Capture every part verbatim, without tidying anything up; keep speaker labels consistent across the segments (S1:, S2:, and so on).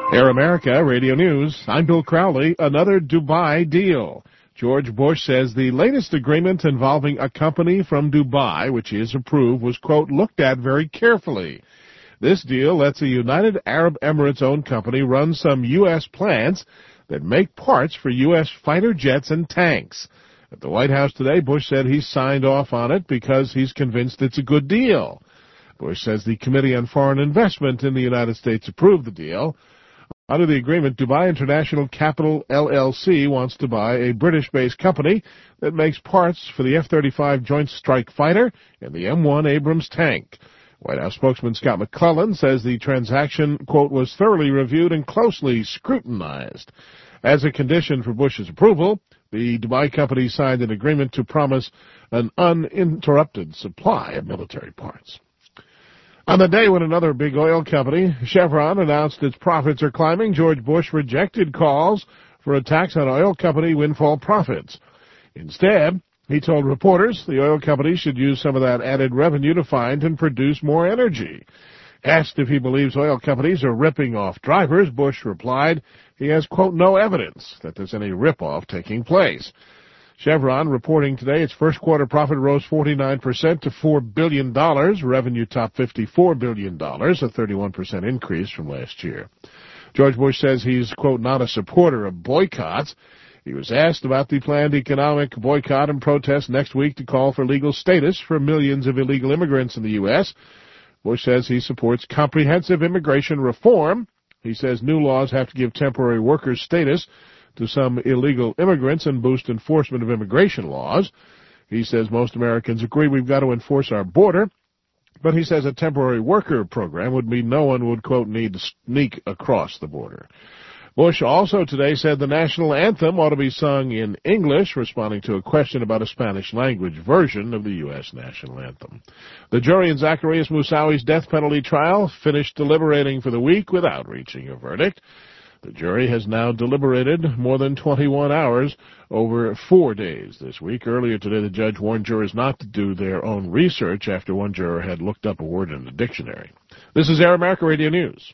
S1: Air America Radio News. I'm Bill Crowley. Another Dubai deal. George Bush says the latest agreement involving a company from Dubai, which he has approved, was, quote, looked at very carefully. This deal lets a United Arab Emirates-owned company run some U S plants that make parts for U S fighter jets and tanks. At the White House today, Bush said he signed off on it because he's convinced it's a good deal. Bush says the Committee on Foreign Investment in the United States approved the deal. Under the agreement, Dubai International Capital L L C wants to buy a British-based company that makes parts for the F thirty-five Joint Strike Fighter and the M one Abrams tank. White House spokesman Scott McClellan says the transaction, quote, was thoroughly reviewed and closely scrutinized. As a condition for Bush's approval, the Dubai company signed an agreement to promise an uninterrupted supply of military parts. On the day when another big oil company, Chevron, announced its profits are climbing, George Bush rejected calls for a tax on oil company windfall profits. Instead, he told reporters the oil company should use some of that added revenue to find and produce more energy. Asked if he believes oil companies are ripping off drivers, Bush replied he has, quote, no evidence that there's any rip-off taking place. Chevron reporting today its first quarter profit rose forty-nine percent to four billion dollars. Revenue topped fifty-four billion dollars, a thirty-one percent increase from last year. George Bush says he's, quote, not a supporter of boycotts. He was asked about the planned economic boycott and protest next week to call for legal status for millions of illegal immigrants in the U S Bush says he supports comprehensive immigration reform. He says new laws have to give temporary workers status to some illegal immigrants and boost enforcement of immigration laws. He says most Americans agree we've got to enforce our border, but he says a temporary worker program would mean no one would, quote, need to sneak across the border. Bush also today said the national anthem ought to be sung in English, responding to a question about a Spanish-language version of the U S national anthem. The jury in Zacarias Moussaoui's death penalty trial finished deliberating for the week without reaching a verdict. The jury has now deliberated more than twenty-one hours over four days this week. Earlier today, the judge warned jurors not to do their own research after one juror had looked up a word in the dictionary. This is Air America Radio News.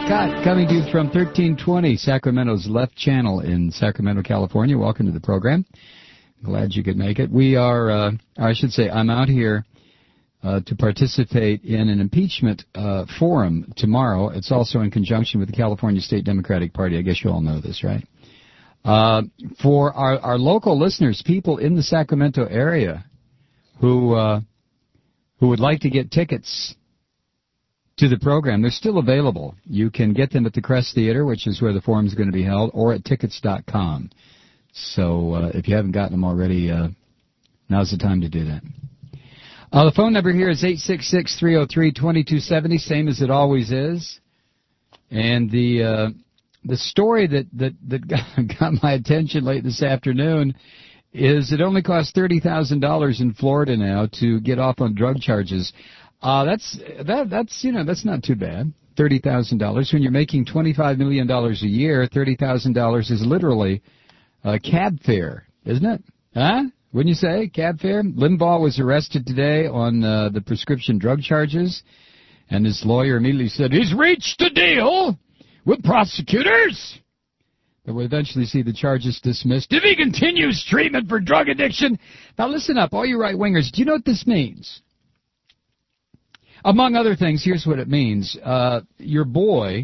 S2: Scott, coming to you from thirteen twenty Sacramento's Left Channel in Sacramento, California. Welcome to the program. Glad you could make it. We are, uh, I should say, I'm out here uh, to participate in an impeachment uh, forum tomorrow. It's also in conjunction with the California State Democratic Party. I guess you all know this, right? Uh, for our, our local listeners, people in the Sacramento area who uh, who would like to get tickets to the program, they're still available. You can get them at the Crest Theater, which is where the forum is going to be held, or at tickets dot com. So uh, if you haven't gotten them already, uh, now's the time to do that. Uh, the phone number here is eight six six, three oh three, two two seven oh, same as it always is. And the uh, the story that, that, that got my attention late this afternoon is it only costs thirty thousand dollars in Florida now to get off on drug charges. Uh, that's, that, that's, you know, that's not too bad. thirty thousand dollars. When you're making twenty-five million dollars a year, thirty thousand dollars is literally uh, cab fare, isn't it? Huh? Wouldn't you say? Cab fare? Limbaugh was arrested today on uh, the prescription drug charges, and his lawyer immediately said, he's reached a deal with prosecutors that will eventually see the charges dismissed if he continues treatment for drug addiction. Now listen up, all you right-wingers. Do you know what this means? Among other things, here's what it means. Uh, your boy,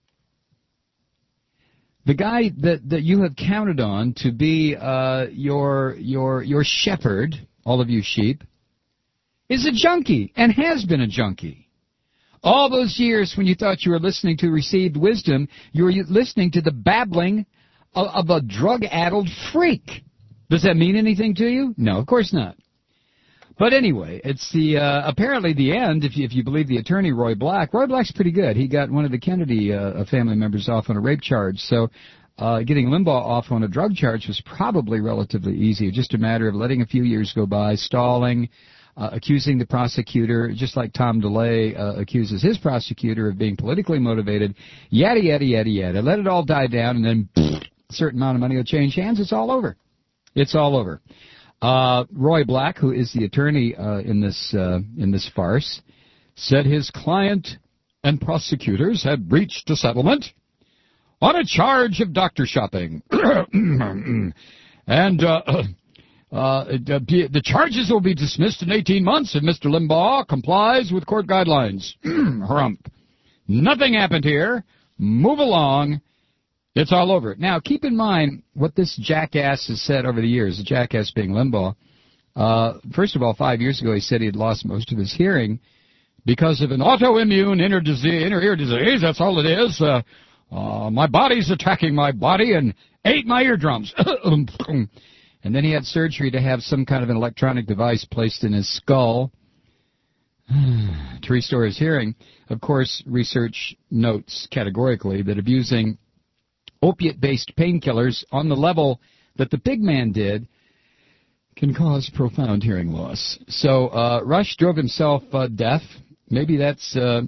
S2: the guy that, that you have counted on to be uh, your your your shepherd, all of you sheep, is a junkie and has been a junkie. All those years when you thought you were listening to received wisdom, you were listening to the babbling of, of a drug-addled freak. Does that mean anything to you? No, of course not. But anyway, it's the uh, apparently the end, if you, if you believe the attorney, Roy Black. Roy Black's pretty good. He got one of the Kennedy uh, family members off on a rape charge. So uh, getting Limbaugh off on a drug charge was probably relatively easy. Just a matter of letting a few years go by, stalling, uh, accusing the prosecutor, just like Tom DeLay uh, accuses his prosecutor of being politically motivated, yada, yada, yada, yada. Let it all die down, and then pfft, a certain amount of money will change hands. It's all over. It's all over. Uh, Roy Black, who is the attorney uh, in this uh, in this farce, said his client and prosecutors had reached a settlement on a charge of doctor shopping. and uh, uh, the charges will be dismissed in eighteen months if Mister Limbaugh complies with court guidelines. Hump. Nothing happened here. Move along. It's all over. Now, keep in mind what this jackass has said over the years, the jackass being Limbaugh. Uh, first of all, five years ago, he said he had lost most of his hearing because of an autoimmune inner, disease, inner ear disease. That's all it is. Uh, uh, my body's attacking my body and ate my eardrums. And then he had surgery to have some kind of an electronic device placed in his skull to restore his hearing. Of course, research notes categorically that abusing opiate-based painkillers on the level that the pig man did can cause profound hearing loss. So uh, Rush drove himself uh, deaf. Maybe that's uh,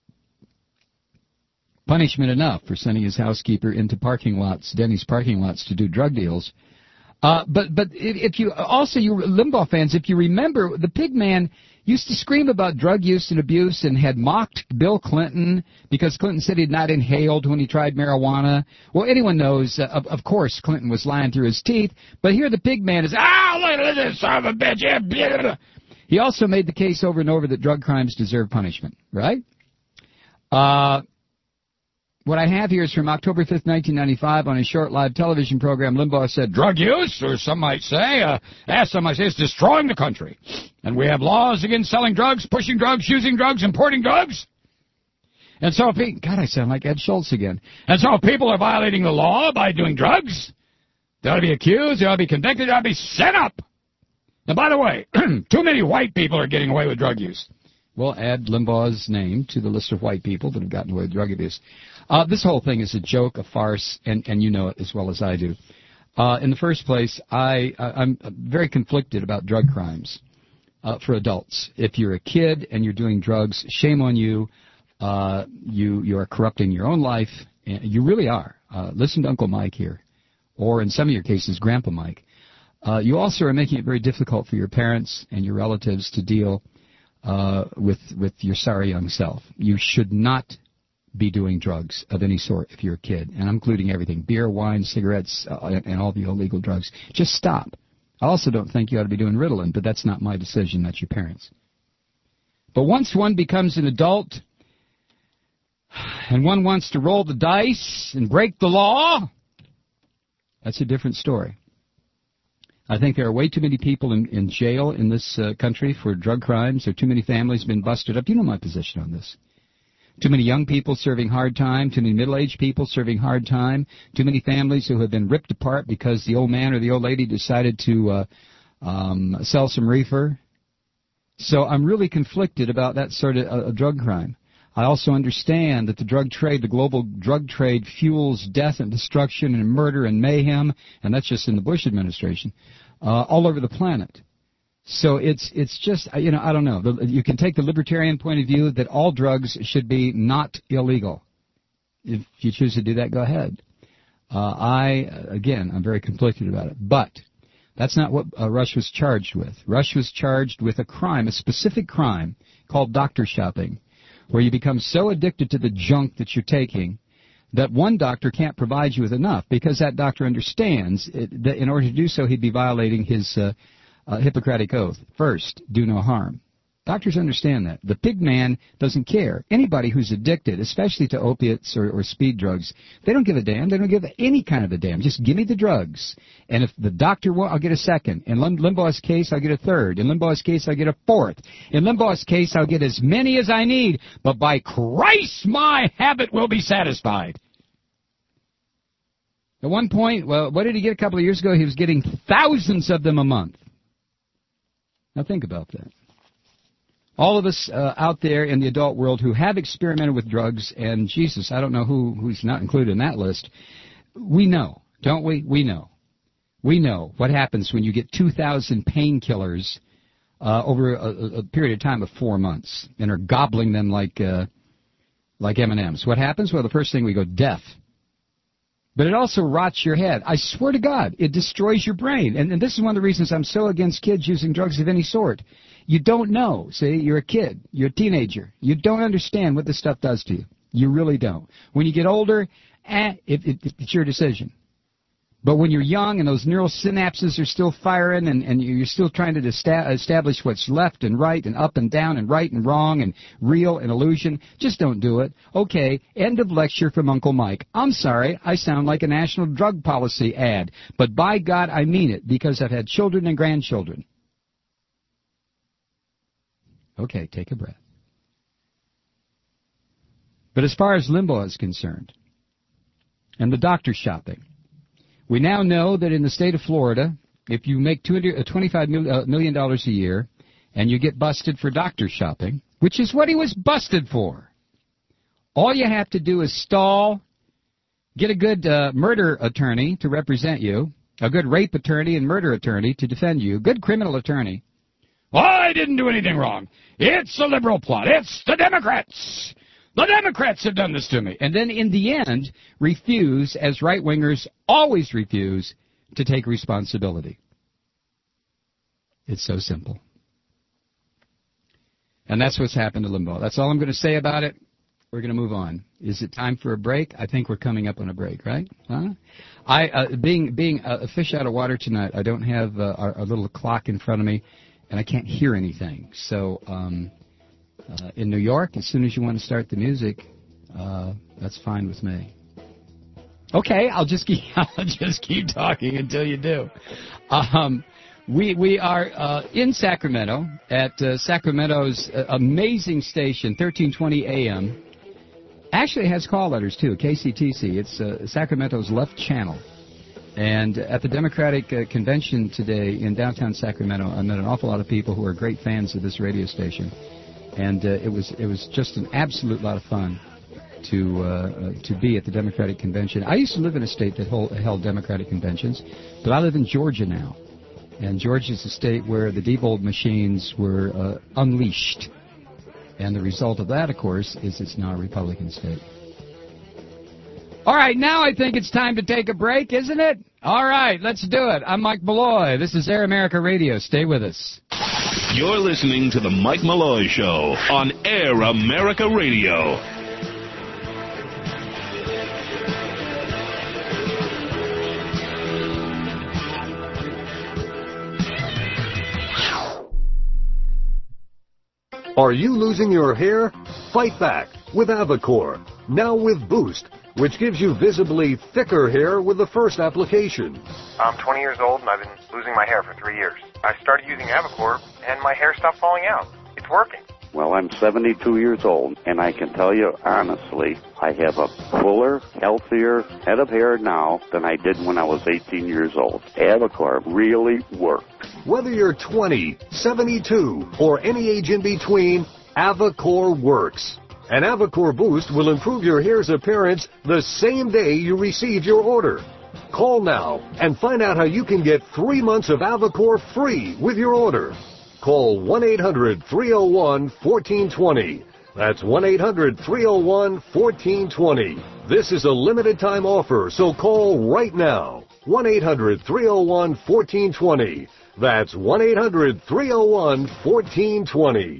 S2: punishment enough for sending his housekeeper into parking lots, Denny's parking lots, to do drug deals. Uh, but but if, if you also, you Limbaugh fans, if you remember, the pig man used to scream about drug use and abuse and had mocked Bill Clinton because Clinton said he had not inhaled when he tried marijuana. Well, anyone knows, uh, of, of course, Clinton was lying through his teeth. But here the pig man is, ah, look at this son of a bitch. He also made the case over and over that drug crimes deserve punishment, right? Uh, what I have here is from October fifth, nineteen ninety-five, on a short live television program. Limbaugh said, drug use, or some might say, uh, as some might say, is destroying the country. And we have laws against selling drugs, pushing drugs, using drugs, importing drugs. And so, if he, God, I sound like Ed Schultz again. And so if people are violating the law by doing drugs, they ought to be accused, they ought to be convicted, they ought to be set up. And by the way, too many white people are getting away with drug use. We'll add Limbaugh's name to the list of white people that have gotten away with drug abuse. Uh, this whole thing is a joke, a farce, and, and you know it as well as I do. Uh, in the first place, I, I'm very conflicted about drug crimes uh, for adults. If you're a kid and you're doing drugs, shame on you. Uh, you you are corrupting your own life. And you really are. Uh, listen to Uncle Mike here, or in some of your cases, Grandpa Mike. Uh, you also are making it very difficult for your parents and your relatives to deal uh, with with your sorry young self. You should not be doing drugs of any sort if you're a kid. And I'm including everything, beer, wine, cigarettes, uh, and, and all the illegal drugs. Just stop. I also don't think you ought to be doing Ritalin, but that's not my decision. That's your parents'. But once one becomes an adult and one wants to roll the dice and break the law, that's a different story. I think there are way too many people in, in jail in this uh, country for drug crimes. There are too many families been busted up. You know my position on this. Too many young people serving hard time, too many middle-aged people serving hard time, too many families who have been ripped apart because the old man or the old lady decided to uh, um, sell some reefer. So I'm really conflicted about that sort of uh, drug crime. I also understand that the drug trade, the global drug trade, fuels death and destruction and murder and mayhem, and that's just in the Bush administration, uh, all over the planet. So it's it's just, you know, I don't know. The, you can take the libertarian point of view that all drugs should be not illegal. If you choose to do that, go ahead. Uh, I, again, I'm very conflicted about it. But that's not what uh, Rush was charged with. Rush was charged with a crime, a specific crime called doctor shopping, where you become so addicted to the junk that you're taking that one doctor can't provide you with enough because that doctor understands it, that in order to do so he'd be violating his uh, uh, Hippocratic oath. First, do no harm. Doctors understand that. The pig man doesn't care. Anybody who's addicted, especially to opiates or, or speed drugs, they don't give a damn. They don't give any kind of a damn. Just give me the drugs. And if the doctor won't, I'll get a second. In Lim- Limbaugh's case, I'll get a third. In Limbaugh's case, I'll get a fourth. In Limbaugh's case, I'll get as many as I need. But by Christ, my habit will be satisfied. At one point, well, what did he get a couple of years ago? He was getting thousands of them a month. Now think about that. All of us uh, out there in the adult world who have experimented with drugs, and Jesus, I don't know who who's not included in that list, we know, don't we? We know. We know what happens when you get two thousand painkillers uh, over a, a period of time of four months and are gobbling them like uh, like M and M's. What happens? Well, the first thing we go, death. But it also rots your head. I swear to God, it destroys your brain. And, and this is one of the reasons I'm so against kids using drugs of any sort. You don't know. See, you're a kid. You're a teenager. You don't understand what this stuff does to you. You really don't. When you get older, eh, it, it, it's your decision. But when you're young and those neural synapses are still firing and, and you're still trying to desta- establish what's left and right and up and down and right and wrong and real and illusion, just don't do it. Okay, end of lecture from Uncle Mike. I'm sorry, I sound like a national drug policy ad. But by God, I mean it because I've had children and grandchildren. Okay, take a breath. But as far as Limbaugh is concerned, and the doctor shopping, we now know that in the state of Florida, if you make twenty-five million dollars a year and you get busted for doctor shopping, which is what he was busted for, all you have to do is stall, get a good uh, murder attorney to represent you, a good rape attorney and murder attorney to defend you, good criminal attorney. Well, I didn't do anything wrong. It's a liberal plot. It's the Democrats. The Democrats have done this to me. And then in the end, refuse, as right-wingers always refuse, to take responsibility. It's so simple. And that's what's happened to Limbaugh. That's all I'm going to say about it. We're going to move on. Is it time for a break? I think we're coming up on a break, right? Huh? I, uh, being being a fish out of water tonight, I don't have uh, our, our little clock in front of me, and I can't hear anything. So um, uh, in New York, as soon as you want to start the music, uh, that's fine with me. Okay, I'll just keep I'll just keep talking until you do. Um, we we are uh, in Sacramento at uh, Sacramento's uh, amazing station, thirteen twenty A M. Actually, it has call letters too, K C T C. It's uh, Sacramento's left channel. And at the Democratic uh, Convention today in downtown Sacramento, I met an awful lot of people who are great fans of this radio station, and uh, it was it was just an absolute lot of fun to uh, uh, to be at the Democratic Convention. I used to live in a state that hold, held Democratic conventions, but I live in Georgia now, and Georgia is a state where the Diebold machines were uh, unleashed, and the result of that, of course, is it's now a Republican state. All right, now I think it's time to take a break, isn't it? All right, let's do it. I'm Mike Malloy. This is Air America Radio. Stay with us.
S3: You're listening to the Mike Malloy Show on Air America Radio. Are you losing your hair? Fight back with Avacor, now with Boost, which gives you visibly thicker hair with the first application.
S4: I'm twenty years old and I've been losing my hair for three years. I started using Avacor and my hair stopped falling out. It's working.
S5: Well, I'm seventy-two years old, and I can tell you honestly, I have a fuller, healthier head of hair now than I did when I was eighteen years old. Avacor really worked.
S3: Whether you're twenty, seventy-two, or any age in between, Avacor works. And Avacor Boost will improve your hair's appearance the same day you receive your order. Call now and find out how you can get three months of Avacor free with your order. Call one eight hundred, three oh one, one four two zero. That's one eight hundred, three oh one, one four two zero. This is a limited time offer, so call right now. one eight hundred, three oh one, one four two zero. That's one eight hundred, three oh one, one four two zero.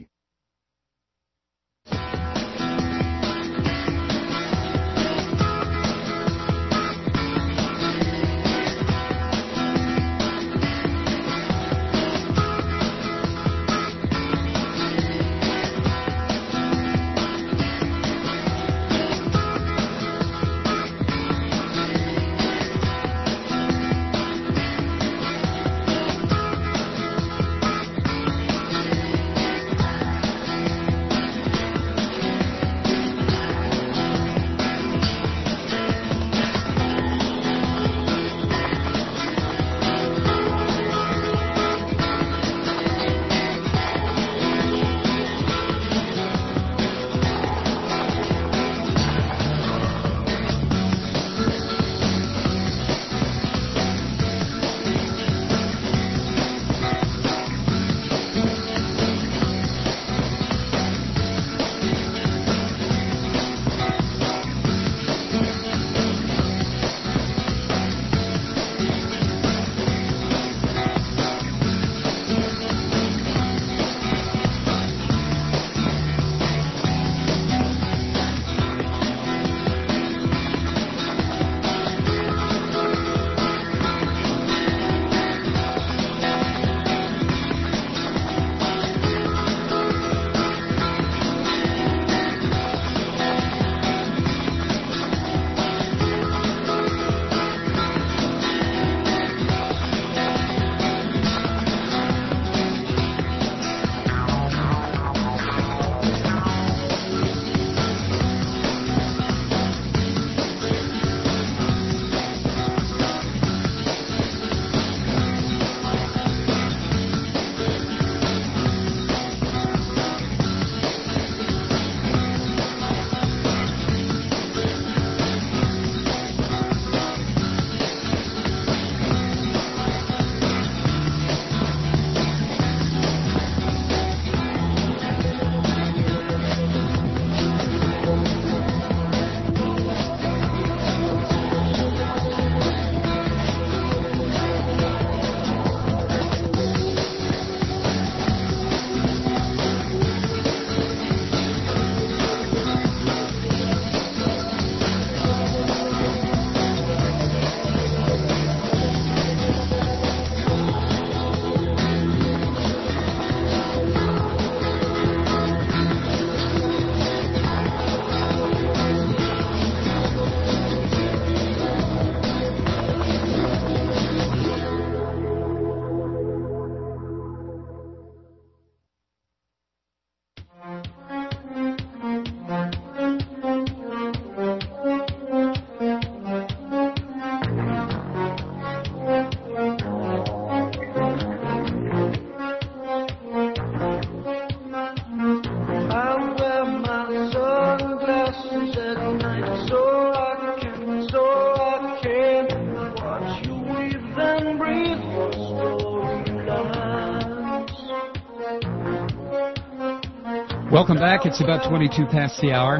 S2: Welcome back. It's about twenty-two past the hour.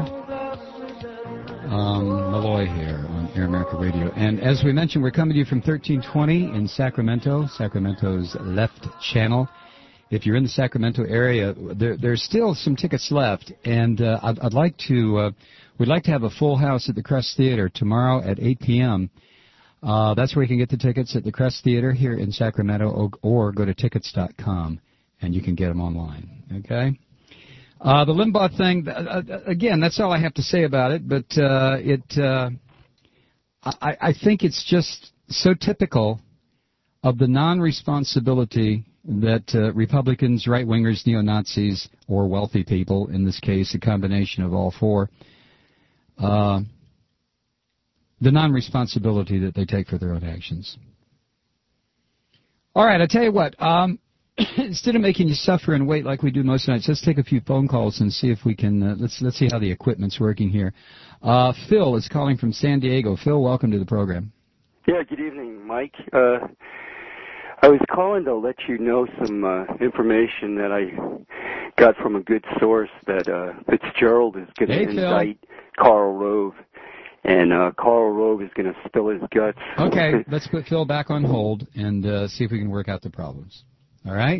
S2: Um, Malloy here on Air America Radio. And as we mentioned, we're coming to you from thirteen twenty in Sacramento, Sacramento's left channel. If you're in the Sacramento area, there, there's still some tickets left. And uh, I'd, I'd like to, uh, we'd like to have a full house at the Crest Theater tomorrow at eight p.m. Uh, that's where you can get the tickets at the Crest Theater here in Sacramento, or, or go to tickets dot com and you can get them online. Okay? Uh, the Limbaugh thing, uh, again, that's all I have to say about it, but uh, it, uh, I, I think it's just so typical of the non-responsibility that uh, Republicans, right-wingers, neo-Nazis, or wealthy people, in this case, a combination of all four, uh, the non-responsibility that they take for their own actions. All right, I tell you what, um, instead of making you suffer and wait like we do most nights, let's take a few phone calls and see if we can, uh, let's let's see how the equipment's working here. Uh, Phil is calling from San Diego. Phil, welcome to the program.
S6: Yeah, good evening, Mike. Uh, I was calling to let you know some uh, information that I got from a good source that uh, Fitzgerald is going to
S2: hey,
S6: indict Karl Rove, and uh, Karl Rove is going to spill his guts.
S2: Okay, let's put Phil back on hold and uh, see if we can work out the problems. All right?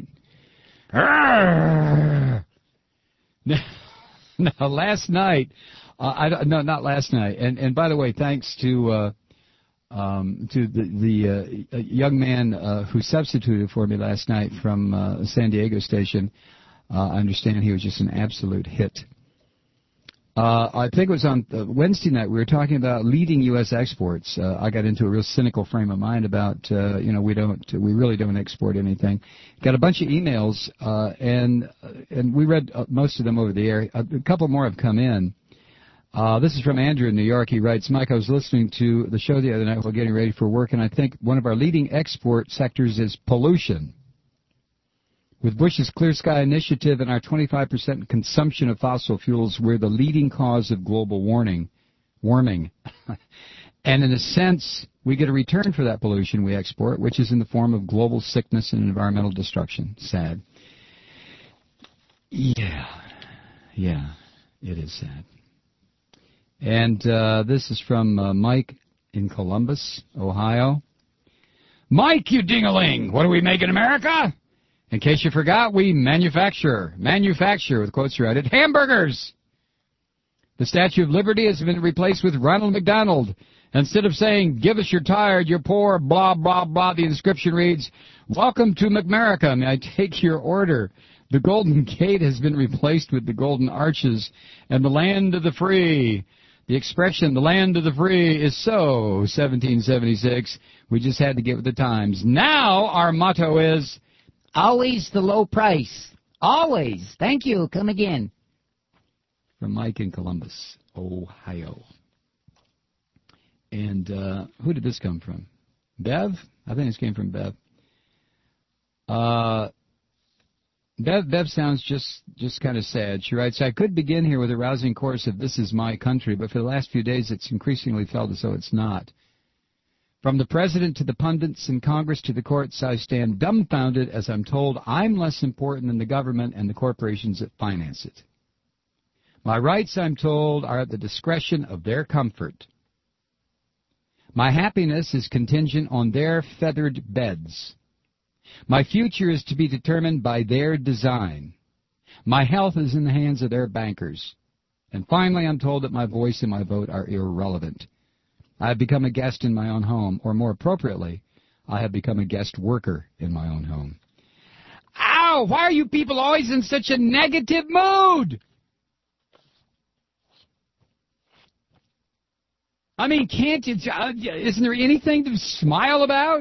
S2: Now, last night, uh, I, no, not last night, and, and by the way, thanks to... Uh, Um, to the, the uh, young man uh, who substituted for me last night from uh, San Diego station. Uh, I understand he was just an absolute hit. Uh, I think it was on uh, Wednesday night we were talking about leading U S exports. Uh, I got into a real cynical frame of mind about, uh, you know, we don't, we really don't export anything. Got a bunch of emails, uh, and and we read uh, most of them over the air. A, a couple more have come in. Uh, this is from Andrew in New York. He writes, Mike, I was listening to the show the other night while getting ready for work, and I think one of our leading export sectors is pollution. With Bush's Clear Sky Initiative and our twenty-five percent consumption of fossil fuels, we're the leading cause of global warming. warming. And in a sense, we get a return for that pollution we export, which is in the form of global sickness and environmental destruction. Sad. Yeah. Yeah, it is sad. And uh, this is from uh, Mike in Columbus, Ohio. Mike, you ding-a-ling, what do we make in America? In case you forgot, we manufacture, manufacture, with quotes throughout it, hamburgers. The Statue of Liberty has been replaced with Ronald McDonald. Instead of saying, give us your tired, your poor, blah, blah, blah, the inscription reads, welcome to McMerica, may I take your order? The Golden Gate has been replaced with the Golden Arches and the land of the free. The expression, the land of the free, is so seventeen seventy-six. We just had to get with the times. Now our motto is, always the low price. Always. Thank you. Come again. From Mike in Columbus, Ohio. And uh, who did this come from? Bev? I think this came from Bev. Uh... Bev, Bev sounds just, just kind of sad. She writes, I could begin here with a rousing chorus of This Is My Country, but for the last few days it's increasingly felt as though it's not. From the president to the pundits in Congress to the courts, I stand dumbfounded as I'm told I'm less important than the government and the corporations that finance it. My rights, I'm told, are at the discretion of their comfort. My happiness is contingent on their feathered beds. My future is to be determined by their design. My health is in the hands of their bankers. And finally, I'm told that my voice and my vote are irrelevant. I have become a guest in my own home, or more appropriately, I have become a guest worker in my own home. Ow! Why are you people always in such a negative mood? I mean, can't you, uh, isn't there anything to smile about?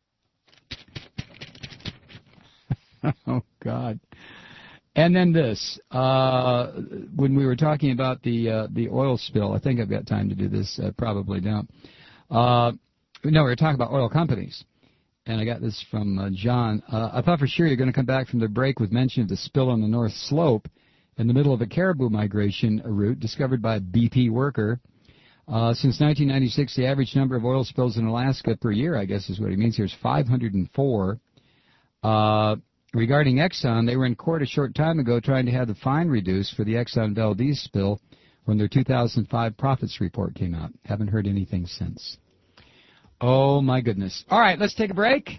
S2: Oh, God. And then this, uh, when we were talking about the uh, the oil spill, I think I've got time to do this, uh, probably don't. Uh, no, we were talking about oil companies. And I got this from uh, John. Uh, I thought for sure you're going to come back from the break with mention of the spill on the North Slope in the middle of a caribou migration route discovered by a B P worker. Uh, since nineteen ninety-six, the average number of oil spills in Alaska per year, I guess is what he means here, is five hundred four. Uh, regarding Exxon, they were in court a short time ago trying to have the fine reduced for the Exxon Valdez spill when their two thousand five profits report came out. Haven't heard anything since. Oh, my goodness. All right, let's take a break.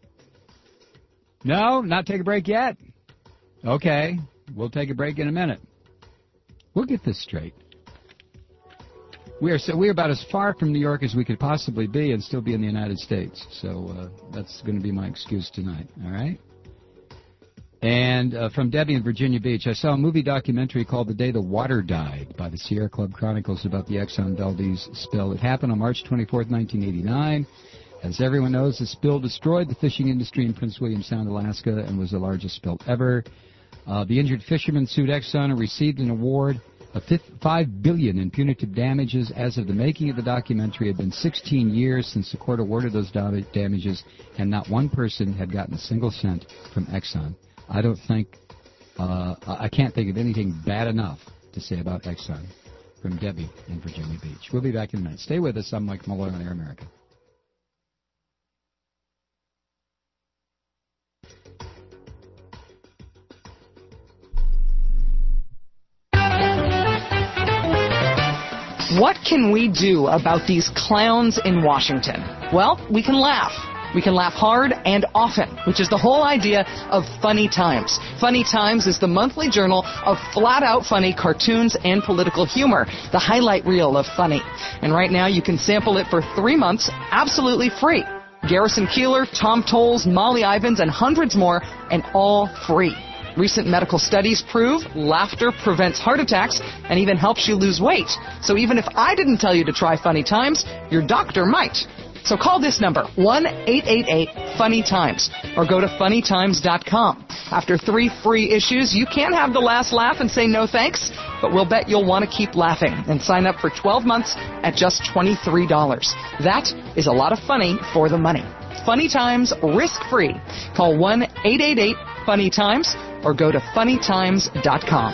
S2: No, not take a break yet? Okay, we'll take a break in a minute. We'll get this straight. We are so we're about as far from New York as we could possibly be and still be in the United States. So uh, that's going to be my excuse tonight. All right? And uh, from Debbie in Virginia Beach, I saw a movie documentary called The Day the Water Died by the Sierra Club Chronicles about the Exxon Valdez spill. It happened on March twenty-fourth, nineteen eighty-nine. As everyone knows, the spill destroyed the fishing industry in Prince William Sound, Alaska, and was the largest spill ever. Uh, the injured fishermen sued Exxon and received an award of five billion dollars in punitive damages. As of the making of the documentary, it had been sixteen years since the court awarded those damages, and not one person had gotten a single cent from Exxon. I don't think, uh, I can't think of anything bad enough to say about Exxon. From Debbie in Virginia Beach. We'll be back in a minute. Stay with us. I'm Mike Malloy on Air America.
S7: What can we do about these clowns in Washington? Well, we can laugh. We can laugh hard and often, which is the whole idea of Funny Times. Funny Times is the monthly journal of flat-out funny cartoons and political humor, the highlight reel of funny. And right now you can sample it for three months absolutely free. Garrison Keillor, Tom Tolles, Molly Ivins, and hundreds more, and all free. Recent medical studies prove laughter prevents heart attacks and even helps you lose weight. So even if I didn't tell you to try Funny Times, your doctor might. So call this number, one eight eight eight funny times, or go to funny times dot com. After three free issues, you can have the last laugh and say no thanks, but we'll bet you'll want to keep laughing and sign up for twelve months at just twenty-three dollars. That is a lot of funny for the money. Funny Times, risk-free. Call one eight eight eight funny times or go to funny times dot com.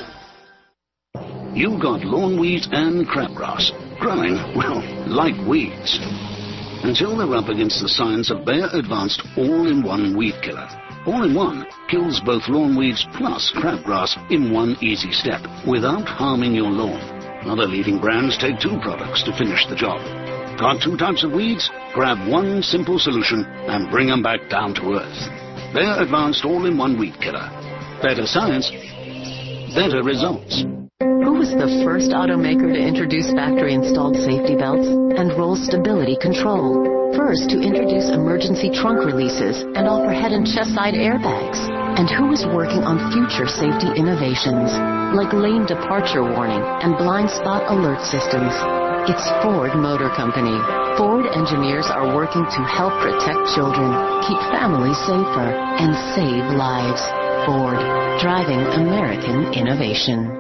S8: You've got lawn weeds and crabgrass growing, well, like weeds. Until they're up against the science of Bayer Advanced All-in-One Weed Killer. All-in-One kills both lawn weeds plus crabgrass in one easy step without harming your lawn. Other leading brands take two products to finish the job. Got two types of weeds? Grab one simple solution and bring them back down to earth. Bayer Advanced All-in-One Weed Killer. Better science, better results.
S9: Who was the first automaker to introduce factory-installed safety belts and roll stability control? First to introduce emergency trunk releases and offer head and chest side airbags? And who is working on future safety innovations, like lane departure warning and blind spot alert systems? It's Ford Motor Company. Ford engineers are working to help protect children, keep families safer, and save lives. Ford, driving American innovation.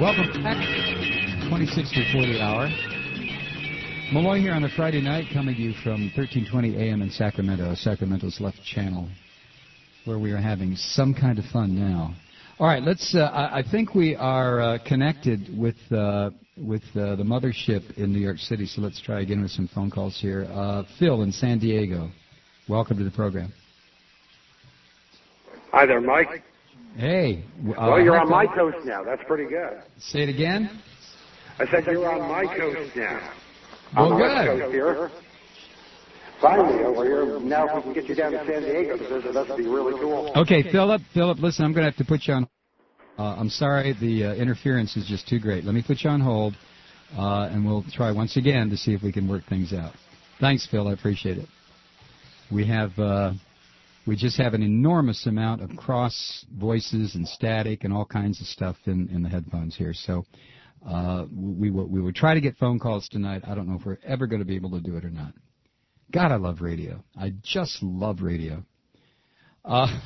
S2: Welcome back. twenty-six to forty hour. Malloy here on a Friday night, coming to you from thirteen twenty A M in Sacramento, Sacramento's left channel, where we are having some kind of fun now. All right, let's. Uh, I, I think we are uh, connected with uh, with uh, the mothership in New York City. So let's try again with some phone calls here. Uh, Phil in San Diego, welcome to the program.
S10: Hi there, Mike.
S2: Hey. Uh,
S10: well, you're on my coast now. That's pretty good.
S2: Say it again.
S10: I said you're on my coast now.
S2: Well,
S10: on the
S2: good.
S10: West Coast here. Finally, over here. Now, if we can get you down to San Diego to visit, that would be really cool.
S2: Okay, Philip. Philip, listen, I'm going to have to put you on. Uh, I'm sorry, the uh, interference is just too great. Let me put you on hold, uh, and we'll try once again to see if we can work things out. Thanks, Phil. I appreciate it. We have. Uh, We just have an enormous amount of cross voices and static and all kinds of stuff in, in the headphones here. So uh, we will we will try to get phone calls tonight. I don't know if we're ever going to be able to do it or not. God, I love radio. I just love radio. Uh,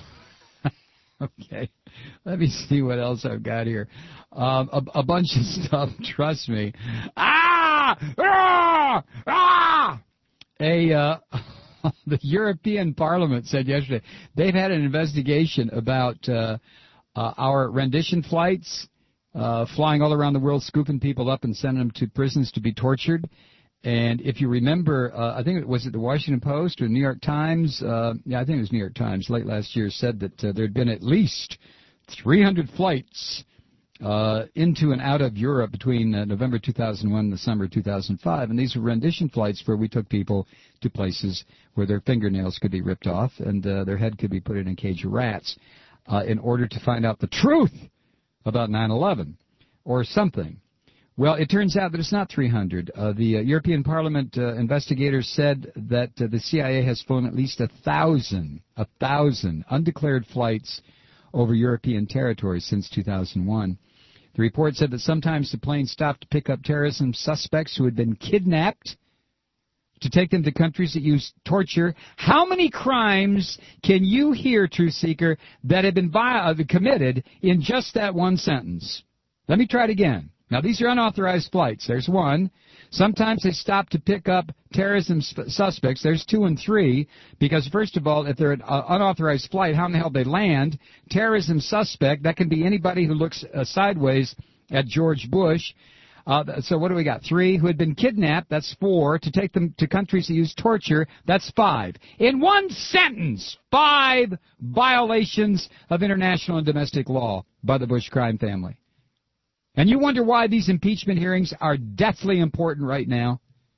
S2: okay, let me see what else I've got here. Um, a, a bunch of stuff. Trust me. Ah! Ah! Ah! A. Uh, The European Parliament said yesterday they've had an investigation about uh, uh, our rendition flights, uh, flying all around the world, scooping people up and sending them to prisons to be tortured. And if you remember, uh, I think it was it the Washington Post or the New York Times, uh, yeah, I think it was New York Times, late last year, said that uh, there had been at least three hundred flights Uh, into and out of Europe between uh, November two thousand one and the summer of two thousand five. And these were rendition flights where we took people to places where their fingernails could be ripped off and uh, their head could be put in a cage of rats uh, in order to find out the truth about nine eleven or something. Well, it turns out that it's not three hundred. Uh, the uh, European Parliament uh, investigators said that uh, the C I A has flown at least a thousand, a thousand undeclared flights over European territory since two thousand one. The report said that sometimes the plane stopped to pick up terrorism suspects who had been kidnapped to take them to countries that use torture. How many crimes can you hear, Truth Seeker, that have been vi- committed in just that one sentence? Let me try it again. Now, these are unauthorized flights. There's one. Sometimes they stop to pick up terrorism sp- suspects. There's two and three, because, first of all, if they're an uh, unauthorized flight, how in the hell they land? Terrorism suspect, that can be anybody who looks uh, sideways at George Bush. Uh, so what do we got? Three. Who had been kidnapped, that's four. To take them to countries that use torture, that's five. In one sentence, five violations of international and domestic law by the Bush crime family. And you wonder why these impeachment hearings are deathly important right now?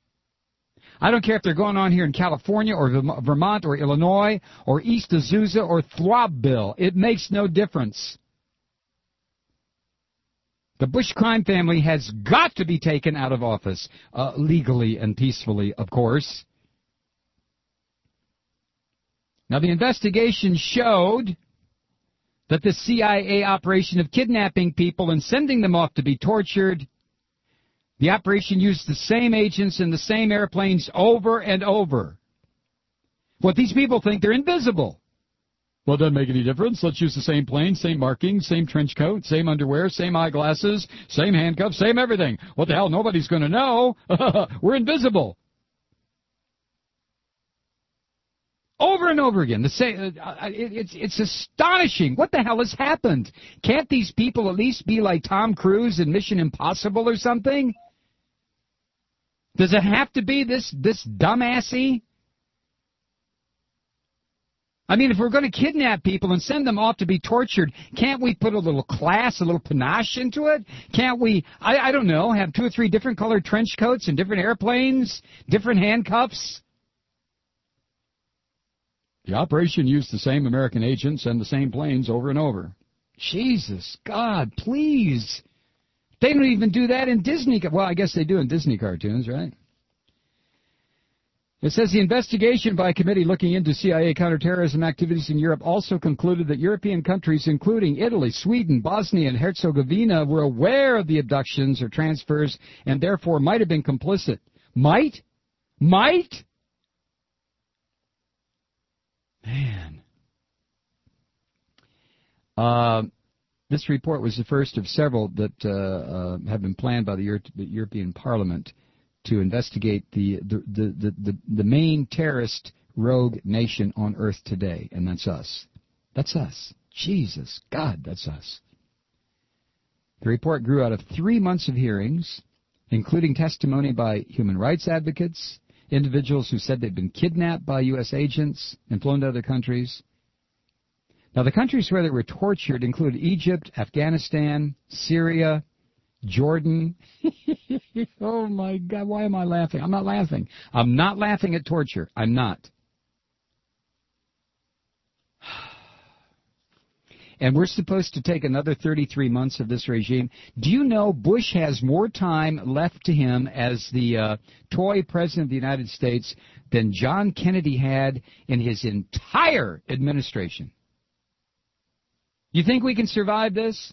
S2: I don't care if they're going on here in California or Vermont or Illinois or East Azusa or Throbbville. It makes no difference. The Bush crime family has got to be taken out of office, uh, legally and peacefully, of course. Now, the investigation showed that the C I A operation of kidnapping people and sending them off to be tortured, the operation used the same agents in the same airplanes over and over. What these people think, they're invisible. Well, it doesn't make any difference. Let's use the same plane, same markings, same trench coat, same underwear, same eyeglasses, same handcuffs, same everything. What the hell? Nobody's going to know. We're invisible. Over and over again. The same, uh, it, it's, it's astonishing. What the hell has happened? Can't these people at least be like Tom Cruise in Mission Impossible or something? Does it have to be this, this dumbassy? I mean, if we're going to kidnap people and send them off to be tortured, can't we put a little class, a little panache into it? Can't we, I, I don't know, have two or three different colored trench coats and different airplanes, different handcuffs? The operation used the same American agents and the same planes over and over. Jesus, God, please. They don't even do that in Disney. Well, I guess they do in Disney cartoons, right? It says the investigation by a committee looking into C I A counterterrorism activities in Europe also concluded that European countries, including Italy, Sweden, Bosnia, and Herzegovina, were aware of the abductions or transfers and therefore might have been complicit. Might? Might? Man. Uh, This report was the first of several that uh, uh, have been planned by the, Euro- the European Parliament to investigate the the, the, the, the the main terrorist rogue nation on Earth today, and that's us. That's us. Jesus, God, that's us. The report grew out of three months of hearings, including testimony by human rights advocates, individuals who said they'd been kidnapped by U S agents and flown to other countries. Now, the countries where they were tortured include Egypt, Afghanistan, Syria, Jordan. Oh, my God, why am I laughing? I'm not laughing. I'm not laughing at torture. I'm not. And we're supposed to take another thirty-three months of this regime. Do you know Bush has more time left to him as the uh, toy president of the United States than John Kennedy had in his entire administration? You think we can survive this?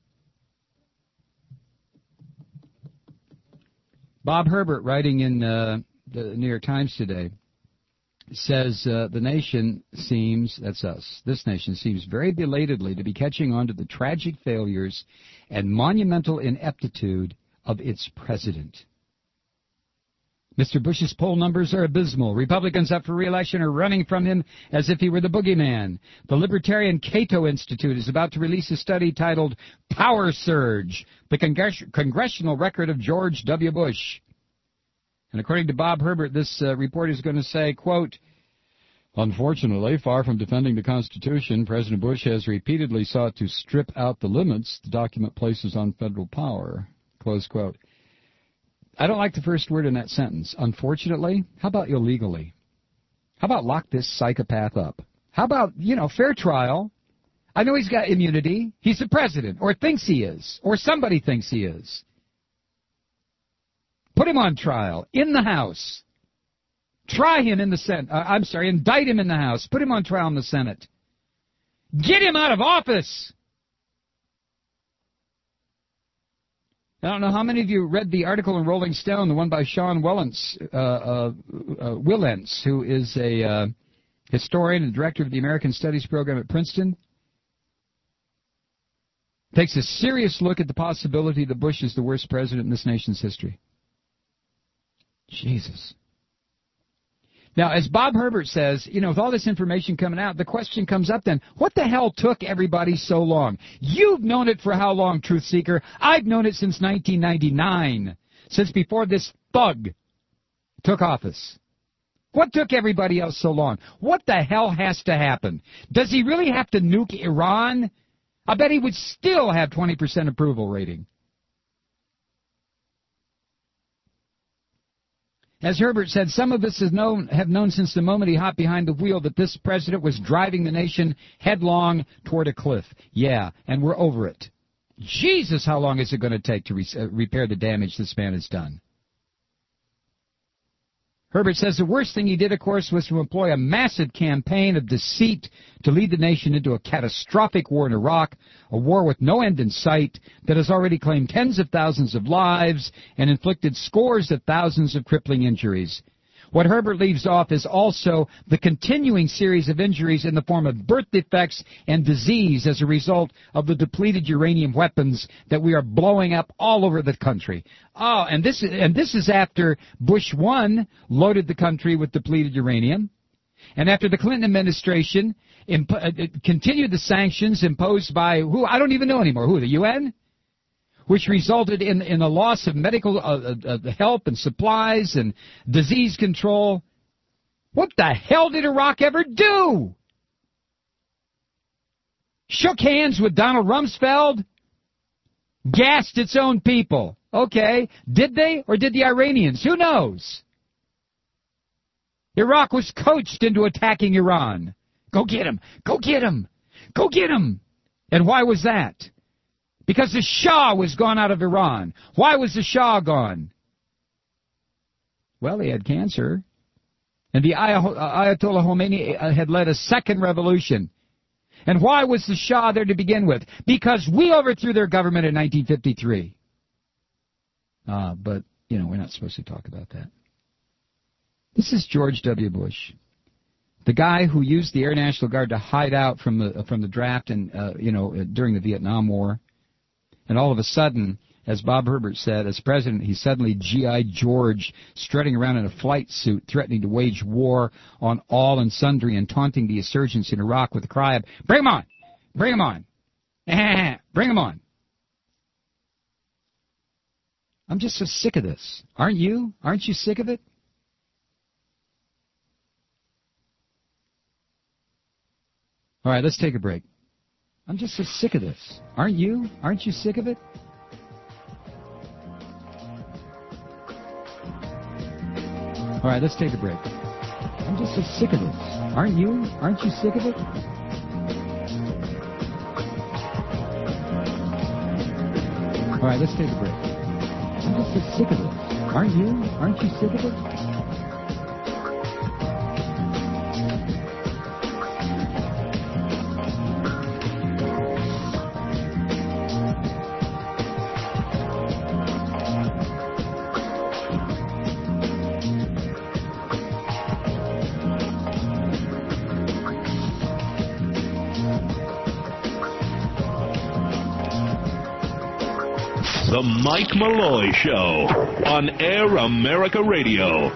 S2: Bob Herbert, writing in uh, the New York Times today, says uh, the nation seems, that's us, this nation seems very belatedly to be catching on to the tragic failures and monumental ineptitude of its president. Mister Bush's poll numbers are abysmal. Republicans up for re-election are running from him as if he were the boogeyman. The Libertarian Cato Institute is about to release a study titled Power Surge, the Congress- Congressional Record of George W. Bush. And according to Bob Herbert, this uh, report is going to say, quote, unfortunately, far from defending the Constitution, President Bush has repeatedly sought to strip out the limits the document places on federal power, close quote. I don't like the first word in that sentence. Unfortunately, how about illegally? How about lock this psychopath up? How about, you know, fair trial? I know he's got immunity. He's the president, or thinks he is, or somebody thinks he is. Put him on trial in the House. Try him in the Senate. Uh, I'm sorry, indict him in the House. Put him on trial in the Senate. Get him out of office. I don't know how many of you read the article in Rolling Stone, the one by Sean Willentz, uh, uh, uh, Willentz, who is a uh, historian and director of the American Studies program at Princeton. Takes a serious look at the possibility that Bush is the worst president in this nation's history. Jesus. Now, as Bob Herbert says, you know, with all this information coming out, the question comes up then, what the hell took everybody so long? You've known it for how long, Truth Seeker? I've known it since nineteen ninety-nine, since before this thug took office. What took everybody else so long? What the hell has to happen? Does he really have to nuke Iran? I bet he would still have twenty percent approval rating. As Herbert said, some of us have known, have known since the moment he hopped behind the wheel that this president was driving the nation headlong toward a cliff. Yeah, and we're over it. Jesus, how long is it going to take to re- uh, repair the damage this man has done? Herbert says the worst thing he did, of course, was to employ a massive campaign of deceit to lead the nation into a catastrophic war in Iraq, a war with no end in sight that has already claimed tens of thousands of lives and inflicted scores of thousands of crippling injuries. What Herbert leaves off is also the continuing series of injuries in the form of birth defects and disease as a result of the depleted uranium weapons that we are blowing up all over the country. Oh, and this is, and this is after Bush one loaded the country with depleted uranium, and after the Clinton administration imp- uh, continued the sanctions imposed by who? I don't even know anymore. Who? The U N? Which resulted in, in a loss of medical uh, uh, help and supplies and disease control. What the hell did Iraq ever do? Shook hands with Donald Rumsfeld? Gassed its own people. Okay, did they or did the Iranians? Who knows? Iraq was coached into attacking Iran. Go get him. Go get him. Go get him. And why was that? Because the Shah was gone out of Iran. Why was the Shah gone? Well, he had cancer. And the Ayatollah Khomeini had led a second revolution. And why was the Shah there to begin with? Because we overthrew their government in nineteen fifty-three. Uh, but, you know, we're not supposed to talk about that. This is George W. Bush The guy who used the Air National Guard to hide out from the from the draft and uh, you know during the Vietnam War, and all of a sudden, as Bob Herbert said, as president, he's suddenly G I George, strutting around in a flight suit, threatening to wage war on all and sundry and taunting the insurgents in Iraq with the cry of, "Bring 'em on! Bring 'em on! Bring 'em on!" I'm just so sick of this. Aren't you? Aren't you sick of it? All right, let's take a break. I'm just so sick of this. Aren't you? Aren't you sick of it? All right, let's take a break. I'm just so sick of this. Aren't you? Aren't you sick of it? All right, let's take a break. I'm just so sick of this. Aren't you? Aren't you sick of it?
S11: The Mike Malloy Show on Air America Radio.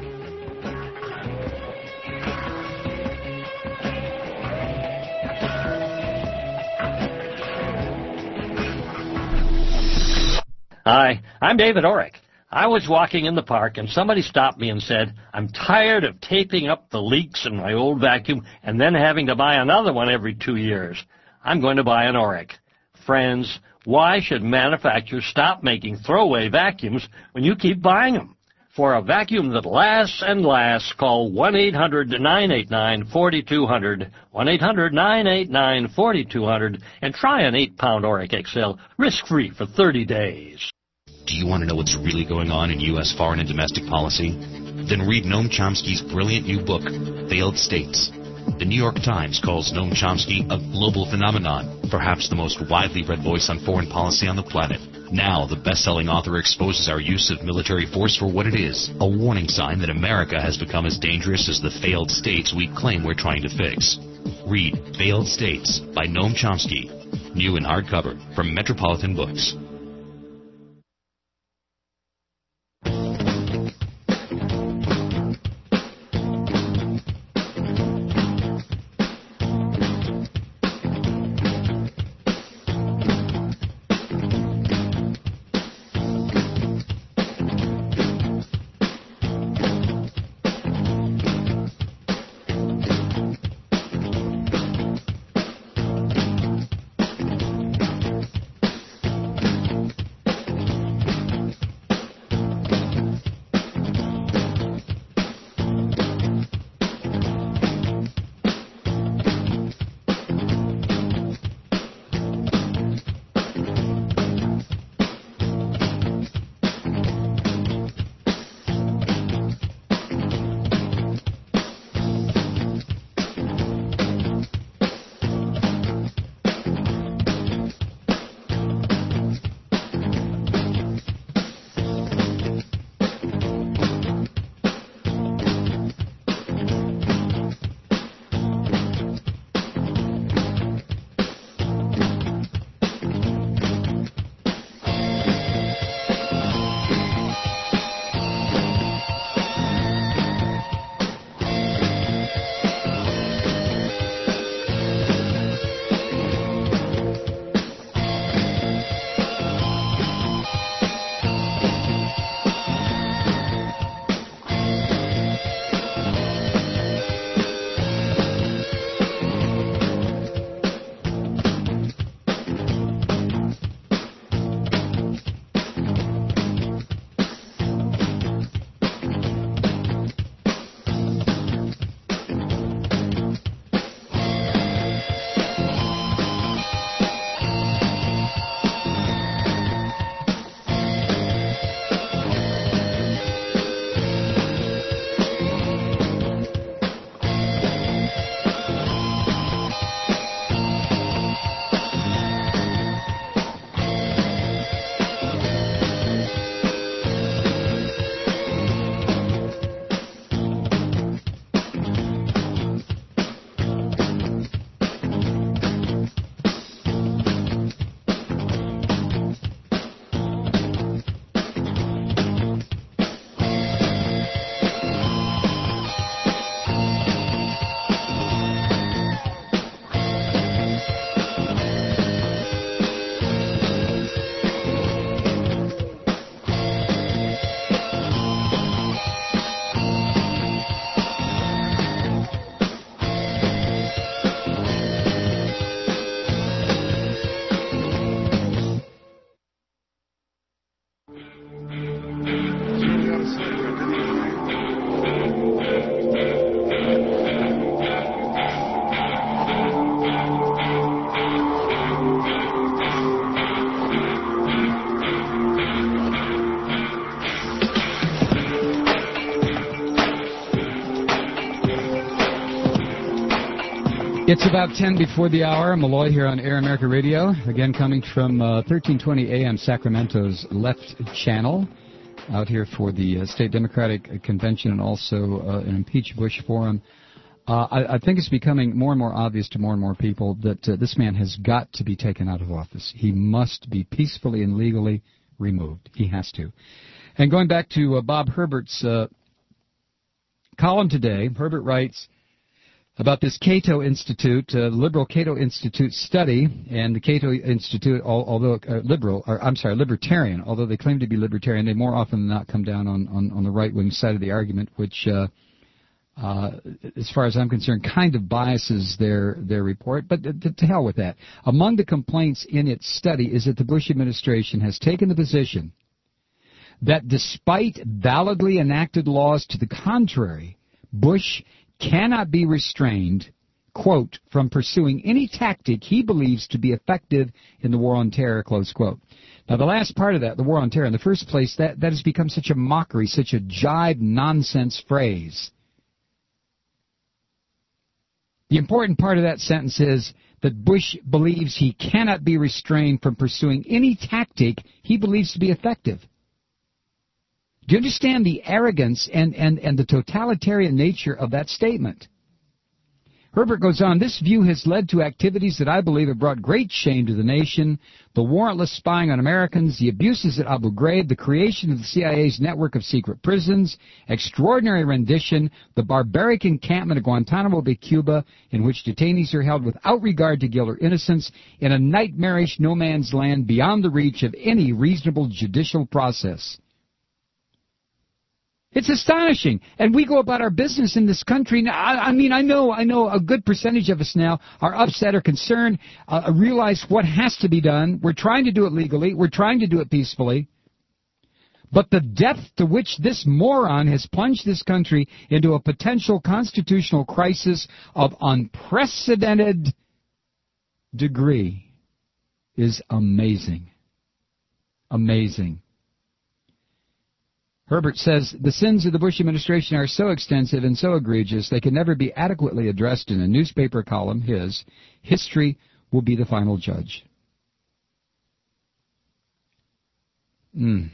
S12: Hi, I'm David Orrick. I was walking in the park and somebody stopped me and said, "I'm tired of taping up the leaks in my old vacuum and then having to buy another one every two years. I'm going to buy an Orrick." Friends, why should manufacturers stop making throwaway vacuums when you keep buying them? For a vacuum that lasts and lasts, call one eight hundred nine eight nine four two zero zero, one eight hundred nine eight nine four two zero zero, and try an eight pound Orrick X L risk-free for thirty days.
S13: Do you want to know what's really going on in U S foreign and domestic policy? Then read Noam Chomsky's brilliant new book, Failed States. The New York Times calls Noam Chomsky a global phenomenon, perhaps the most widely read voice on foreign policy on the planet. Now, the best-selling author exposes our use of military force for what it is, a warning sign that America has become as dangerous as the failed states we claim we're trying to fix. Read Failed States by Noam Chomsky, new in hardcover from Metropolitan Books.
S2: It's about ten before the hour. Malloy here on Air America Radio. Again, coming from uh, thirteen twenty A M Sacramento's left channel. Out here for the uh, State Democratic Convention and also uh, an Impeach Bush forum. Uh, I, I think it's becoming more and more obvious to more and more people that uh, this man has got to be taken out of office. He must be peacefully and legally removed. He has to. And going back to uh, Bob Herbert's uh, column today, Herbert writes about this Cato Institute, uh, liberal Cato Institute study, and the Cato Institute, although uh, liberal, or I'm sorry, libertarian, although they claim to be libertarian, they more often than not come down on, on, on the right-wing side of the argument, which, uh, uh, as far as I'm concerned, kind of biases their, their report, but to, to hell with that. Among the complaints in its study is that the Bush administration has taken the position that despite validly enacted laws to the contrary, Bush cannot be restrained, quote, from pursuing any tactic he believes to be effective in the war on terror, close quote. Now, the last part of that, the war on terror, in the first place, that, that has become such a mockery, such a jibe nonsense phrase. The important part of that sentence is that Bush believes he cannot be restrained from pursuing any tactic he believes to be effective. Do you understand the arrogance and, and, and the totalitarian nature of that statement? Herbert goes on, this view has led to activities that I believe have brought great shame to the nation, the warrantless spying on Americans, the abuses at Abu Ghraib, the creation of the C I A's network of secret prisons, extraordinary rendition, the barbaric encampment at Guantanamo Bay, Cuba, in which detainees are held without regard to guilt or innocence, in a nightmarish no-man's land beyond the reach of any reasonable judicial process. It's astonishing. And we go about our business in this country. Now, I, I mean, I know I know a good percentage of us now are upset or concerned, uh, realize what has to be done. We're trying to do it legally. We're trying to do it peacefully. But the depth to which this moron has plunged this country into a potential constitutional crisis of unprecedented degree is amazing. Amazing. Herbert says, the sins of the Bush administration are so extensive and so egregious they can never be adequately addressed in a newspaper column, his. History will be the final judge. Mm.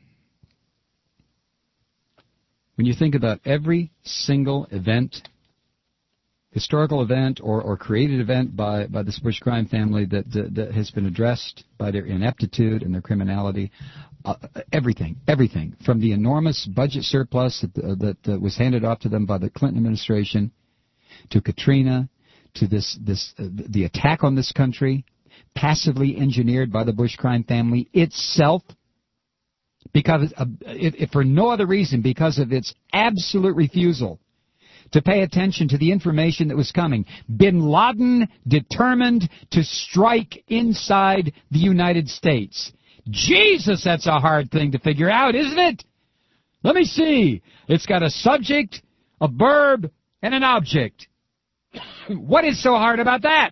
S2: When you think about every single event, historical event or, or created event by, by this Bush crime family that, that, that has been addressed by their ineptitude and their criminality, Uh, everything, everything, from the enormous budget surplus that, uh, that uh, was handed off to them by the Clinton administration, to Katrina, to this, this, uh, the attack on this country, passively engineered by the Bush crime family itself, because uh, if, if for no other reason, because of its absolute refusal to pay attention to the information that was coming. Bin Laden determined to strike inside the United States. Jesus, that's a hard thing to figure out, isn't it? Let me see. It's got a subject, a verb, and an object. What is so hard about that?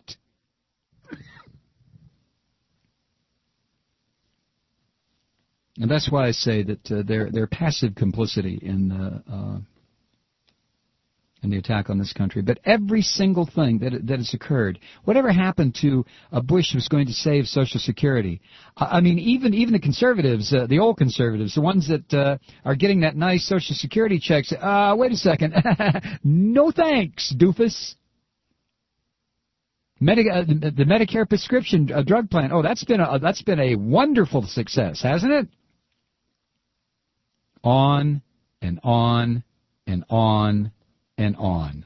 S2: And that's why I say that uh, their their passive complicity in uh, uh, in the attack on this country. But every single thing that that has occurred, whatever happened to uh, Bush was going to save Social Security. Uh, I mean, even even the conservatives, uh, the old conservatives, the ones that uh, are getting that nice Social Security check, say, uh, wait a second, no thanks, doofus. Medi- uh, the, the Medicare prescription uh, drug plan. Oh, that's been a that's been a wonderful success, hasn't it? On and on and on. And on.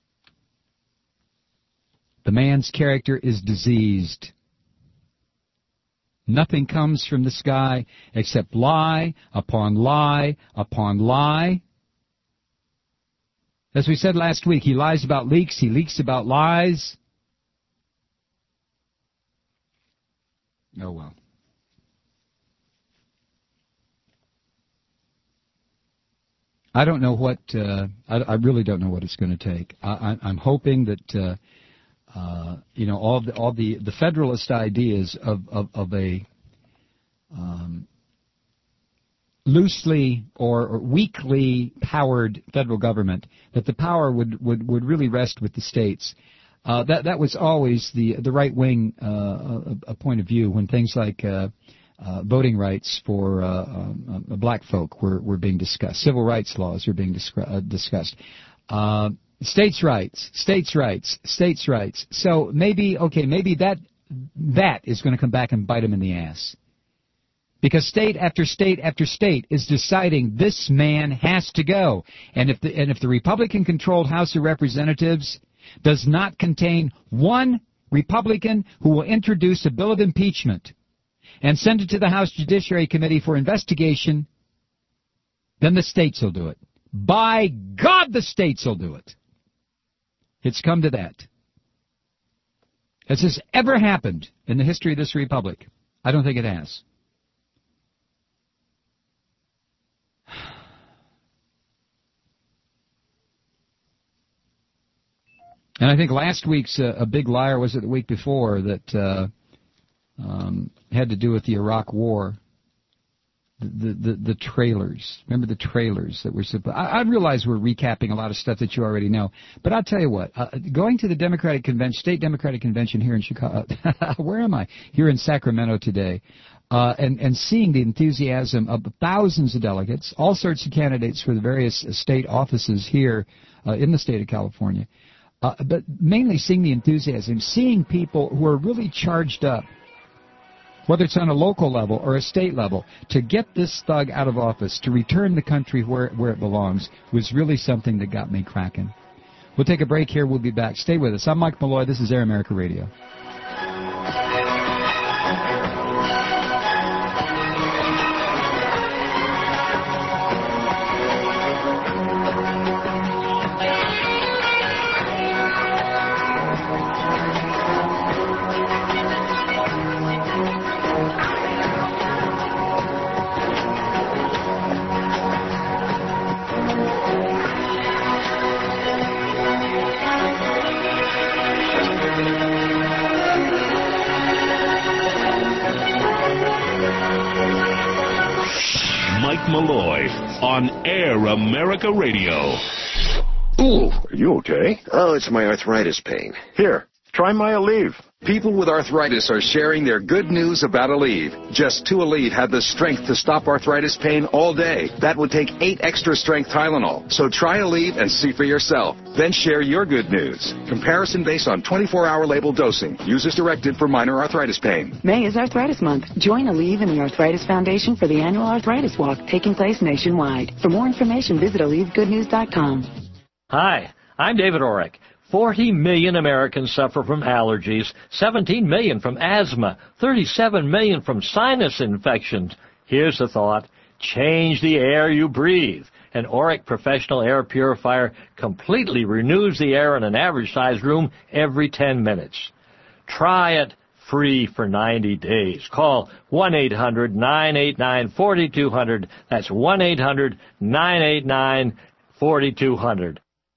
S2: The man's character is diseased. Nothing comes from the sky except lie upon lie upon lie. As we said last week, he lies about leaks, he leaks about lies. Oh well. I don't know what, uh, I, I really don't know what it's going to take. I, I, I'm hoping that, uh, uh, you know, all the, all the, the Federalist ideas of, of, of a um, loosely or, or weakly powered federal government, that the power would, would, would really rest with the states. Uh, that that was always the the right wing uh, a, a point of view when things like uh, uh, voting rights for uh, um, uh, black folk were, were being discussed, civil rights laws were being discuss, uh, discussed, uh, states' rights, states' rights, states' rights. So maybe okay, maybe that that is going to come back and bite them in the ass, because state after state after state is deciding this man has to go, and if the and if the Republican-controlled House of Representatives does not contain one Republican who will introduce a bill of impeachment and send it to the House Judiciary Committee for investigation, then the states will do it. By God, the states will do it. It's come to that. Has this ever happened in the history of this republic? I don't think it has. And I think last week's uh, a big liar was it the week before that uh, um, had to do with the Iraq War. The, the the trailers. Remember the trailers that were supposed... I, I realize we're recapping a lot of stuff that you already know. But I'll tell you what, uh, going to the Democratic Convention, State Democratic Convention here in Chicago... where am I? Here in Sacramento today. Uh, and, and seeing the enthusiasm of thousands of delegates, all sorts of candidates for the various state offices here uh, in the state of California. Uh, but mainly seeing the enthusiasm, seeing people who are really charged up, whether it's on a local level or a state level, to get this thug out of office, to return the country where, where it belongs, was really something that got me cracking. We'll take a break here. We'll be back. Stay with us. I'm Mike Malloy. This is Air America Radio.
S11: Malloy on Air America Radio.
S14: Ooh, are you okay? Oh, it's my arthritis pain. Here, try my Aleve. People with arthritis are sharing their good news about Aleve. Just two Aleve have the strength to stop arthritis pain all day. That would take eight extra strength Tylenol. So try Aleve and see for yourself. Then share your good news. Comparison based on twenty-four hour label dosing. Use as directed for minor arthritis pain.
S15: May is Arthritis Month. Join Aleve and the Arthritis Foundation for the annual Arthritis Walk taking place nationwide. For more information, visit Aleve Good News dot com.
S12: Hi, I'm David Orrick. forty million Americans suffer from allergies, seventeen million from asthma, thirty-seven million from sinus infections. Here's the thought. Change the air you breathe. An Orrick Professional Air Purifier completely renews the air in an average-sized room every ten minutes. Try it free for ninety days. Call one eight hundred nine eight nine four two zero zero. That's one eight hundred nine eight nine four two zero zero.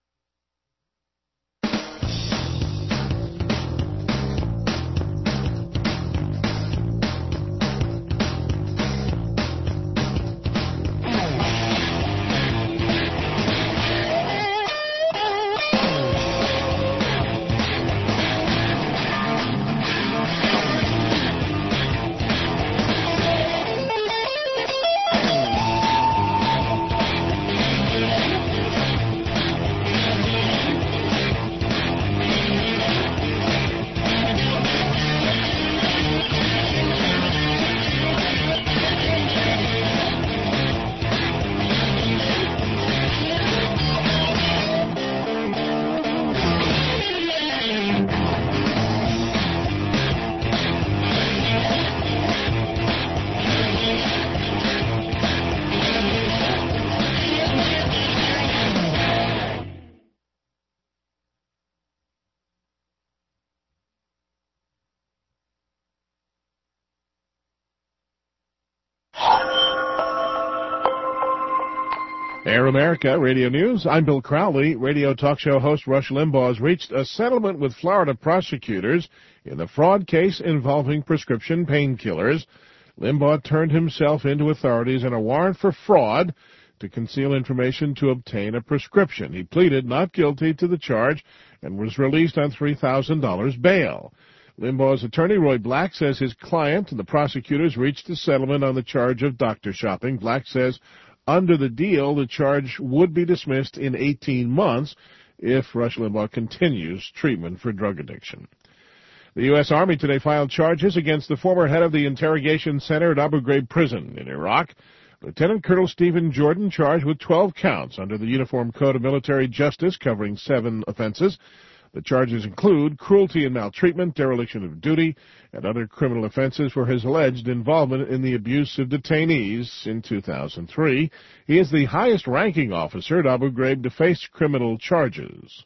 S1: Air America Radio News. I'm Bill Crowley. Radio talk show host Rush Limbaugh has reached a settlement with Florida prosecutors in the fraud case involving prescription painkillers. Limbaugh turned himself into authorities on a warrant for fraud to conceal information to obtain a prescription. He pleaded not guilty to the charge and was released on three thousand dollars bail. Limbaugh's attorney, Roy Black, says his client and the prosecutors reached a settlement on the charge of doctor shopping. Black says under the deal, the charge would be dismissed in eighteen months if Rush Limbaugh continues treatment for drug addiction. The U S. Army today filed charges against the former head of the interrogation center at Abu Ghraib prison in Iraq. Lieutenant Colonel Stephen Jordan charged with twelve counts under the Uniform Code of Military Justice covering seven offenses. The charges include cruelty and maltreatment, dereliction of duty, and other criminal offenses for his alleged involvement in the abuse of detainees in two thousand three. He is the highest-ranking officer at Abu Ghraib to face criminal charges.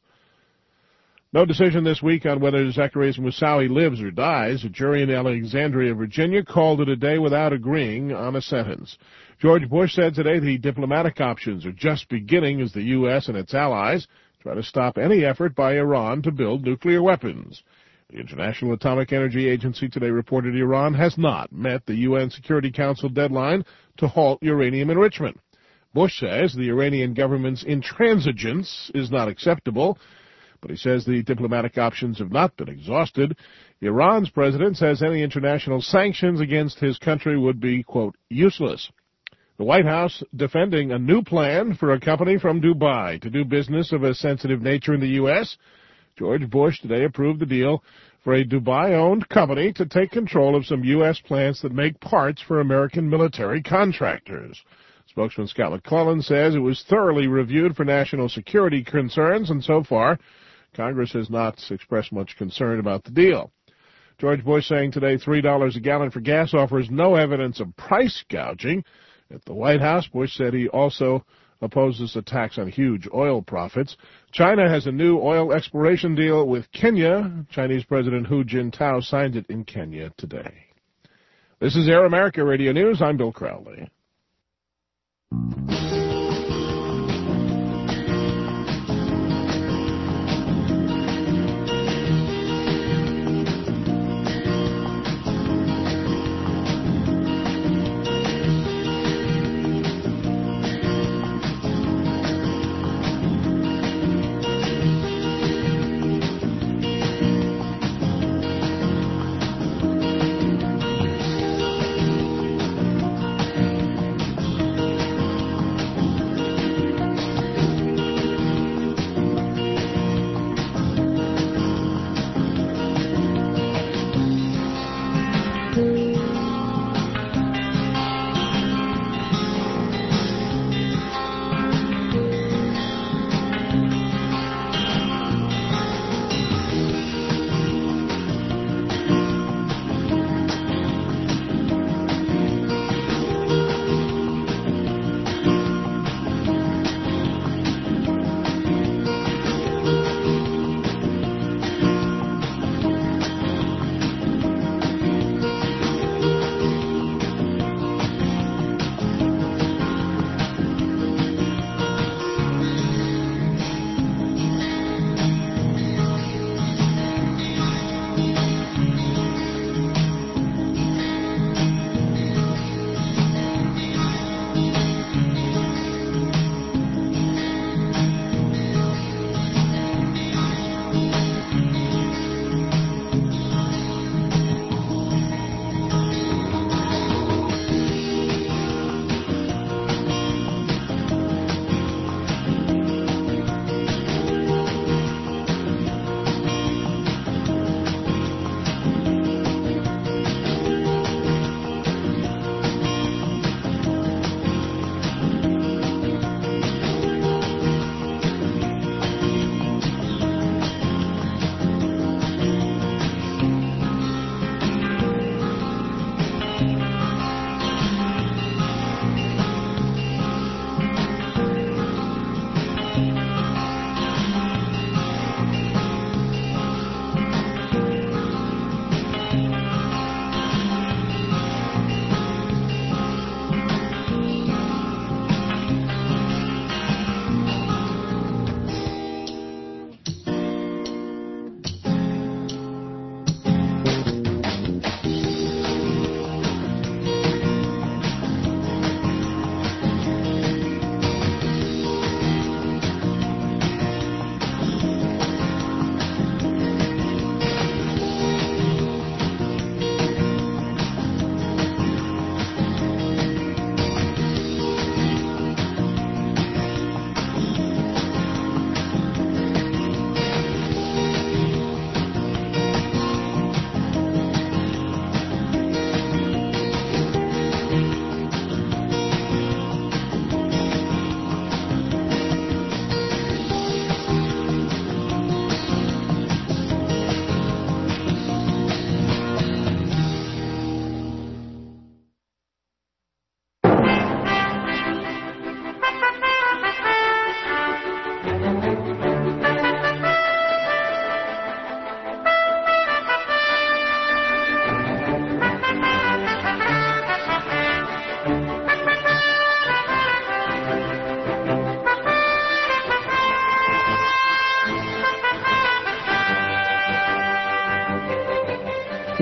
S1: No decision this week on whether Zacarias Moussaoui lives or dies. A jury in Alexandria, Virginia, called it a day without agreeing on a sentence. George Bush said today the diplomatic options are just beginning as the U S and its allies try to stop any effort by Iran to build nuclear weapons. The International Atomic Energy Agency today reported Iran has not met the U N Security Council deadline to halt uranium enrichment. Bush says the Iranian government's intransigence is not acceptable, but he says the diplomatic options have not been exhausted. Iran's president says any international sanctions against his country would be, quote, useless. The White House defending a new plan for a company from Dubai to do business of a sensitive nature in the U S. George Bush today approved the deal for a Dubai-owned company to take control of some U S plants that make parts for American military contractors. Spokesman Scott McClellan says it was thoroughly reviewed for national security concerns, and so far, Congress has not expressed much concern about the deal. George Bush saying today three dollars a gallon for gas offers no evidence of price gouging. At the White House, Bush said he also opposes a tax on huge oil profits. China has a new oil exploration deal with Kenya. Chinese President Hu Jintao signed it in Kenya today. This is Air America Radio News. I'm Bill Crowley.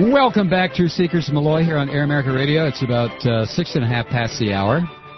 S2: Welcome back, Truth Seekers. Malloy here on Air America Radio. It's about uh, six and a half past the hour.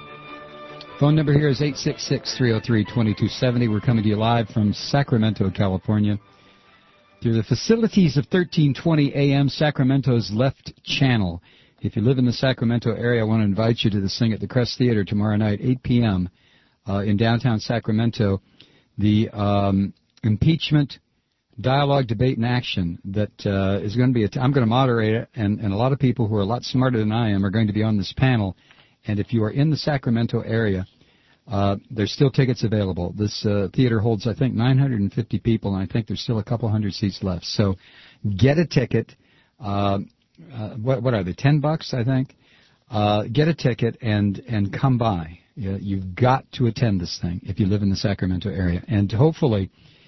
S2: Phone number here is eight six six, three oh three, two two seven oh. We're coming to you live from Sacramento, California, through the facilities of thirteen twenty A M, Sacramento's Left Channel. If you live in the Sacramento area, I want to invite you to the Sing at the Crest Theater tomorrow night, eight p.m., uh, in downtown Sacramento. The um, impeachment dialogue, debate, and action that uh, is going to be, a t- I'm going to moderate it, and, and a lot of people who are a lot smarter than I am are going to be on this panel. And if you are in the Sacramento area, uh, there's still tickets available. This uh, theater holds, I think, nine hundred fifty people, and I think there's still a couple hundred seats left. So get a ticket. Uh, uh, what, what are they, ten bucks, I think? Uh, get a ticket and, and come by. You, you've got to attend this thing if you live in the Sacramento area. And hopefully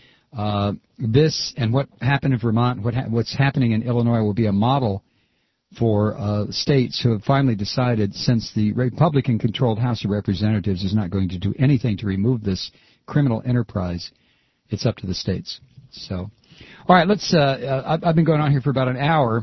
S2: uh, this and what happened in Vermont, what ha- what's happening in Illinois will be a model for uh, states who have finally decided, since the Republican-controlled House of Representatives is not going to do anything to remove this criminal enterprise, it's up to the states. So, all right, let's. Uh, uh, I've been going on here for about an hour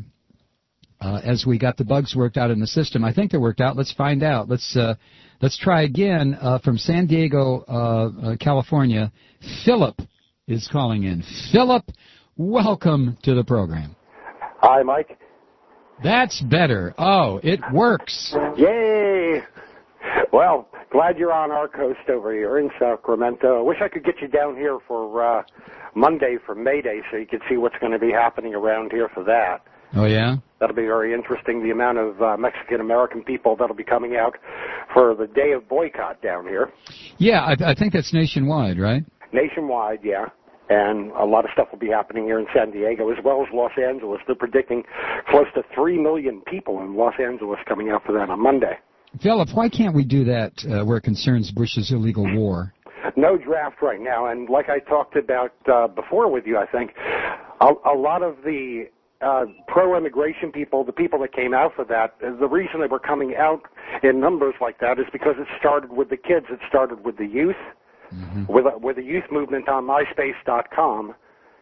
S2: uh, as we got the bugs worked out in the system. I think they're worked out. Let's find out. Let's uh, let's try again uh, from San Diego, uh, uh, California. Philip is calling in. Philip, welcome to the program.
S10: Hi, Mike.
S2: That's better. Oh, it works.
S10: Yay! Well, glad you're on our coast over here in Sacramento. I wish I could get you down here for uh, Monday for May Day so you could see what's going to be happening around here for that.
S2: Oh, yeah?
S10: That'll be very interesting, the amount of uh, Mexican-American people that'll be coming out for the day of boycott down here.
S2: Yeah, I, I think that's nationwide, right?
S10: Nationwide, yeah. And a lot of stuff will be happening here in San Diego as well as Los Angeles. They're predicting close to three million people in Los Angeles coming out for that on Monday.
S2: Philip, why can't we do that uh, where it concerns Bush's illegal war?
S10: No draft right now. And like I talked about uh, before with you, I think, a, a lot of the uh, pro-immigration people, the people that came out for that, the reason they were coming out in numbers like that is because it started with the kids. It started with the youth. Mm-hmm. With a, with a youth movement on MySpace dot com,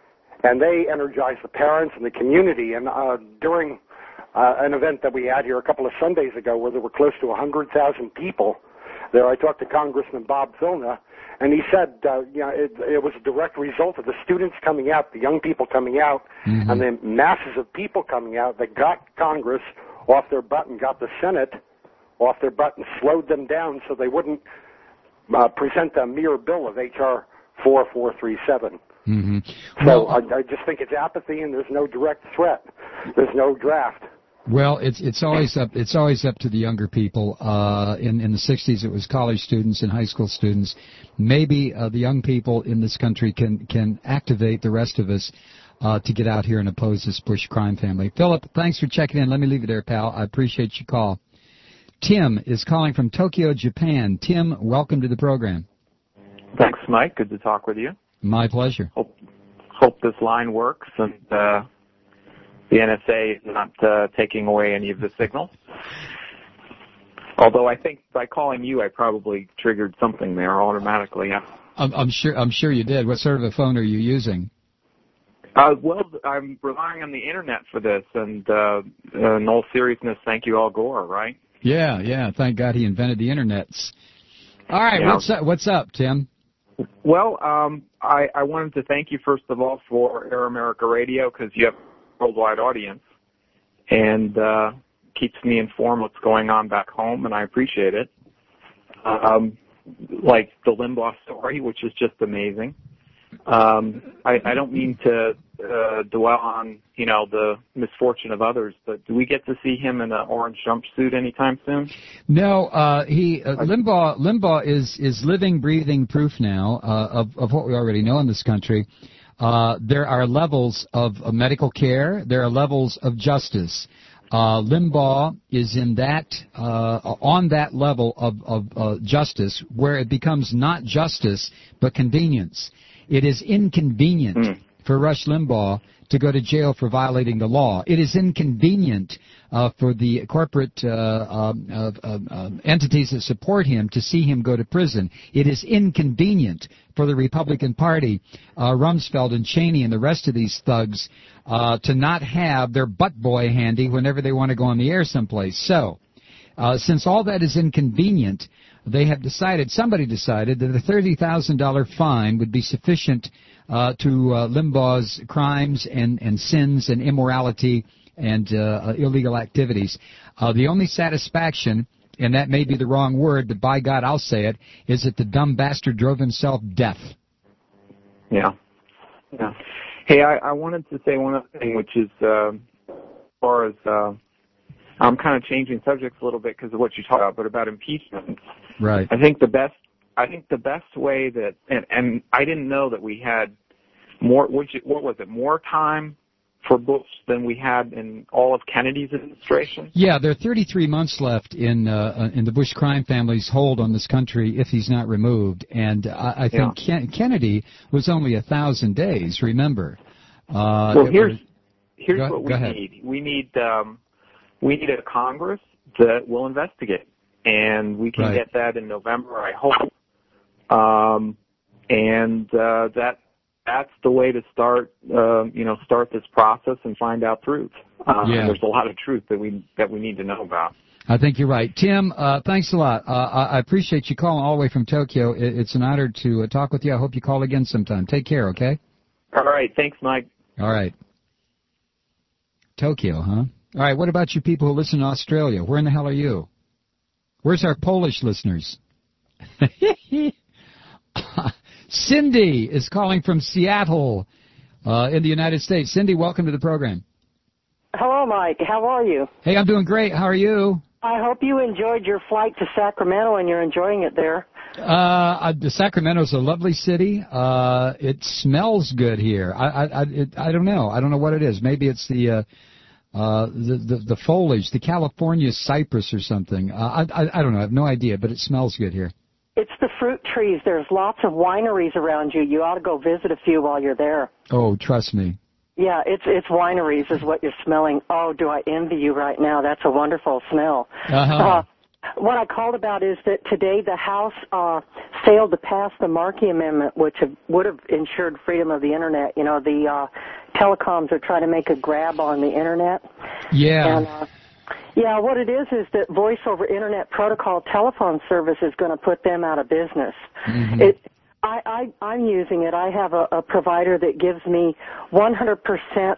S10: and they energized the parents and the community. And uh, during uh, an event that we had here a couple of Sundays ago, where there were close to one hundred thousand people there, I talked to Congressman Bob Filner, and he said, uh, you know, it, it was a direct result of the students coming out, the young people coming out, mm-hmm. and the masses of people coming out that got Congress off their butt and got the Senate off their butt and slowed them down so they wouldn't Uh, present a mere bill of H R four four three seven.
S2: Mm-hmm.
S10: So
S2: Well,
S10: I, I just think it's apathy, and there's no direct threat. There's no draft.
S2: Well, it's it's always up it's always up to the younger people. Uh, in in the sixties, it was college students and high school students. Maybe uh, the young people in this country can can activate the rest of us uh, to get out here and oppose this Bush crime family. Philip, thanks for checking in. Let me leave it there, pal. I appreciate your call. Tim is calling from Tokyo, Japan. Tim, welcome to the program.
S16: Thanks, Mike. Good to talk with you.
S2: My pleasure.
S16: Hope, hope this line works and uh, the N S A is not uh, taking away any of the signals. Although I think by calling you, I probably triggered something there automatically. Yeah.
S2: I'm, I'm sure. I'm sure you did. What sort of a phone are you using?
S16: Uh, well, I'm relying on the internet for this, and uh, in all seriousness, thank you, Al Gore, right?
S2: Yeah, yeah. Thank God he invented the internets. All right,
S16: Yeah.
S2: what's up? What's up, Tim?
S16: Well, um, I, I wanted to thank you, first of all, for Air America Radio, because you have a worldwide audience, and uh, keeps me informed what's going on back home, and I appreciate it. Um, like the Limbaugh story, which is just amazing. Um, I, I don't mean to uh, dwell on, you know, the misfortune of others, but do we get to see him in an orange jumpsuit anytime soon?
S2: No, uh, he uh, Limbaugh. Limbaugh is is living, breathing proof now uh, of of what we already know in this country. Uh, there are levels of, of medical care. There are levels of justice. Uh, Limbaugh is in that uh, on that level of of uh, justice, where it becomes not justice but convenience. It is inconvenient mm. for for Rush Limbaugh to go to jail for violating the law. It is inconvenient uh, for the corporate uh, um, uh, uh, uh, entities that support him to see him go to prison. It is inconvenient for the Republican Party, uh, Rumsfeld and Cheney and the rest of these thugs, uh, to not have their butt boy handy whenever they want to go on the air someplace. So, uh, since all that is inconvenient, they have decided, somebody decided, that a thirty thousand dollars fine would be sufficient uh, to uh, Limbaugh's crimes and, and sins and immorality and uh, illegal activities. Uh, the only satisfaction, and that may be the wrong word, but by God, I'll say it, is that the dumb bastard drove himself deaf.
S16: Yeah. Yeah. Hey, I, I wanted to say one other thing, which is uh, as far as uh, I'm kind of changing subjects a little bit because of what you talked about, but about impeachment.
S2: Right.
S16: I think the best. I think the best way that, and, and I didn't know that we had more. Which, what was it? More time for Bush than we had in all of Kennedy's administration?
S2: Yeah, there are thirty-three months left in uh, in the Bush crime family's hold on this country if he's not removed, and I, I think yeah. Ken- Kennedy was only a thousand days. Remember? Uh,
S16: well, here's here's
S2: go,
S16: what we
S2: go ahead.
S16: need. We need um, we need a Congress that will investigate, and we can
S2: right.
S16: get that in November, I hope. Um, and uh, that. That's the way to start, uh, you know, start this process and find out truth. Uh,
S2: yeah.
S16: And there's a lot of truth that we that we need to know about.
S2: I think you're right. Tim, uh, thanks a lot. Uh, I appreciate you calling all the way from Tokyo. It's an honor to uh, talk with you. I hope you call again sometime. Take care, okay?
S16: All right. Thanks, Mike.
S2: All right. Tokyo, huh? All right, what about you people who listen to Australia? Where in the hell are you? Where's our Polish listeners? Cindy is calling from Seattle uh, in the United States. Cindy, welcome to the program.
S17: Hello, Mike. How are you?
S2: Hey, I'm doing great. How are you?
S17: I hope you enjoyed your flight to Sacramento and you're enjoying it there.
S2: Uh, the Sacramento's a lovely city. Uh, it smells good here. I I I, it, I don't know. I don't know what it is. Maybe it's the uh, uh, the, the the foliage, the California cypress or something. Uh, I, I I don't know. I have no idea, but it smells good here.
S17: It's the fruit trees. There's lots of wineries around you. You ought to go visit a few while you're there.
S2: Oh, trust me.
S17: Yeah, it's it's wineries is what you're smelling. Oh, do I envy you right now? That's a wonderful smell.
S2: Uh-huh.
S17: Uh, what I called about is that today the House uh, failed to pass the Markey Amendment, which have, would have ensured freedom of the Internet. You know, the uh, telecoms are trying to make a grab on the Internet.
S2: Yeah.
S17: And, uh, Yeah, what it is is that Voice over Internet Protocol telephone service is going to put them out of business.
S2: Mm-hmm.
S17: It, I, I, I'm using it. I have a, a provider that gives me one hundred percent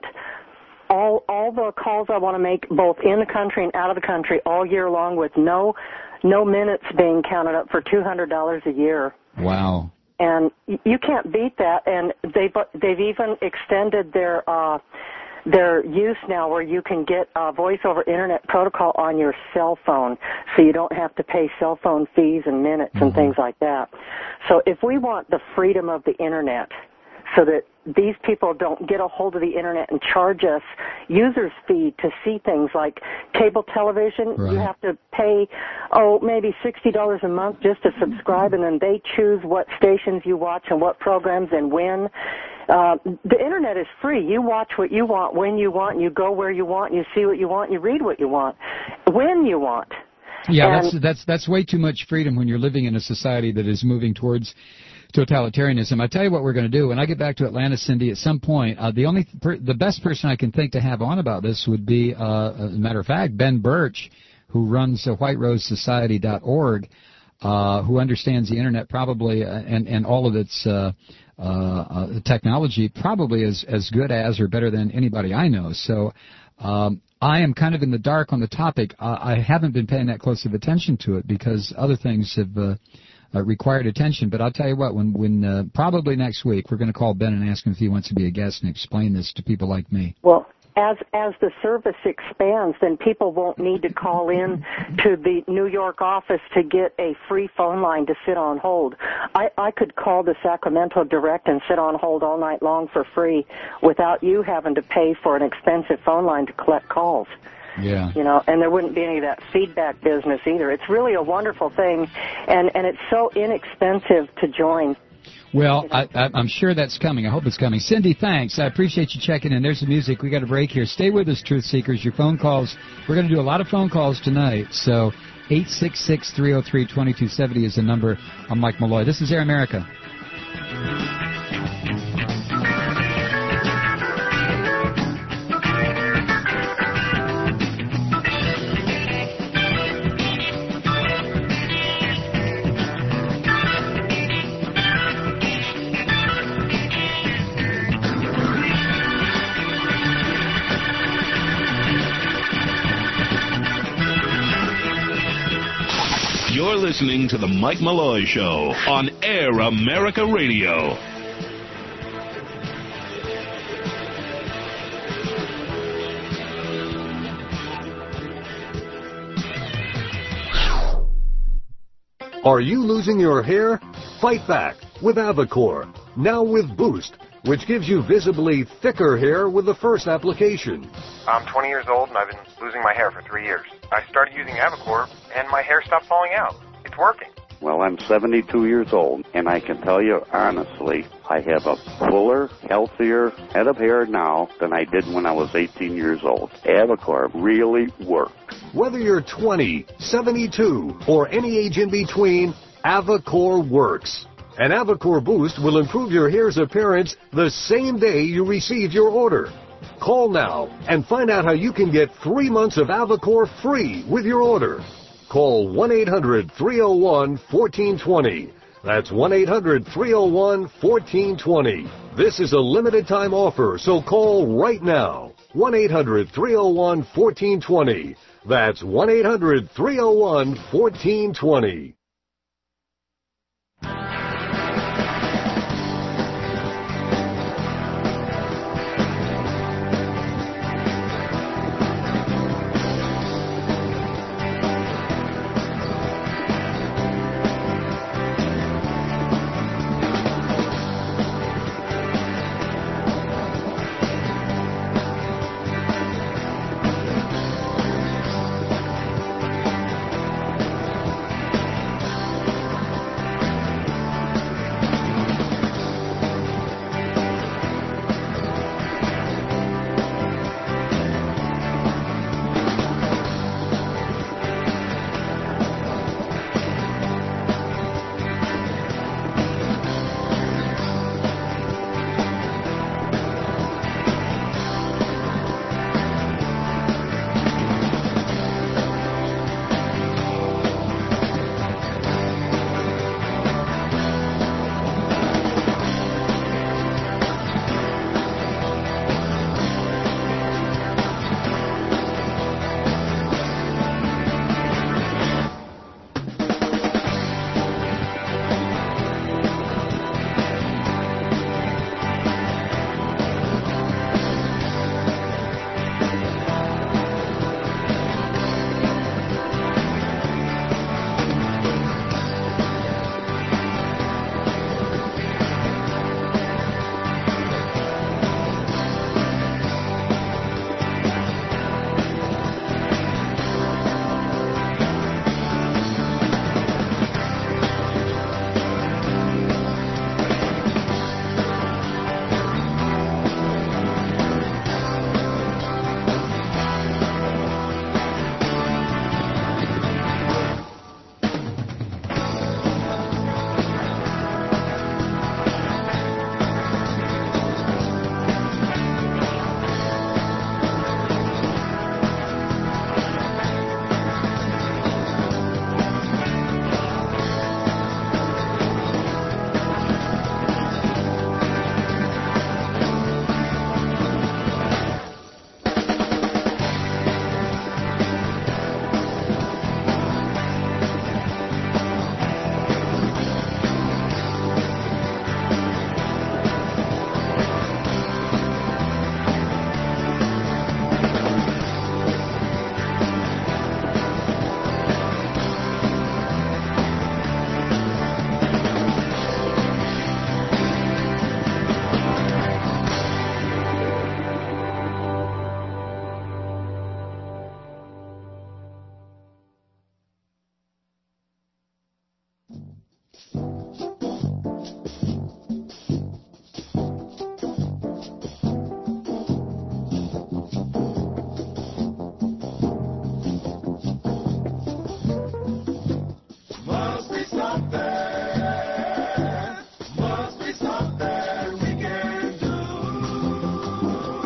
S17: all all the calls I want to make, both in the country and out of the country, all year long, with no no minutes being counted up for two hundred dollars a year.
S2: Wow.
S17: And you can't beat that. And they've they've even extended their uh, their use now where you can get uh, voice over internet protocol on your cell phone, so you don't have to pay cell phone fees and minutes mm-hmm. and things like that. So if we want the freedom of the internet, so that these people don't get a hold of the internet and charge us users fee to see things like cable television.
S2: Right.
S17: You have to pay, oh, maybe sixty dollars a month just to subscribe, and then they choose what stations you watch and what programs and when. Uh, the internet is free. You watch what you want, when you want, and you go where you want, and you see what you want, and you read what you want, when you want.
S2: Yeah,
S17: and,
S2: that's that's that's way too much freedom when you're living in a society that is moving towards totalitarianism. I tell you what we're going to do. When I get back to Atlanta, Cindy, at some point, uh, the only per- the best person I can think to have on about this would be, uh, as a matter of fact, Ben Birch, who runs uh, white rose society dot org, uh, who understands the internet probably uh, and and all of its uh, uh, uh, technology probably as as good as or better than anybody I know. So. Um, I am kind of in the dark on the topic. Uh, I haven't been paying that close of attention to it because other things have uh, uh, required attention. But I'll tell you what, when, when uh, probably next week, we're going to call Ben and ask him if he wants to be a guest and explain this to people like me.
S17: Well, as as the service expands, then people won't need to call in to the New York office to get a free phone line to sit on hold. I, I could call the Sacramento Direct and sit on hold all night long for free without you having to pay for an expensive phone line to collect calls.
S2: Yeah.
S17: You know, and there wouldn't be any of that feedback business either. It's really a wonderful thing, and, and it's so inexpensive to join.
S2: Well, I, I, I'm sure that's coming. I hope it's coming. Cindy, thanks. I appreciate you checking in. There's the music. We got a break here. Stay with us, Truth Seekers. Your phone calls. We're going to do a lot of phone calls tonight. So eight six six, three oh three, two two seven oh is the number. I'm Mike Malloy. This is Air America.
S11: You're listening to The Mike Malloy Show on Air America Radio.
S3: Are you losing your hair? Fight back with Avacor, now with Boost, which gives you visibly thicker hair with the first application.
S4: I'm twenty years old and I've been losing my hair for three years. I started using Avacor and my hair stopped falling out. It's working.
S5: Well, I'm seventy-two years old, and I can tell you honestly, I have a fuller, healthier head of hair now than I did when I was eighteen years old. Avacor really worked.
S3: Whether you're twenty, seventy-two, or any age in between, Avacor works. And Avacor Boost will improve your hair's appearance the same day you receive your order. Call now and find out how you can get three months of Avacor free with your order. Call one eight hundred, three oh one, one four two oh. That's one eight hundred, three oh one, one four two oh. This is a limited time offer, so call right now. one eight hundred, three oh one, one four two oh. That's one eight hundred, three oh one, one four two oh.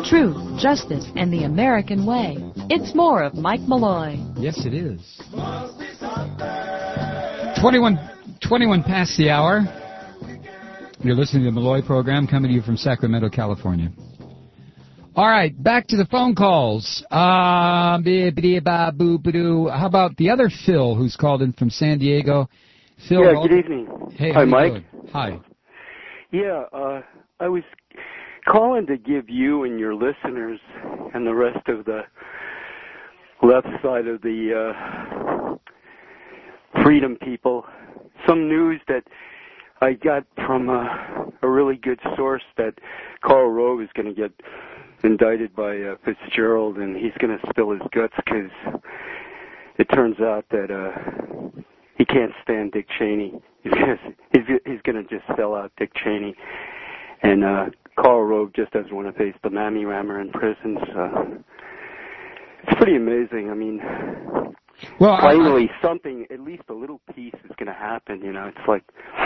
S18: truth, justice, and the American way. It's more of Mike Malloy.
S2: Yes, it is. twenty-one, twenty-one past the hour. You're listening to the Malloy program coming to you from Sacramento, California. All right, back to the phone calls. Uh, how about the other Phil who's called in from San Diego? Phil,
S6: yeah, good evening.
S2: Hey,
S6: hi, Mike.
S2: Doing? Hi.
S6: Yeah, uh, I was calling to give you and your listeners and the rest of the left side of the uh, freedom people some news that I got from a, a really good source that Karl Rove is going to get indicted by uh, Fitzgerald, and he's going to spill his guts because it turns out that uh, he can't stand Dick Cheney. He's gonna, he's, he's going to just sell out Dick Cheney. And uh, Karl Rove just doesn't want to face the mammy rammer in prison. So it's pretty amazing. I mean, well, finally I, I, something, at least a little piece is going to happen. You know, it's like...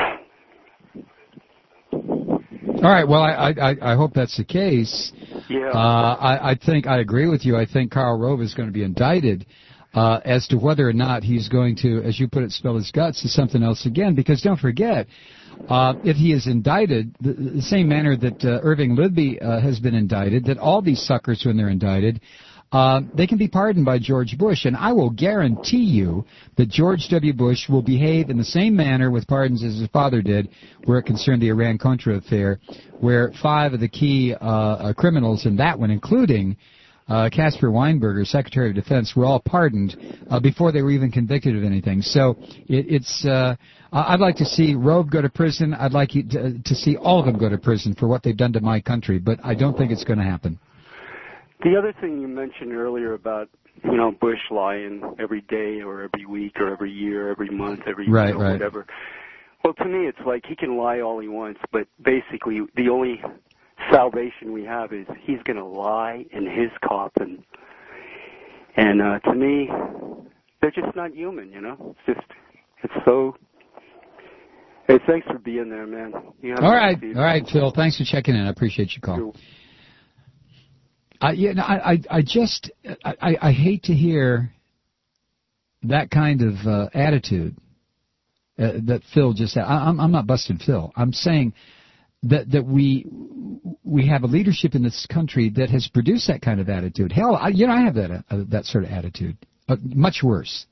S2: All right. Well, I I, I hope that's the case.
S6: Yeah.
S2: Uh, I, I think I agree with you. I think Karl Rove is going to be indicted. Uh, as to whether or not he's going to, as you put it, spill his guts is something else again. Because don't forget, uh, if he is indicted, the, the same manner that uh, Irving Libby uh, has been indicted, that all these suckers, when they're indicted, uh, they can be pardoned by George Bush. And I will guarantee you that George W. Bush will behave in the same manner with pardons as his father did, where it concerned the Iran-Contra affair, where five of the key uh, uh, criminals in that one, including Uh, Casper Weinberger, Secretary of Defense, were all pardoned uh, before they were even convicted of anything. So it, it's, uh, I'd like to see Rove go to prison. I'd like you to, to see all of them go to prison for what they've done to my country, but I don't think it's going to happen.
S6: The other thing you mentioned earlier about, you know, Bush lying every day or every week or every year, every month, every
S2: right,
S6: you know,
S2: right.
S6: whatever. Well, to me, it's like he can lie all he wants, but basically the only salvation we have is he's going to lie in his coffin. And uh, to me, they're just not human, you know? It's just, it's so... Hey, thanks for being there, man. You have
S2: all right, all right, Phil. Thanks for checking in. I appreciate your call.
S6: Sure.
S2: I, yeah, no, I, I, I just, I, I hate to hear that kind of uh, attitude uh, that Phil just had. I, I'm, I'm not busting Phil. I'm saying that that we we have a leadership in this country that has produced that kind of attitude. Hell, I, you know, I have that uh, that sort of attitude. Uh, much worse.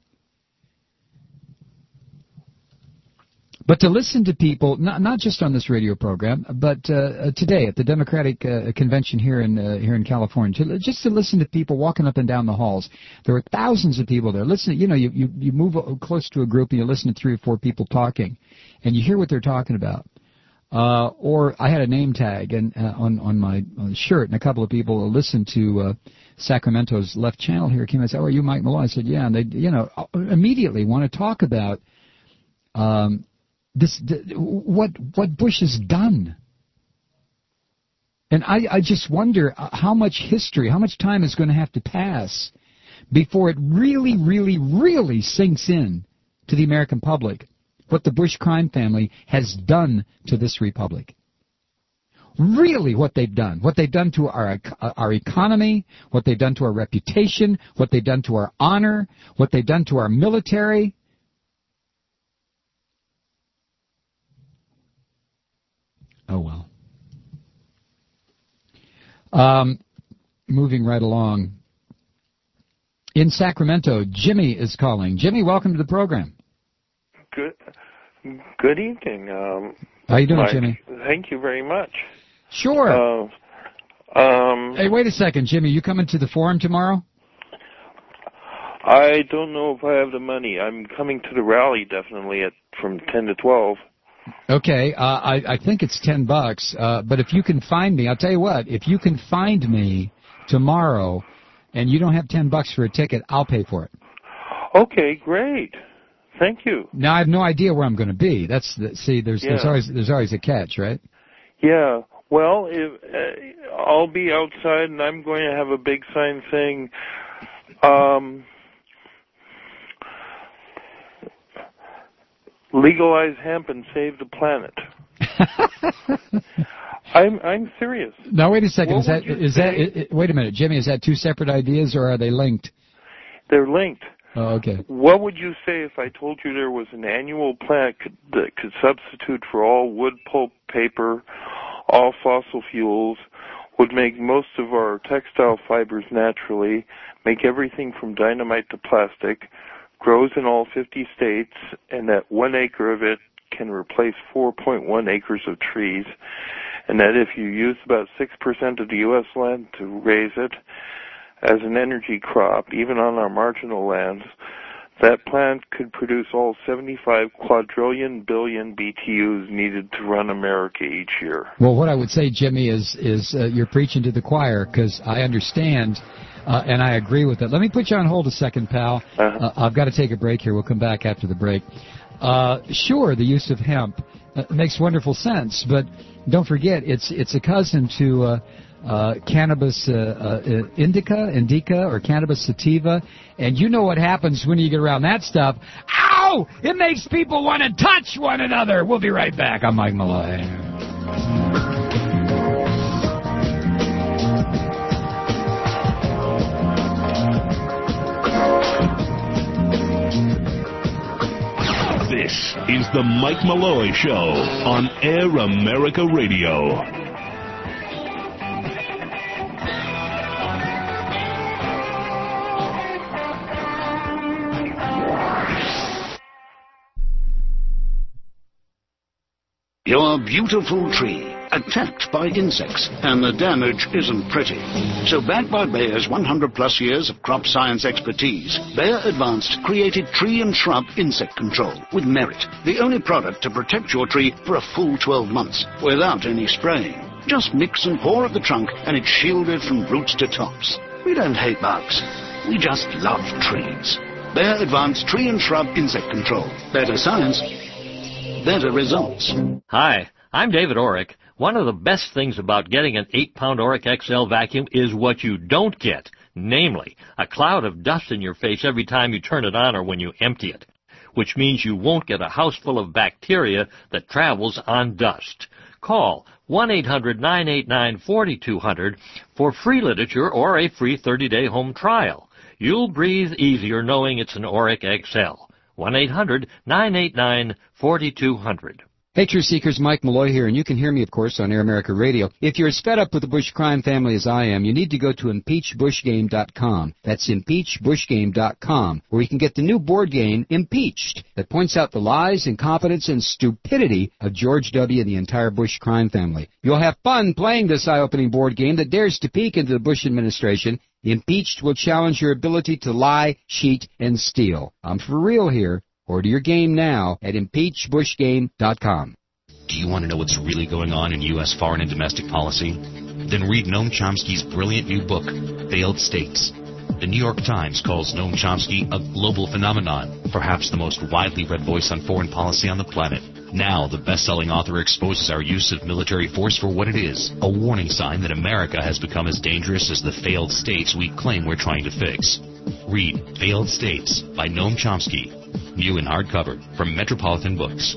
S2: But to listen to people, not not just on this radio program, but uh, today at the Democratic uh, convention here in uh, here in California, to, just to listen to people walking up and down the halls. There were thousands of people there. Listen, you know, you, you you move close to a group and you listen to three or four people talking, and you hear what they're talking about. Uh, or I had a name tag and uh, on on my uh, shirt, and a couple of people listened to uh, Sacramento's left channel here. Came and said, "Oh, are you Mike Malloy?" I said, "Yeah," and they, you know, immediately want to talk about um, this, th- what what Bush has done. And I, I just wonder how much history, how much time is going to have to pass before it really, really, really sinks in to the American public what the Bush crime family has done to this republic. Really what they've done. What they've done to our our economy, what they've done to our reputation, what they've done to our honor, what they've done to our military. Oh, well. Um, moving right along. In Sacramento, Jimmy is calling. Jimmy, welcome to the program.
S19: Good, good evening. Um,
S2: How you doing,
S19: Mike.
S2: Jimmy?
S19: Thank you very much.
S2: Sure.
S19: Uh, um,
S2: hey, wait a second, Jimmy. You coming to the forum tomorrow?
S19: I don't know if I have the money. I'm coming to the rally definitely at from ten to twelve.
S2: Okay, uh, I, I think it's ten bucks. Uh, but if you can find me, I'll tell you what. If you can find me tomorrow, and you don't have ten bucks for a ticket, I'll pay for it.
S19: Okay, great. Thank you.
S2: Now I have no idea where I'm going to be. That's the, see, there's
S19: Yeah.
S2: there's always there's always a catch, right?
S19: Yeah. Well, if, uh, I'll be outside, and I'm going to have a big sign saying, um, "Legalize hemp and save the planet." I'm I'm serious.
S2: Now wait a second.
S19: What
S2: Is that
S19: would you
S2: is that?
S19: say-
S2: It, it- wait a minute, Jimmy. Is that two separate ideas or are they linked?
S19: They're linked.
S2: Oh, okay.
S19: What would you say if I told you there was an annual plant could, that could substitute for all wood, pulp, paper, all fossil fuels, would make most of our textile fibers naturally, make everything from dynamite to plastic, grows in all fifty states, and that one acre of it can replace four point one acres of trees, and that if you use about six percent of the U S land to raise it as an energy crop, even on our marginal lands, that plant could produce all seventy-five quadrillion billion B T Us needed to run America each year.
S2: Well, what I would say, Jimmy, is is uh, you're preaching to the choir because I understand uh, and I agree with it. Let me put you on hold a second, pal.
S19: Uh-huh.
S2: Uh, I've got to take a break here. We'll come back after the break. Uh, sure, the use of hemp uh, makes wonderful sense, but don't forget it's it's a cousin to uh, uh, cannabis uh, uh, indica, indica, or cannabis sativa, and you know what happens when you get around that stuff. Ow! It makes people want to touch one another. We'll be right back. I'm Mike Malloy.
S11: This is the Mike Malloy Show on Air America Radio.
S8: Your beautiful tree, attacked by insects, and the damage isn't pretty. So backed by Bayer's one hundred plus years of crop science expertise, Bayer Advanced created tree and shrub insect control with Merit, the only product to protect your tree for a full twelve months without any spraying. Just mix and pour at the trunk and it's shielded from roots to tops. We don't hate bugs, we just love trees. Bayer Advanced Tree and Shrub Insect Control. Better science, better results.
S12: Hi, I'm David Orrick. One of the best things about getting an eight pound Orrick X L vacuum is what you don't get, namely, a cloud of dust in your face every time you turn it on or when you empty it, which means you won't get a house full of bacteria that travels on dust. Call one eight hundred nine eight nine four two zero zero for free literature or a free thirty day home trial. You'll breathe easier knowing it's an Orrick X L. one eight hundred nine eight nine four two zero zero.
S2: Hey, Truth Seekers, Mike Malloy here, and you can hear me, of course, on Air America Radio. If you're as fed up with the Bush crime family as I am, you need to go to impeach bush game dot com. That's impeach bush game dot com, where you can get the new board game, Impeached, that points out the lies, incompetence, and stupidity of George W. and the entire Bush crime family. You'll have fun playing this eye-opening board game that dares to peek into the Bush administration. Impeached will challenge your ability to lie, cheat, and steal. I'm for real here. Order your game now at impeach bush game dot com.
S13: Do you want to know what's really going on in U S foreign and domestic policy? Then read Noam Chomsky's brilliant new book, Failed States. The New York Times calls Noam Chomsky a global phenomenon, perhaps the most widely read voice on foreign policy on the planet. Now, the best-selling author exposes our use of military force for what it is, a warning sign that America has become as dangerous as the failed states we claim we're trying to fix. Read Failed States by Noam Chomsky, new in hardcover from Metropolitan Books.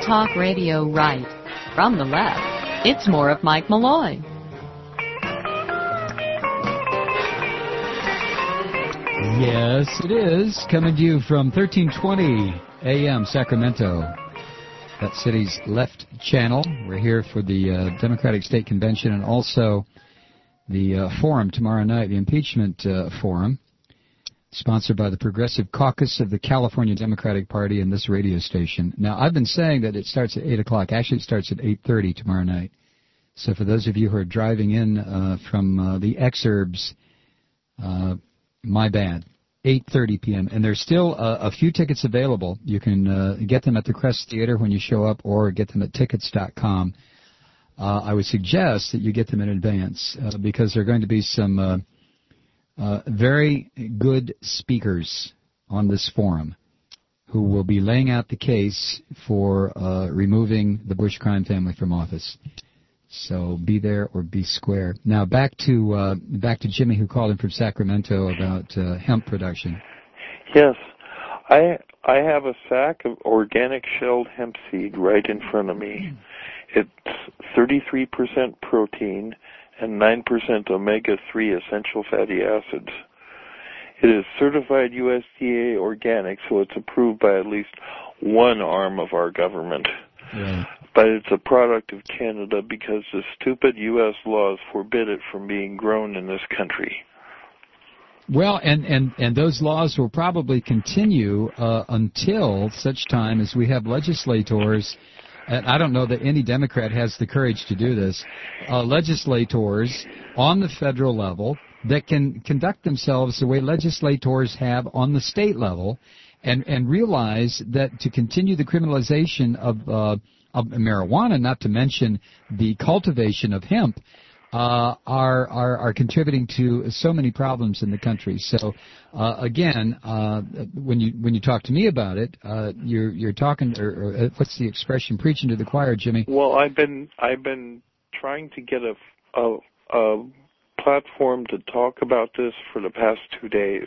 S18: talk radio right. From the left, it's more of Mike Malloy.
S2: Yes, it is. Coming to you from thirteen twenty A M Sacramento. That city's left channel. We're here for the uh, Democratic State Convention and also the uh, forum tomorrow night, the impeachment uh, forum, sponsored by the Progressive Caucus of the California Democratic Party and this radio station. Now, I've been saying that it starts at eight o'clock. Actually, it starts at eight thirty tomorrow night. So for those of you who are driving in uh, from uh, the exurbs, uh, my bad. eight thirty p.m. And there's still uh, a few tickets available. You can uh, get them at the Crest Theater when you show up or get them at tickets dot com. Uh, I would suggest that you get them in advance uh, because there are going to be some uh, uh, very good speakers on this forum who will be laying out the case for uh, removing the Bush crime family from office. So be there or be square. Now back to uh, back to Jimmy, who called in from Sacramento about uh, hemp production.
S19: Yes, I I have a sack of organic shelled hemp seed right in front of me. It's thirty-three percent protein and nine percent omega three essential fatty acids. It is certified U S D A organic, so it's approved by at least one arm of our government.
S2: Right.
S19: But it's a product of Canada because the stupid U S laws forbid it from being grown in this country.
S2: Well, and, and, and those laws will probably continue uh, until such time as we have legislators, and I don't know that any Democrat has the courage to do this, uh, legislators on the federal level that can conduct themselves the way legislators have on the state level and, and realize that to continue the criminalization of uh, of marijuana, not to mention the cultivation of hemp, uh, are, are are contributing to so many problems in the country. So, uh, again, uh, when you when you talk to me about it, uh, you're you're talking, or, or what's the expression? Preaching to the choir, Jimmy.
S19: Well, I've been I've been trying to get a a, a platform to talk about this for the past two days,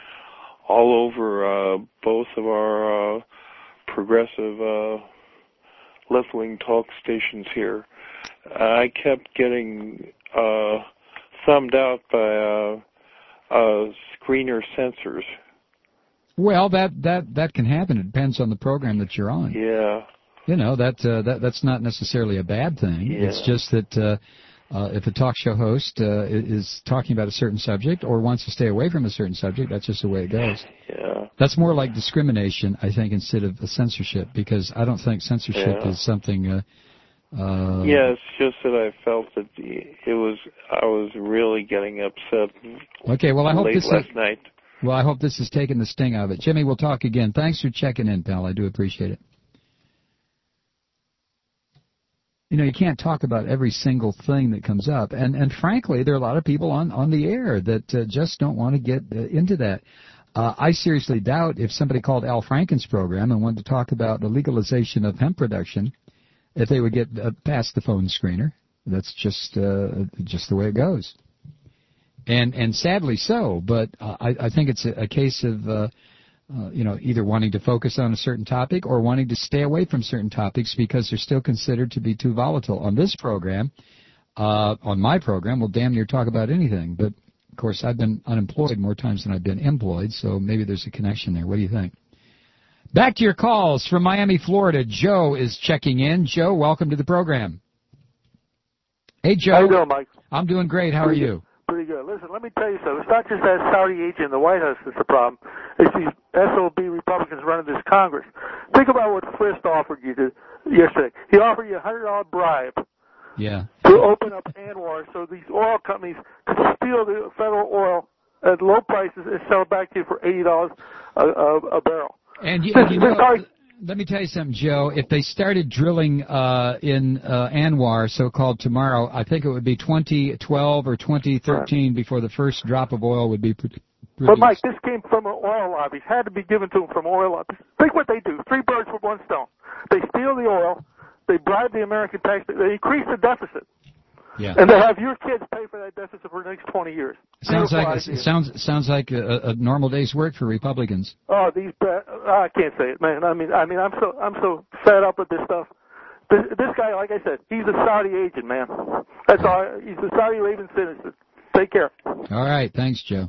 S19: all over uh, both of our uh, progressive. Uh, left-wing talk stations here. Uh, I kept getting uh, thumbed out by uh, uh, screener censors.
S2: Well, that, that, that can happen. It depends on the program that you're on.
S19: Yeah.
S2: You know, that uh, that that's not necessarily a bad thing.
S19: Yeah.
S2: It's just that uh, uh, if a talk show host uh, is talking about a certain subject or wants to stay away from a certain subject, that's just the way it goes.
S19: Yeah.
S2: That's more like discrimination, I think, instead of a censorship, because I don't think censorship
S19: Yeah.
S2: is something. Uh, uh,
S19: yeah, it's just that I felt that the, it was. I was really getting upset.
S2: Okay, well, I hope
S19: late
S2: this
S19: last
S2: is,
S19: night.
S2: Well, I hope this has taken the sting out of it. Jimmy, we'll talk again. Thanks for checking in, pal. I do appreciate it. You know, you can't talk about every single thing that comes up. And, and frankly, there are a lot of people on, on the air that uh, just don't want to get uh, into that. Uh, I seriously doubt if somebody called Al Franken's program and wanted to talk about the legalization of hemp production, if they would get uh, past the phone screener. That's just uh, just the way it goes. And and sadly so, but uh, I, I think it's a, a case of... Uh, Uh, you know, either wanting to focus on a certain topic or wanting to stay away from certain topics because they're still considered to be too volatile. On this program, uh, on my program, we'll damn near talk about anything. But, of course, I've been unemployed more times than I've been employed, so maybe there's a connection there. What do you think? Back to your calls from Miami, Florida. Joe is checking in. Joe, welcome to the program. Hey, Joe.
S20: How you doing, Mike?
S2: I'm doing great. How are you?
S20: Pretty good. Listen, let me tell you something. It's not just that Saudi agent in the White House that's the problem. It's these S O B Republicans running this Congress. Think about what Frist offered you to, yesterday. He offered you a one hundred dollar bribe
S2: Yeah.
S20: to open up Anwar so these oil companies could steal the federal oil at low prices and sell it back to you for eighty dollars a, a, a barrel.
S2: And you, you know, let me tell you something, Joe. If they started drilling uh, in uh, Anwar, so-called tomorrow, I think it would be twenty twelve or twenty thirteen right. before the first drop of oil would be produced.
S20: But, Mike, this came from an oil lobby. It had to be given to them from oil lobbies. Think what they do. Three birds with one stone. They steal the oil. They bribe the American taxpayer. They increase the deficit.
S2: Yeah.
S20: And they have your kids pay for that deficit for the next twenty years.
S2: Sounds like
S20: Beautiful
S2: it
S20: idea.
S2: sounds sounds like a, a normal day's work for Republicans.
S20: Oh, these ba- I can't say it, man. I mean, I mean, I'm so I'm so fed up with this stuff. This, this guy, like I said, he's a Saudi agent, man. That's all. He's a Saudi Arabian citizen. Take care.
S2: All right, thanks, Joe.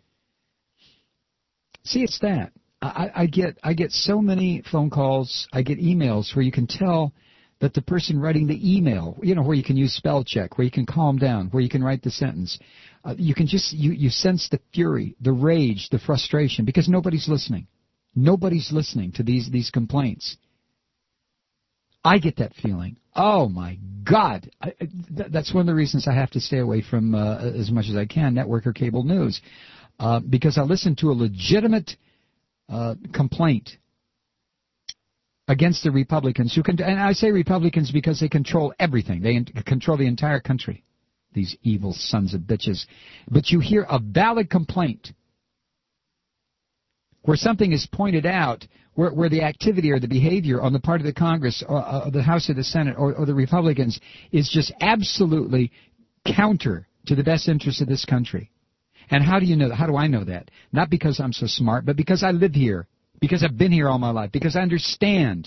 S2: See, it's that. I, I get I get so many phone calls, I get emails where you can tell that the person writing the email, you know, where you can use spell check, where you can calm down, where you can write the sentence, uh, you can just, you, you sense the fury, the rage, the frustration, because nobody's listening. Nobody's listening to these, these complaints. I get that feeling. Oh, my God. I, th- that's one of the reasons I have to stay away from, uh, as much as I can, network or cable news, uh, because I listen to a legitimate uh, complaint against the Republicans, who can, and I say Republicans because they control everything. They in, control the entire country, these evil sons of bitches. But you hear a valid complaint where something is pointed out, where, where the activity or the behavior on the part of the Congress, or uh, the House or the Senate, or, or the Republicans is just absolutely counter to the best interests of this country. And how do you know that? How do I know that? Not because I'm so smart, but because I live here. Because I've been here all my life, because I understand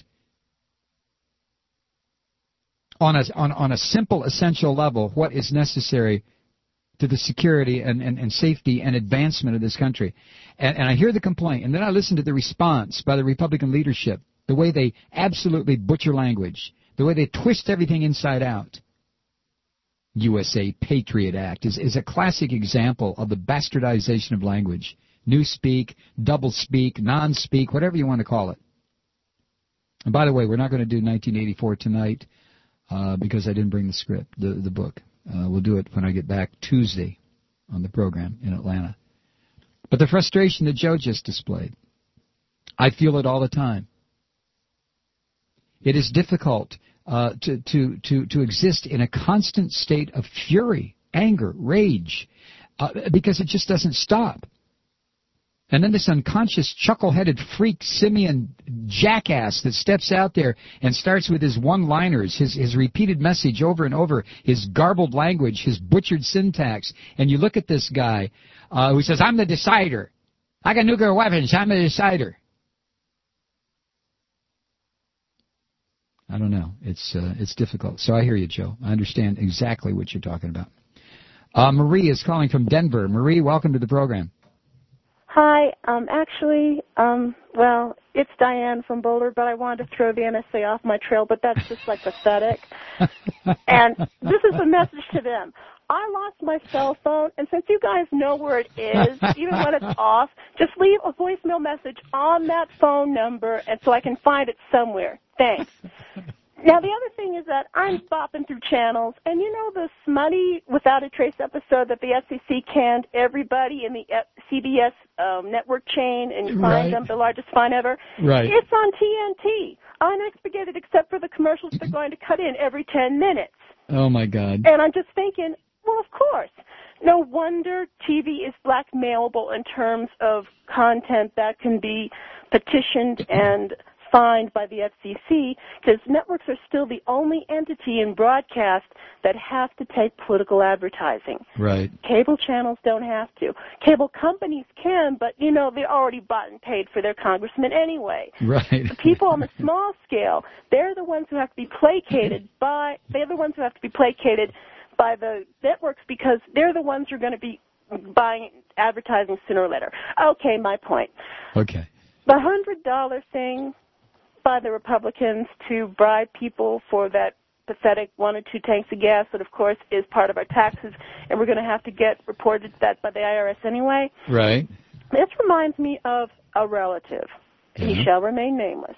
S2: on a, on, on a simple, essential level what is necessary to the security and, and, and safety and advancement of this country. And, and I hear the complaint, and then I listen to the response by the Republican leadership, the way they absolutely butcher language, the way they twist everything inside out. U S A Patriot Act is, is a classic example of the bastardization of language. Newspeak, double-speak, non-speak, whatever you want to call it. And by the way, we're not going to do nineteen eighty-four tonight uh, because I didn't bring the script, the, the book. Uh, we'll do it when I get back Tuesday on the program in Atlanta. But the frustration that Joe just displayed, I feel it all the time. It is difficult uh, to, to, to, to exist in a constant state of fury, anger, rage, uh, because it just doesn't stop. And then this unconscious, chuckle-headed freak simian jackass that steps out there and starts with his one-liners, his, his repeated message over and over, his garbled language, his butchered syntax. And you look at this guy uh, who says, I'm the decider. I got nuclear weapons. I'm the decider. I don't know. It's uh, it's difficult. So I hear you, Joe. I understand exactly what you're talking about. Uh, Marie is calling from Denver. Marie, welcome to the program.
S21: Hi, um, actually, um, well, it's Diane from Boulder, but I wanted to throw the N S A off my trail, but that's just like pathetic. And this is a message to them. I lost my cell phone, and since you guys know where it is, even when it's off, just leave a voicemail message on that phone number, and so I can find it somewhere. Thanks. Now, the other thing is that I'm bopping through channels, and you know the smutty Without a Trace episode that the F C C canned everybody in the C B S um, network chain, and you find
S2: Right.
S21: them the largest fine ever?
S2: Right.
S21: It's on T N T, unexpurgated except for the commercials they're going to cut in every ten minutes.
S2: Oh, my God.
S21: And I'm just thinking, well, of course. No wonder T V is blackmailable in terms of content that can be petitioned and fined by the F C C, because networks are still the only entity in broadcast that have to take political advertising.
S2: Right.
S21: Cable channels don't have to. Cable companies can, but, you know, they're already bought and paid for their congressmen anyway.
S2: Right.
S21: The people on the small scale, they're the ones who have to be placated by, they're the ones who have to be placated by the networks because they're the ones who are going to be buying advertising sooner or later. Okay, my point.
S2: Okay.
S21: The one hundred dollar thing by the Republicans to bribe people for that pathetic one or two tanks of gas that, of course, is part of our taxes, and we're going to have to get reported that by the I R S anyway.
S2: Right.
S21: This reminds me of a relative.
S2: Yeah.
S21: He shall remain nameless.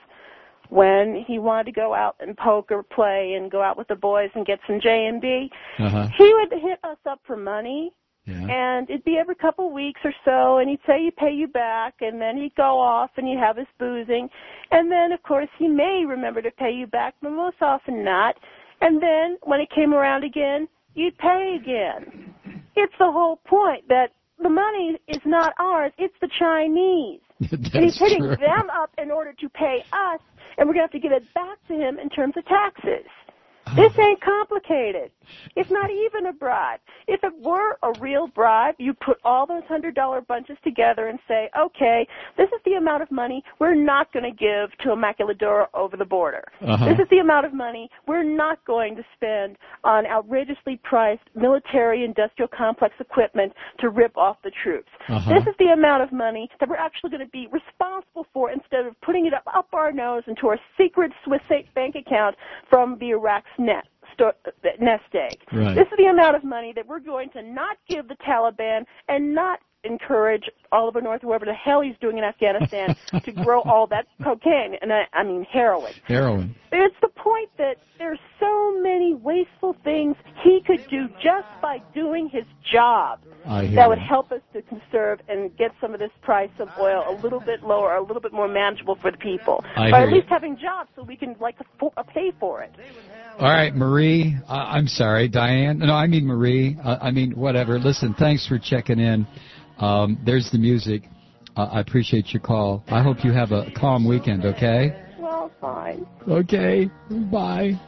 S21: When he wanted to go out and poker play and go out with the boys and get some J and B,
S2: Uh-huh.
S21: he would hit us up for money.
S2: Yeah.
S21: And it'd be every couple of weeks or so, and he'd say he'd pay you back, and then he'd go off and you'd have his boozing. And then, of course, he may remember to pay you back, but most often not. And then, when it came around again, you'd pay again. It's the whole point that the money is not ours, it's the Chinese. And he's hitting
S2: true.
S21: them up in order to pay us, and we're going to have to give it back to him in terms of taxes. This ain't complicated. It's not even a bribe. If it were a real bribe, you put all those one hundred dollar bunches together and say, okay, this is the amount of money we're not going to give to a maquiladora over the border.
S2: Uh-huh.
S21: This is the amount of money we're not going to spend on outrageously priced military-industrial complex equipment to rip off the troops.
S2: Uh-huh.
S21: This is the amount of money that we're actually going to be responsible for instead of putting it up, up our nose into our secret Swiss bank account from the Iraq's net. nest egg.
S2: Right.
S21: This is the amount of money that we're going to not give the Taliban and not encourage Oliver North, whoever the hell he's doing in Afghanistan, to grow all that cocaine, and I, I mean heroin.
S2: Heroin.
S21: It's the point that there's so many wasteful things he could do just by doing his job
S2: I hear
S21: that would
S2: you.
S21: help us to conserve and get some of this price of oil a little bit lower, a little bit more manageable for the people.
S2: I
S21: or
S2: hear
S21: at least
S2: you.
S21: having jobs so we can like affo- pay for it.
S2: All right, Marie. Uh, I'm sorry, Diane. No, I mean Marie. Uh, I mean, whatever. Listen, thanks for checking in. Um, there's the music. Uh, I appreciate your call. I hope you have a calm weekend, okay?
S21: Well, fine.
S2: Okay. Bye.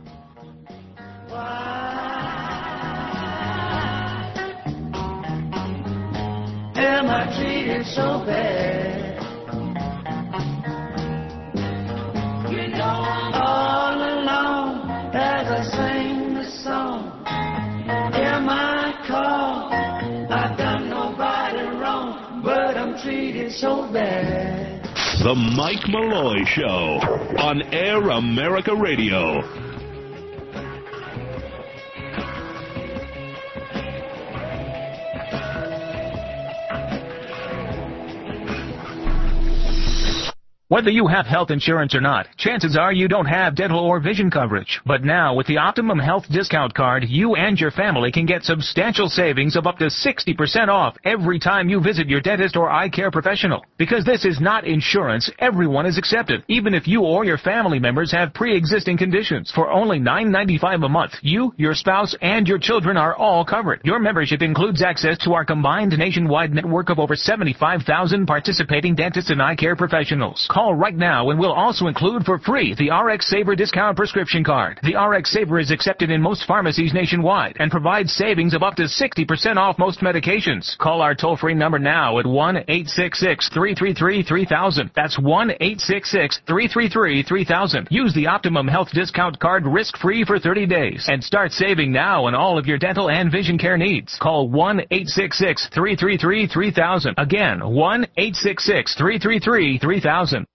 S7: Am I treated so bad? You know I'm all alone as I sing the song. Am I called? I've done nobody wrong, but I'm treated so bad.
S11: The Mike Malloy Show on Air America Radio.
S22: Whether you have health insurance or not, chances are you don't have dental or vision coverage. But now, with the Optimum Health Discount Card, you and your family can get substantial savings of up to sixty percent off every time you visit your dentist or eye care professional. Because this is not insurance, everyone is accepted, even if you or your family members have pre-existing conditions. For only nine ninety-five a month, you, your spouse, and your children are all covered. Your membership includes access to our combined nationwide network of over seventy-five thousand participating dentists and eye care professionals. Call right now and we'll also include for free the R X Saver Discount Prescription Card. The R X Saver is accepted in most pharmacies nationwide and provides savings of up to sixty percent off most medications. Call our toll-free number now at one eight six six, three three three, three thousand. That's one eight six six, three three three, three thousand. Use the Optimum Health Discount Card risk-free for thirty days and start saving now on all of your dental and vision care needs. Call one eight six six, three three three, three thousand. Again, one eight six six, three three three, three thousand.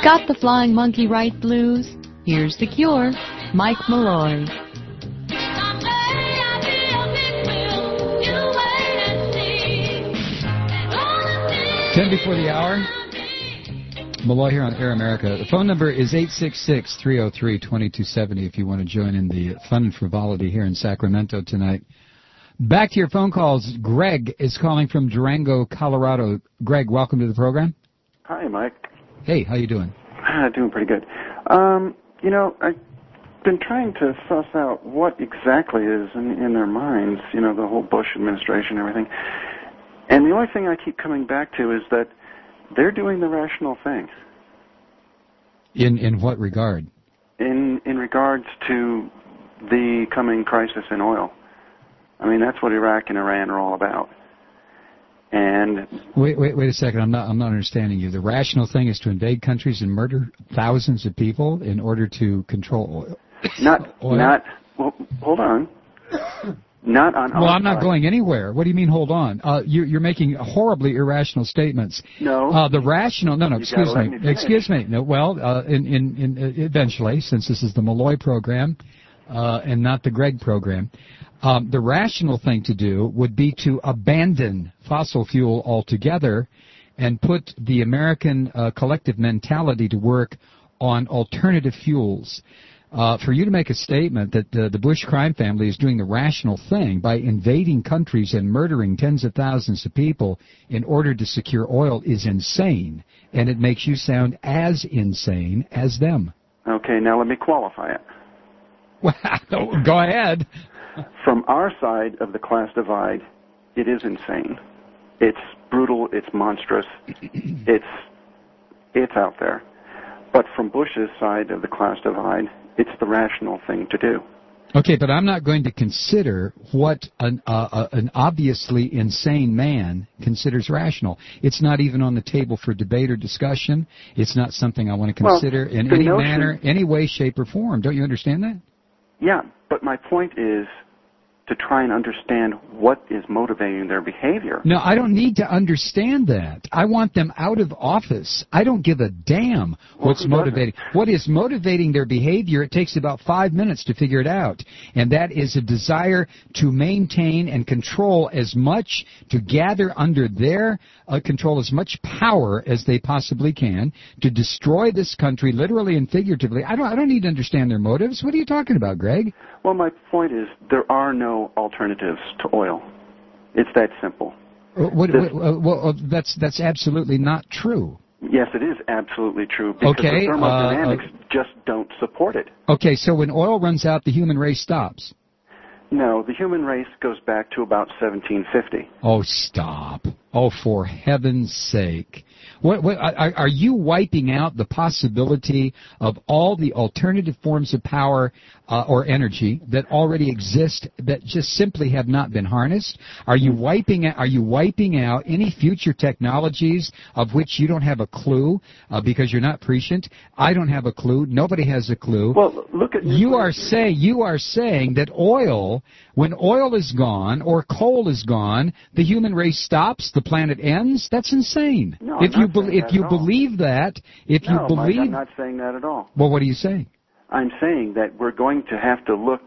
S18: Got the flying monkey right blues? Here's the cure. Mike Malloy.
S2: Ten before the hour. Malloy here on Air America. The phone number is eight six six, three oh three, two two seven zero if you want to join in the fun and frivolity here in Sacramento tonight. Back to your phone calls. Greg is calling from Durango, Colorado. Greg, welcome to the program.
S9: Hi, Mike.
S2: Hey, how you doing?
S9: Ah, doing pretty good. Um, you know, I've been trying to suss out what exactly is in, in their minds, you know, the whole Bush administration and everything. And the only thing I keep coming back to is that they're doing the rational thing.
S2: In in what regard?
S9: In in regards to the coming crisis in oil. I mean, that's what Iraq and Iran are all about. And
S2: wait, wait, wait a second. I'm not I'm not understanding you. The rational thing is to invade countries and murder thousands of people in order to control oil.
S9: Not
S2: oil?
S9: not. Well, hold on. Not on
S2: Well,
S9: our
S2: I'm not
S9: side.
S2: going anywhere. What do you mean, hold on? Uh, you, you're making horribly irrational statements.
S9: No.
S2: Uh, the rational, no, no,
S9: You
S2: excuse
S9: gotta let
S2: me.
S9: me finish.
S2: Excuse me. No, well, uh, in, in, in, uh, eventually, since this is the Malloy program, uh, and not the Greg program, um, the rational thing to do would be to abandon fossil fuel altogether and put the American uh, collective mentality to work on alternative fuels. Uh, for you to make a statement that uh, the Bush crime family is doing the rational thing by invading countries and murdering tens of thousands of people in order to secure oil is insane, and it makes you sound as insane as them.
S9: Okay, now let me qualify it.
S2: Well, go ahead.
S9: From our side of the class divide, it is insane. It's brutal. It's monstrous. It's it's out there. But from Bush's side of the class divide, it's the rational thing to do.
S2: Okay, but I'm not going to consider what an, uh, uh, an obviously insane man considers rational. It's not even on the table for debate or discussion. It's not something I want to consider
S9: Well,
S2: in
S9: the
S2: any
S9: notion-
S2: manner, any way, shape, or form. Don't you understand that?
S9: Yeah, but my point is to try and understand what is motivating their behavior.
S2: No, I don't need to understand that. I want them out of office. I don't give a damn what's
S9: who doesn't?
S2: motivating. What is motivating their behavior, it takes about five minutes to figure it out. And that is a desire to maintain and control as much, to gather under their uh, control as much power as they possibly can, to destroy this country literally and figuratively. I don't, I don't need to understand their motives. What are you talking about, Greg?
S9: Well, my point is there are no alternatives to oil. It's that simple.
S2: Uh, What,
S9: This-
S2: what, uh, well, uh, that's, that's absolutely not true.
S9: Yes, it is absolutely true because
S2: Okay,
S9: the
S2: uh,
S9: thermodynamics just don't support it.
S2: Okay, so when oil runs out, the human race stops.
S9: No, the human race goes back to about seventeen fifty.
S2: Oh, stop. Oh, for heaven's sake. What, what, are, are you wiping out the possibility of all the alternative forms of power uh, or energy that already exist that just simply have not been harnessed? Are you wiping out, are you wiping out any future technologies of which you don't have a clue uh, because you're not prescient? I don't have a clue. Nobody has a clue.
S9: Well, look at
S2: You are saying you are saying that oil, when oil is gone or coal is gone, the human race stops, the planet ends. That's insane.
S9: No,
S2: if
S9: I'm
S2: you
S9: not
S2: be,
S9: saying
S2: if
S9: that
S2: you
S9: at all.
S2: believe that, if
S9: no,
S2: you
S9: Mike,
S2: believe,
S9: I'm not saying that at all.
S2: well, what are you saying?
S9: I'm saying that we're going to have to look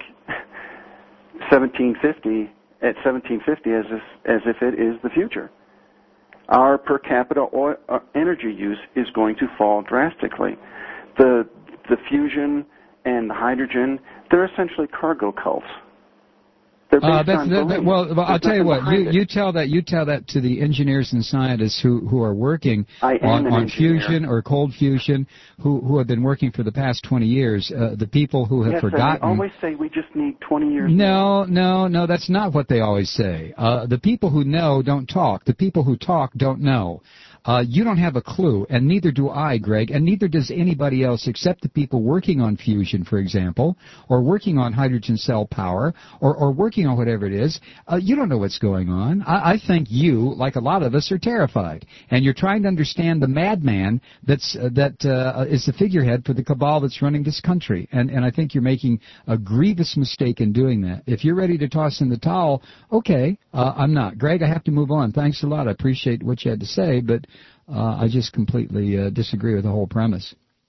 S9: seventeen fifty at seventeen fifty as if, as if it is the future. Our per capita oil, uh, energy use is going to fall drastically. The the fusion and the hydrogen, they're essentially cargo cults. They're based
S2: Uh, that's,
S9: on
S2: that, that,
S9: belief.
S2: well, well, I'll
S9: There's
S2: tell you
S9: nothing
S2: what. You,
S9: behind it.
S2: you tell that you tell that to the engineers and scientists who, who are working
S9: I am
S2: on,
S9: an
S2: on
S9: engineer.
S2: fusion or cold fusion, who who have been working for the past twenty years. Uh, the people who have
S9: yes, and
S2: forgotten.
S9: they always say we just need twenty years.
S2: No, no, no, that's not what they always say. Uh, the people who know don't talk. The people who talk don't know. Uh, you don't have a clue, and neither do I, Greg, and neither does anybody else except the people working on fusion, for example, or working on hydrogen cell power, or, or working on whatever it is. Uh, you don't know what's going on. I, I think you, like a lot of us, are terrified, and you're trying to understand the madman that's uh, that uh, is the figurehead for the cabal that's running this country, and and I think you're making a grievous mistake in doing that. If you're ready to toss in the towel, okay, uh, I'm not. Greg, I have to move on. Thanks a lot. I appreciate what you had to say, but Uh, I just completely uh, disagree with the whole premise.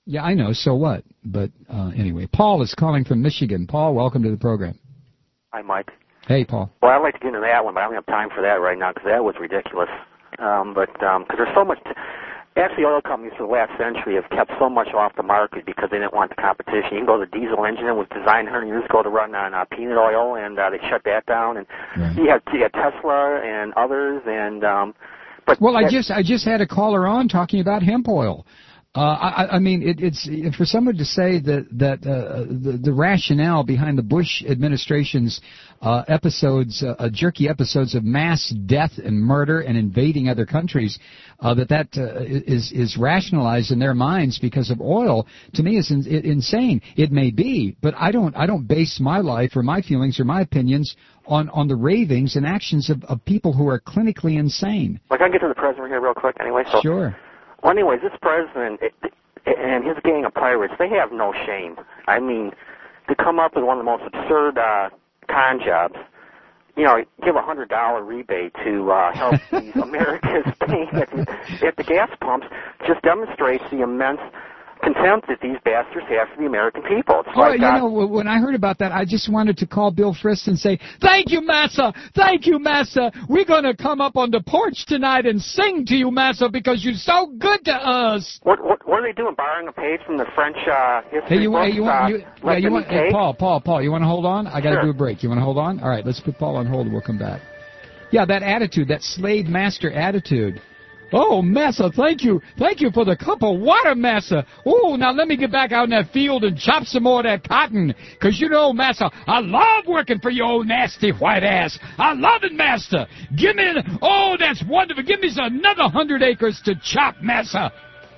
S2: Yeah, I know. So what? But uh, anyway, Paul is calling from Michigan. Paul, welcome to the program.
S14: Hi, Mike.
S2: Hey, Paul.
S14: Well, I'd like to get into that one, but I don't have time for that right now because that was ridiculous. Um, but because um, there's so much... T- Actually, oil companies for the last century have kept so much off the market because they didn't want the competition. You can go to the diesel engine. It was designed one hundred years ago to run on uh, peanut oil, and uh, they shut that down. And right. you, have, you have Tesla and others. And um, but
S2: Well, I
S14: that,
S2: just I just had a caller on talking about hemp oil. Uh, I, I mean, it, it's for someone to say that that uh, the, the rationale behind the Bush administration's uh, episodes, uh, jerky episodes of mass death and murder and invading other countries, uh, that that uh, is is rationalized in their minds because of oil. To me, is in, it, insane. It may be, but I don't I don't base my life or my feelings or my opinions on on the ravings and actions of, of people who are clinically insane.
S14: Like, I can get to the president here real quick anyway. So.
S2: Sure.
S14: Well, anyways, this president and his gang of pirates, they have no shame. I mean, to come up with one of the most absurd uh, con jobs, you know, give a one hundred dollar rebate to uh, help these Americans paying at the, at the gas pumps just demonstrates the immense contempt that these bastards have for the American people. It's
S2: Oh,
S14: like,
S2: you
S14: uh,
S2: know, when I heard about that, I just wanted to call Bill Frist and say, thank you, Massa, thank you, Massa. We're going to come up on the porch tonight and sing to you, Massa, because you're so good to us.
S14: What, what, what are they doing, borrowing a page from the French uh, history
S2: Hey, you,
S14: books?
S2: hey, you want,
S14: uh,
S2: you, yeah,
S14: let
S2: you
S14: them
S2: want, hey,
S14: take?
S2: Paul, Paul, Paul, you want to hold on? I got to
S14: Sure.
S2: do a break. You want to hold on? All right, let's put Paul on hold and we'll come back. Yeah, that attitude, that slave master attitude. Oh, Massa, thank you. Thank you for the cup of water, Massa. Oh, now let me get back out in that field and chop some more of that cotton. Because, you know, Massa, I love working for your old nasty white ass. I love it, Master. Give me, oh, that's wonderful. Give me another hundred acres to chop, Massa.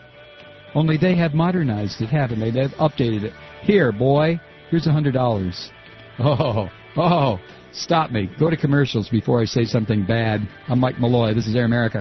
S2: Only they have modernized it, haven't they? They've updated it. Here, boy, here's a hundred dollars. Oh, oh, stop me. Go to commercials before I say something bad. I'm Mike Malloy. This is Air America.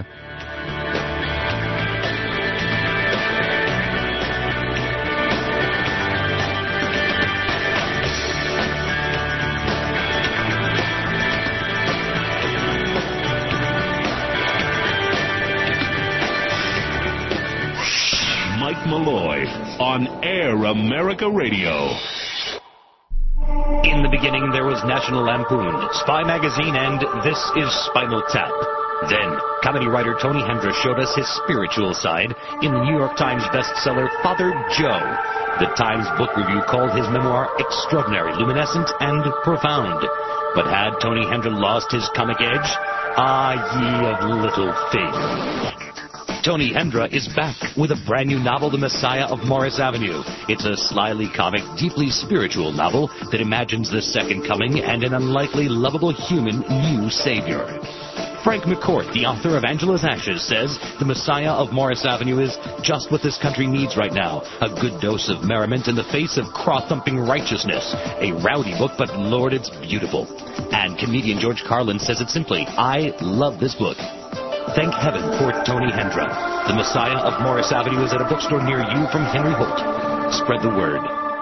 S11: Mike Malloy on Air America Radio.
S13: In the beginning, there was National Lampoon, Spy Magazine, and This is Spinal Tap. Then, comedy writer Tony Hendra showed us his spiritual side in the New York Times bestseller Father Joe. The Times Book Review called his memoir extraordinary, luminescent, and profound. But had Tony Hendra lost his comic edge? Ah, ye of little faith. Tony Hendra is back with a brand new novel, The Messiah of Morris Avenue. It's a slyly comic, deeply spiritual novel that imagines the second coming and an unlikely, lovable human new savior. Frank McCourt, the author of Angela's Ashes, says The Messiah of Morris Avenue is just what this country needs right now. A good dose of merriment in the face of craw-thumping righteousness. A rowdy book, but Lord, it's beautiful. And comedian George Carlin says it simply, I love this book. Thank heaven for Tony Hendra. The Messiah of Morris Avenue is at a bookstore near you from Henry Holt. Spread the word.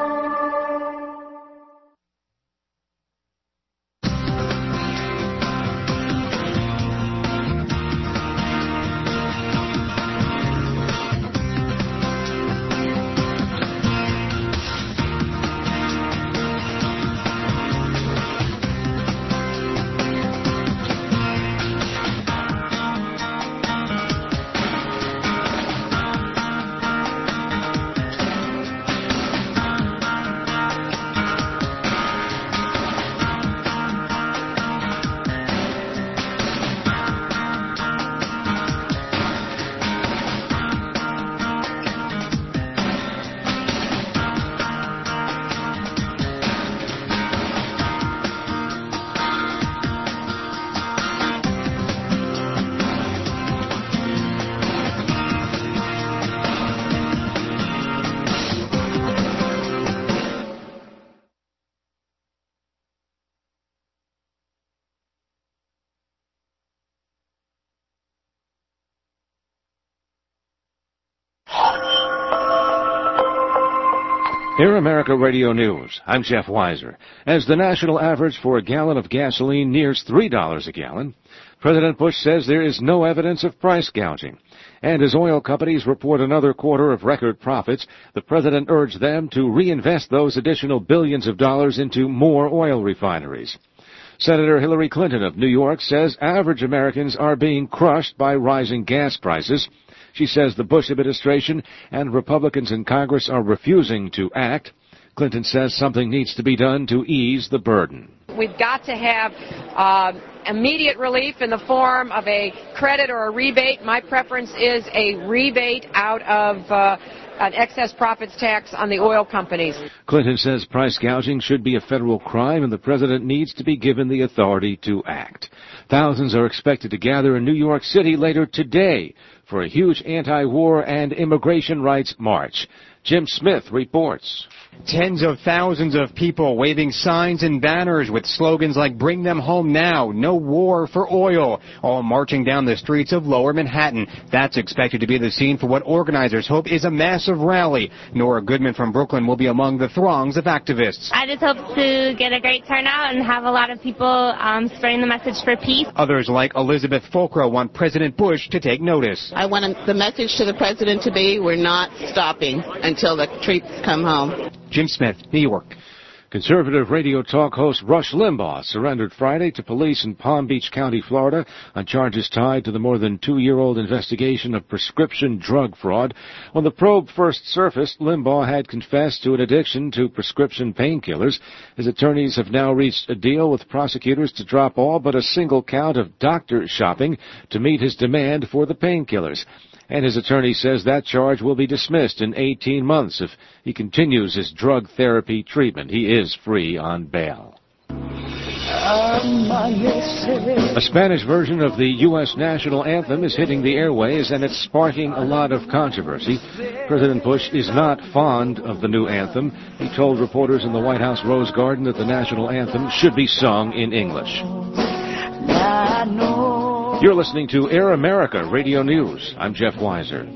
S15: Air America Radio News. I'm Jeff Weiser. As the national average for a gallon of gasoline nears three dollars a gallon, President Bush says there is no evidence of price gouging. And as oil companies report another quarter of record profits, the president urged them to reinvest those additional billions of dollars into more oil refineries. Senator Hillary Clinton of New York says average Americans are being crushed by rising gas prices. She says the Bush administration and Republicans in Congress are refusing to act. Clinton says something needs to be done to ease the burden.
S1: We've got to have uh, immediate relief in the form of a credit or a rebate. My preference is a rebate out of uh, an excess profits tax on the oil companies.
S15: Clinton says price gouging should be a federal crime and the president needs to be given the authority to act. Thousands are expected to gather in New York City later today for a huge anti-war and immigration rights march. Jim Smith reports.
S10: Tens of thousands of people waving signs and banners with slogans like "Bring them home now," "No war for oil," all marching down the streets of Lower Manhattan. That's expected to be the scene for what organizers hope is a massive rally. Nora Goodman from Brooklyn will be among the throngs of activists.
S23: I just hope to get a great turnout and have a lot of people um, spreading the message for peace.
S10: Others, like Elizabeth Fulcro, want President Bush to take notice.
S24: I want the message to the president to be, we're not stopping until the troops come home.
S10: Jim Smith, New York.
S15: Conservative radio talk host Rush Limbaugh surrendered Friday to police in Palm Beach County, Florida, on charges tied to the more than two-year-old investigation of prescription drug fraud. When the probe first surfaced, Limbaugh had confessed to an addiction to prescription painkillers. His attorneys have now reached a deal with prosecutors to drop all but a single count of doctor shopping to meet his demand for the painkillers. And his attorney says that charge will be dismissed in eighteen months if he continues his drug therapy treatment. He is free on bail. A Spanish version of the U S national anthem is hitting the airways, and it's sparking a lot of controversy. President Bush is not fond of the new anthem. He told reporters in the White House Rose Garden that the national anthem should be sung in English. You're listening to Air America Radio News. I'm Jeff Weiser.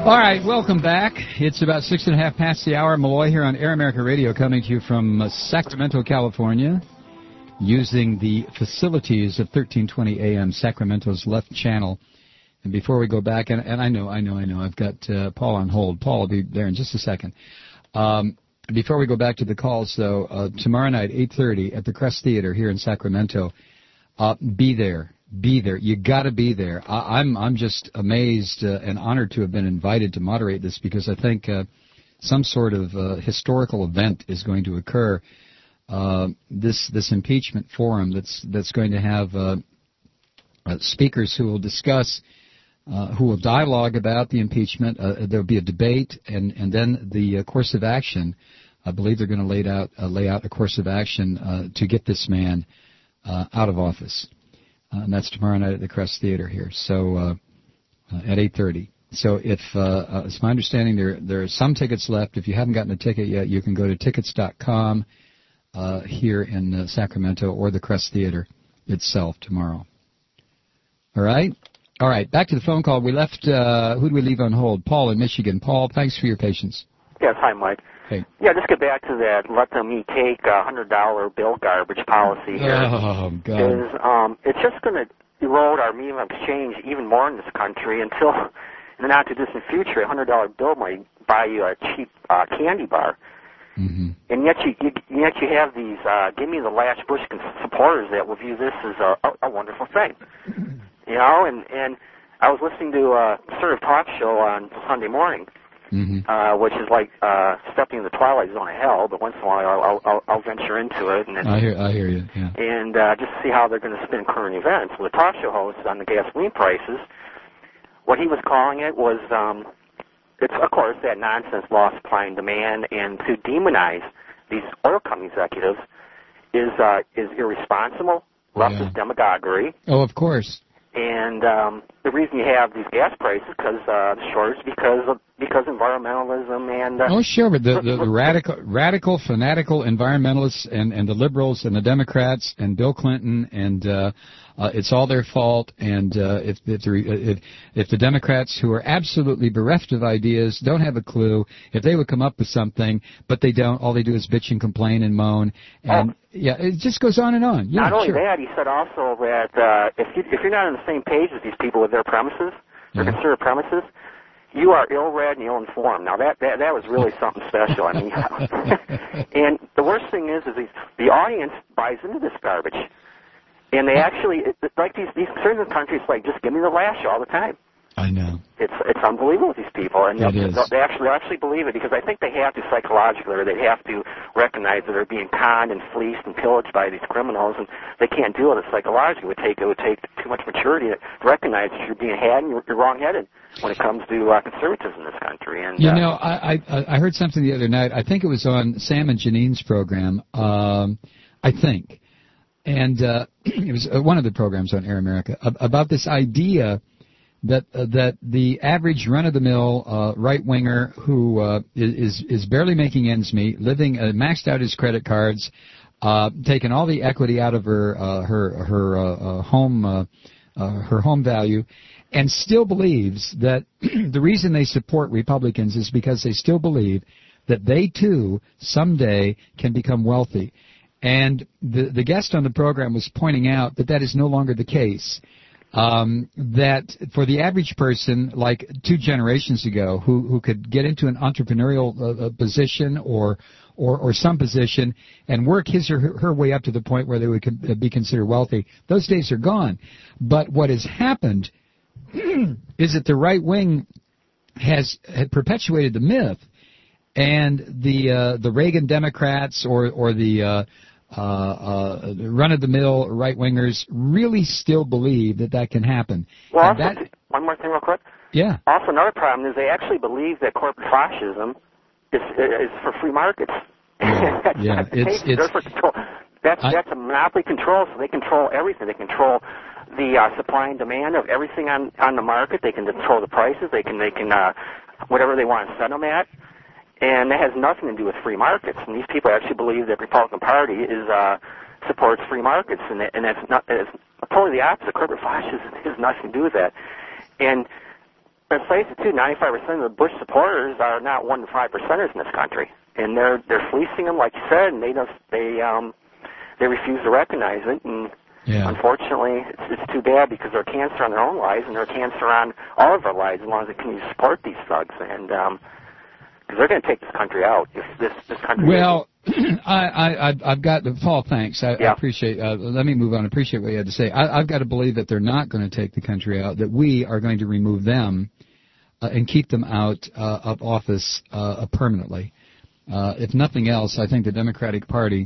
S2: All right, welcome back. It's about six and a half past the hour. Malloy here on Air America Radio, coming to you from uh, Sacramento, California, using the facilities of thirteen twenty A M, Sacramento's left channel. And before we go back, and, and I know, I know, I know, I've got uh, Paul on hold. Paul will be there in just a second. Um, before we go back to the calls, though, uh, tomorrow night, eight thirty, at the Crest Theater here in Sacramento, uh, be there. Be there. You got to be there. I, I'm I'm just amazed uh, and honored to have been invited to moderate this, because I think uh, some sort of uh, historical event is going to occur. Uh, this this impeachment forum that's that's going to have uh, uh, speakers who will discuss, uh, who will dialogue about the impeachment. Uh, there will be a debate, and and then the uh, course of action. I believe they're going to lay out uh, lay out a course of action uh, to get this man uh, out of office. Uh, and that's tomorrow night at the Crest Theater here, so uh, uh, at eight thirty. So if uh, uh, it's my understanding there there are some tickets left. If you haven't gotten a ticket yet, you can go to tickets dot com uh, here in uh, Sacramento, or the Crest Theater itself tomorrow. All right? All right, back to the phone call. We left, uh, who did we leave on hold? Paul in Michigan. Paul, thanks for your patience.
S14: Yes, hi, Mike.
S2: Hey.
S14: Yeah, just get back to that let them eat cake, uh, one hundred dollar bill garbage policy here.
S2: Oh, God.
S14: Is, um, it's just going to erode our medium of exchange even more in this country until, in the not-too-distant future, a one hundred dollar bill might buy you a cheap uh, candy bar.
S2: Mm-hmm.
S14: And yet you, you yet you have these uh, give me the last Bush supporters that will view this as a, a, a wonderful thing. You know, and, and I was listening to a sort of talk show on Sunday morning, mm-hmm. uh, which is like uh, stepping in the twilight zone of hell, but once in a while I'll, I'll, I'll venture into it. And then,
S2: I hear, I hear you, yeah.
S14: And uh, just to see how they're going to spin current events. Well, the talk show host on the gasoline prices, what he was calling it was, um, it's, of course, that nonsense law of supply and demand, and to demonize these oil company executives is uh, is irresponsible, leftist yeah. demagoguery.
S2: Oh, of course.
S14: And um, the reason you have these gas prices because uh, the shortage because of because environmentalism and uh,
S2: oh sure, but the, the, the radical radical fanatical environmentalists and, and the liberals and the Democrats and Bill Clinton and uh, uh, it's all their fault. And uh, if if the, if if the Democrats, who are absolutely bereft of ideas, don't have a clue, if they would come up with something, but they don't, all they do is bitch and complain and moan. And oh. yeah, it just goes on and on. Yeah,
S14: not only
S2: sure.
S14: that, he said also that uh, if you, if you're not on the same page as these people with their premises, their yeah. conservative premises, you are ill-read and ill-informed. Now that that that was really something special. I mean, and the worst thing is, is these, the audience buys into this garbage, and they actually it, like these these conservative countries like just give me the lash all the time.
S2: I know.
S14: It's it's unbelievable with these people, and
S2: it
S14: they,
S2: is.
S14: they actually actually believe it because I think they have to psychologically, or they have to recognize that they're being conned and fleeced and pillaged by these criminals, and they can't deal with it psychologically. It would take it would take too much maturity to recognize that you're being had and you're, you're wrong-headed when it comes to uh, conservatism in this country. And
S2: you
S14: uh,
S2: know, I, I I heard something the other night. I think it was on Sam and Janine's program. Um, I think, and uh, it was one of the programs on Air America about this idea that uh, that the average run-of-the-mill uh, right-winger who uh, is is barely making ends meet, living uh, maxed out his credit cards, uh, taking all the equity out of her uh, her her uh, uh, home uh, uh, her home value, and still believes that the reason they support Republicans is because they still believe that they too someday can become wealthy. And the the guest on the program was pointing out that that is no longer the case. Um, that for the average person, like two generations ago, who, who could get into an entrepreneurial uh, position or, or or some position and work his or her, her way up to the point where they would con- be considered wealthy, those days are gone. But what has happened is that the right wing has had perpetuated the myth, and the uh, the Reagan Democrats or or the uh, Uh, uh, run-of-the-mill right-wingers really still believe that that can happen.
S14: Well, also,
S2: that,
S14: one more thing real quick.
S2: Yeah.
S14: Also, another problem is they actually believe that corporate fascism is is for free markets.
S2: Yeah,
S14: that's
S2: yeah.
S14: not the
S2: it's,
S14: case.
S2: it's,
S14: They're for control. That's, I, that's a monopoly control, so they control everything. They control the uh, supply and demand of everything on, on the market. They can control the prices. They can, they can uh, whatever they want to set them at. And that has nothing to do with free markets. And these people actually believe that the Republican Party is uh, supports free markets, and, that, and that's not it's totally the opposite. Corporate fascism has nothing to do with that. And let's face it, too, ninety-five percent of the Bush supporters are not one to five percenters in this country. And they're they're fleecing them, like you said, and they just, they um they refuse to recognize it. And
S2: yeah.
S14: unfortunately, it's, it's too bad because they're cancer on their own lives, and they're cancer on all of our lives as long as they continue to support these thugs. And um, because they're going to take this country out if this this country.
S2: Well, I, I I've, I've got to, Paul. Thanks. I,
S14: yeah.
S2: I appreciate. Uh, let me move on. I appreciate what you had to say. I, I've got to believe that they're not going to take the country out. That we are going to remove them uh, and keep them out uh, of office uh, permanently. Uh, if nothing else, I think the Democratic Party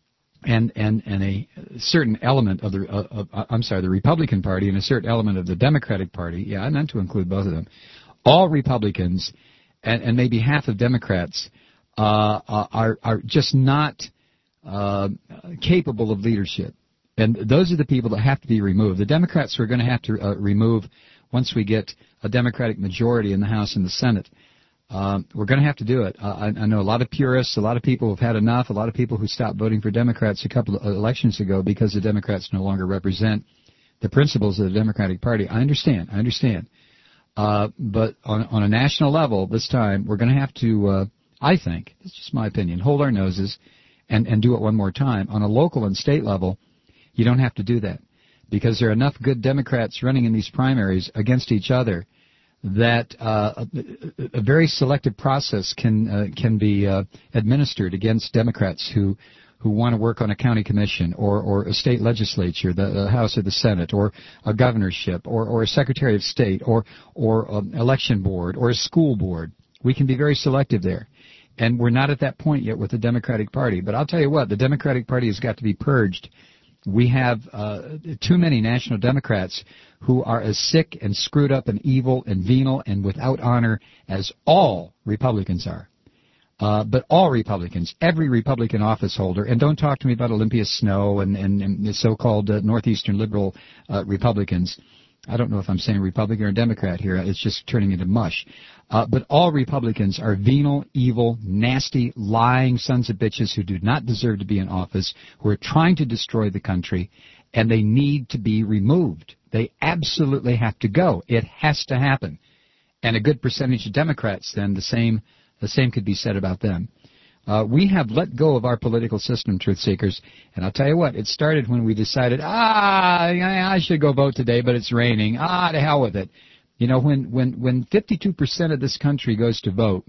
S2: and and and a certain element of the uh, uh, I'm sorry, the Republican Party and a certain element of the Democratic Party. Yeah, I meant to include both of them. All Republicans and, and maybe half of Democrats uh, are are just not uh, capable of leadership, and those are the people that have to be removed. The Democrats are going to have to uh, remove once we get a Democratic majority in the House and the Senate. Um, we're going to have to do it. Uh, I, I know a lot of purists, a lot of people who've had enough, a lot of people who stopped voting for Democrats a couple of elections ago because the Democrats no longer represent the principles of the Democratic Party. I understand. I understand. Uh, but on, on a national level, this time, we're going to have to, uh, I think, it's just my opinion, hold our noses and, and do it one more time. On a local and state level, you don't have to do that because there are enough good Democrats running in these primaries against each other that uh, a, a very selective process can uh, can be uh, administered against Democrats who who want to work on a county commission or, or a state legislature, the, the House or the Senate, or a governorship, or, or a Secretary of State, or or an election board, or a school board. We can be very selective there. And we're not at that point yet with the Democratic Party. But I'll tell you what, the Democratic Party has got to be purged. We have uh, too many national Democrats who are as sick and screwed up and evil and venal and without honor as all Republicans are. Uh, but all Republicans, every Republican office holder, and don't talk to me about Olympia Snow and, and, and the so-called uh, Northeastern liberal uh, Republicans. I don't know if I'm saying Republican or Democrat here. It's just turning into mush. Uh, but all Republicans are venal, evil, nasty, lying sons of bitches who do not deserve to be in office, who are trying to destroy the country, and they need to be removed. They absolutely have to go. It has to happen. And a good percentage of Democrats, then, the same the same could be said about them. Uh, we have let go of our political system, truth seekers, and I'll tell you what, it started when we decided, ah, I should go vote today, but it's raining. Ah, to hell with it. You know, when, when, when fifty-two percent of this country goes to vote,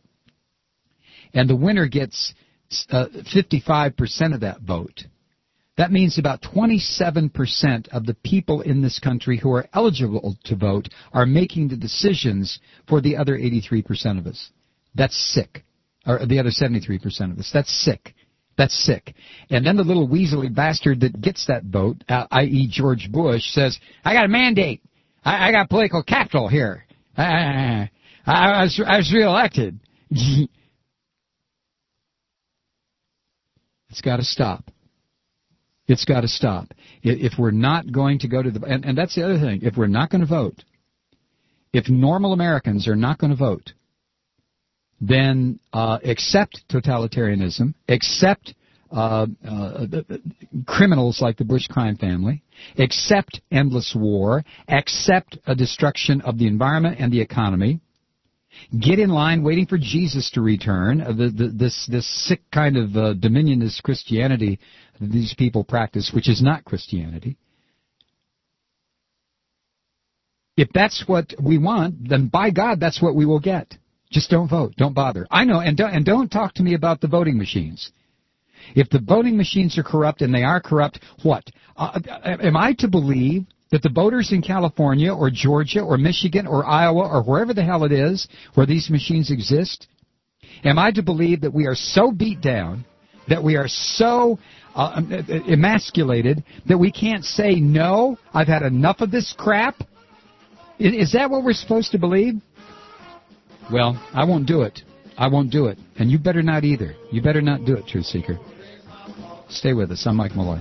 S2: and the winner gets uh, fifty-five percent of that vote, that means about twenty-seven percent of the people in this country who are eligible to vote are making the decisions for the other eighty-three percent of us. That's sick. Or the other seventy-three percent of us. That's sick. That's sick. And then the little weaselly bastard that gets that vote, uh, that is. George Bush, says, I got a mandate. I, I got political capital here. I, I, I, was, I was reelected. It's got to stop. It's got to stop. If we're not going to go to the... And, and that's the other thing. If we're not going to vote, if normal Americans are not going to vote, then uh, accept totalitarianism, accept uh, uh, criminals like the Bush crime family, accept endless war, accept a destruction of the environment and the economy, get in line waiting for Jesus to return, uh, the, the, this, this sick kind of uh, dominionist Christianity that these people practice, which is not Christianity. If that's what we want, then by God, that's what we will get. Just don't vote. Don't bother. I know, and don't, and don't talk to me about the voting machines. If the voting machines are corrupt, and they are corrupt, what? Uh, am I to believe that the voters in California or Georgia or Michigan or Iowa or wherever the hell it is where these machines exist, am I to believe that we are so beat down, that we are so uh, emasculated, that we can't say, no, I've had enough of this crap? Is that what we're supposed to believe? Well, I won't do it. I won't do it. And you better not either. You better not do it, Truth Seeker. Stay with us. I'm Mike Malloy.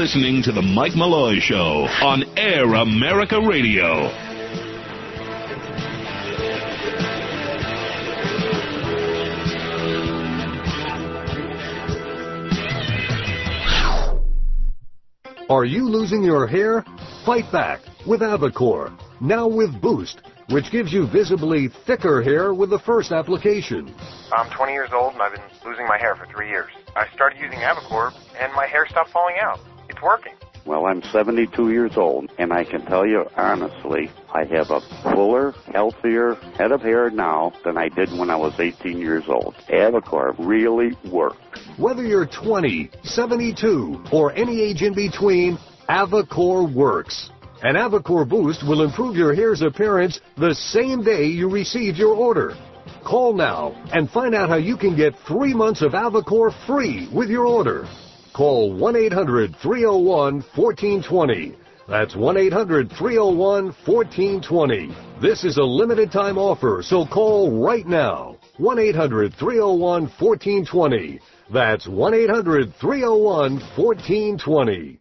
S11: listening to The Mike Malloy Show on Air America Radio.
S3: Are you losing your hair? Fight back with Avacor, now with Boost, which gives you visibly thicker hair with the first application.
S4: I'm twenty years old and I've been losing my hair for three years. I started using Avacor and my hair stopped falling out. It's working.
S5: Well, I'm seventy-two years old, and I can tell you honestly, I have a fuller, healthier head of hair now than I did when I was eighteen years old. Avacor really works.
S3: Whether you're twenty, seventy-two, or any age in between, Avacor works. And Avacor Boost will improve your hair's appearance the same day you receive your order. Call now and find out how you can get three months of Avacor free with your order. Call one eight hundred, three oh one, one four two zero. That's one eight hundred, three oh one, one four two zero. This is a limited time offer, so call right now. one eight hundred, three oh one, one four two zero. That's one eight hundred, three oh one, one four two zero.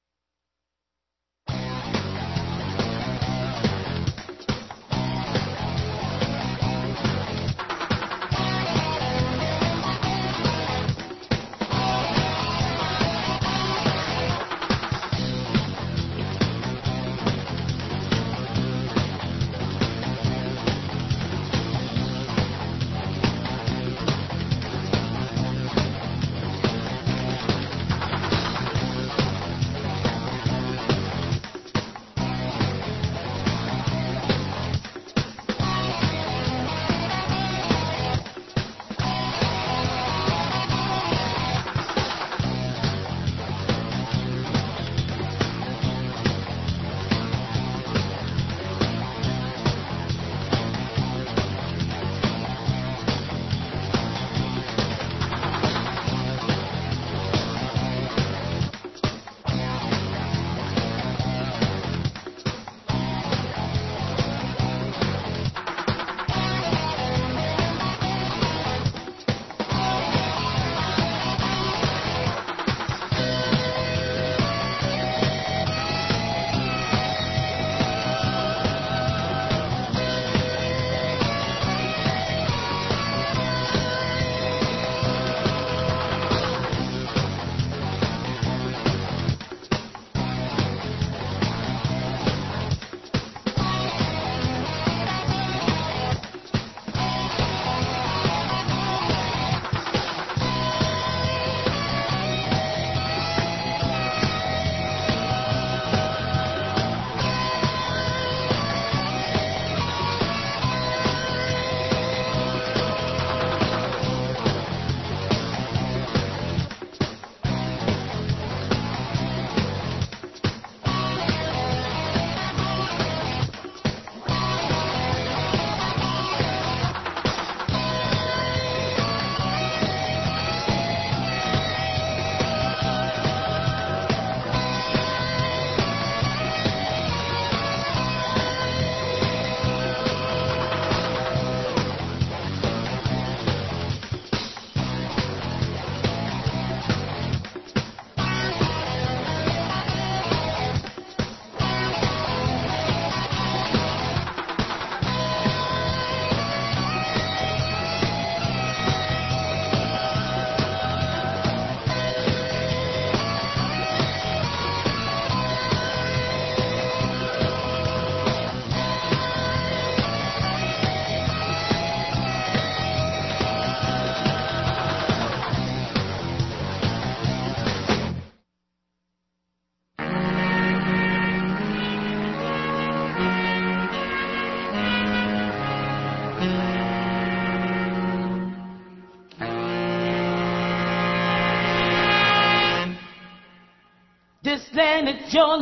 S7: This land, it's your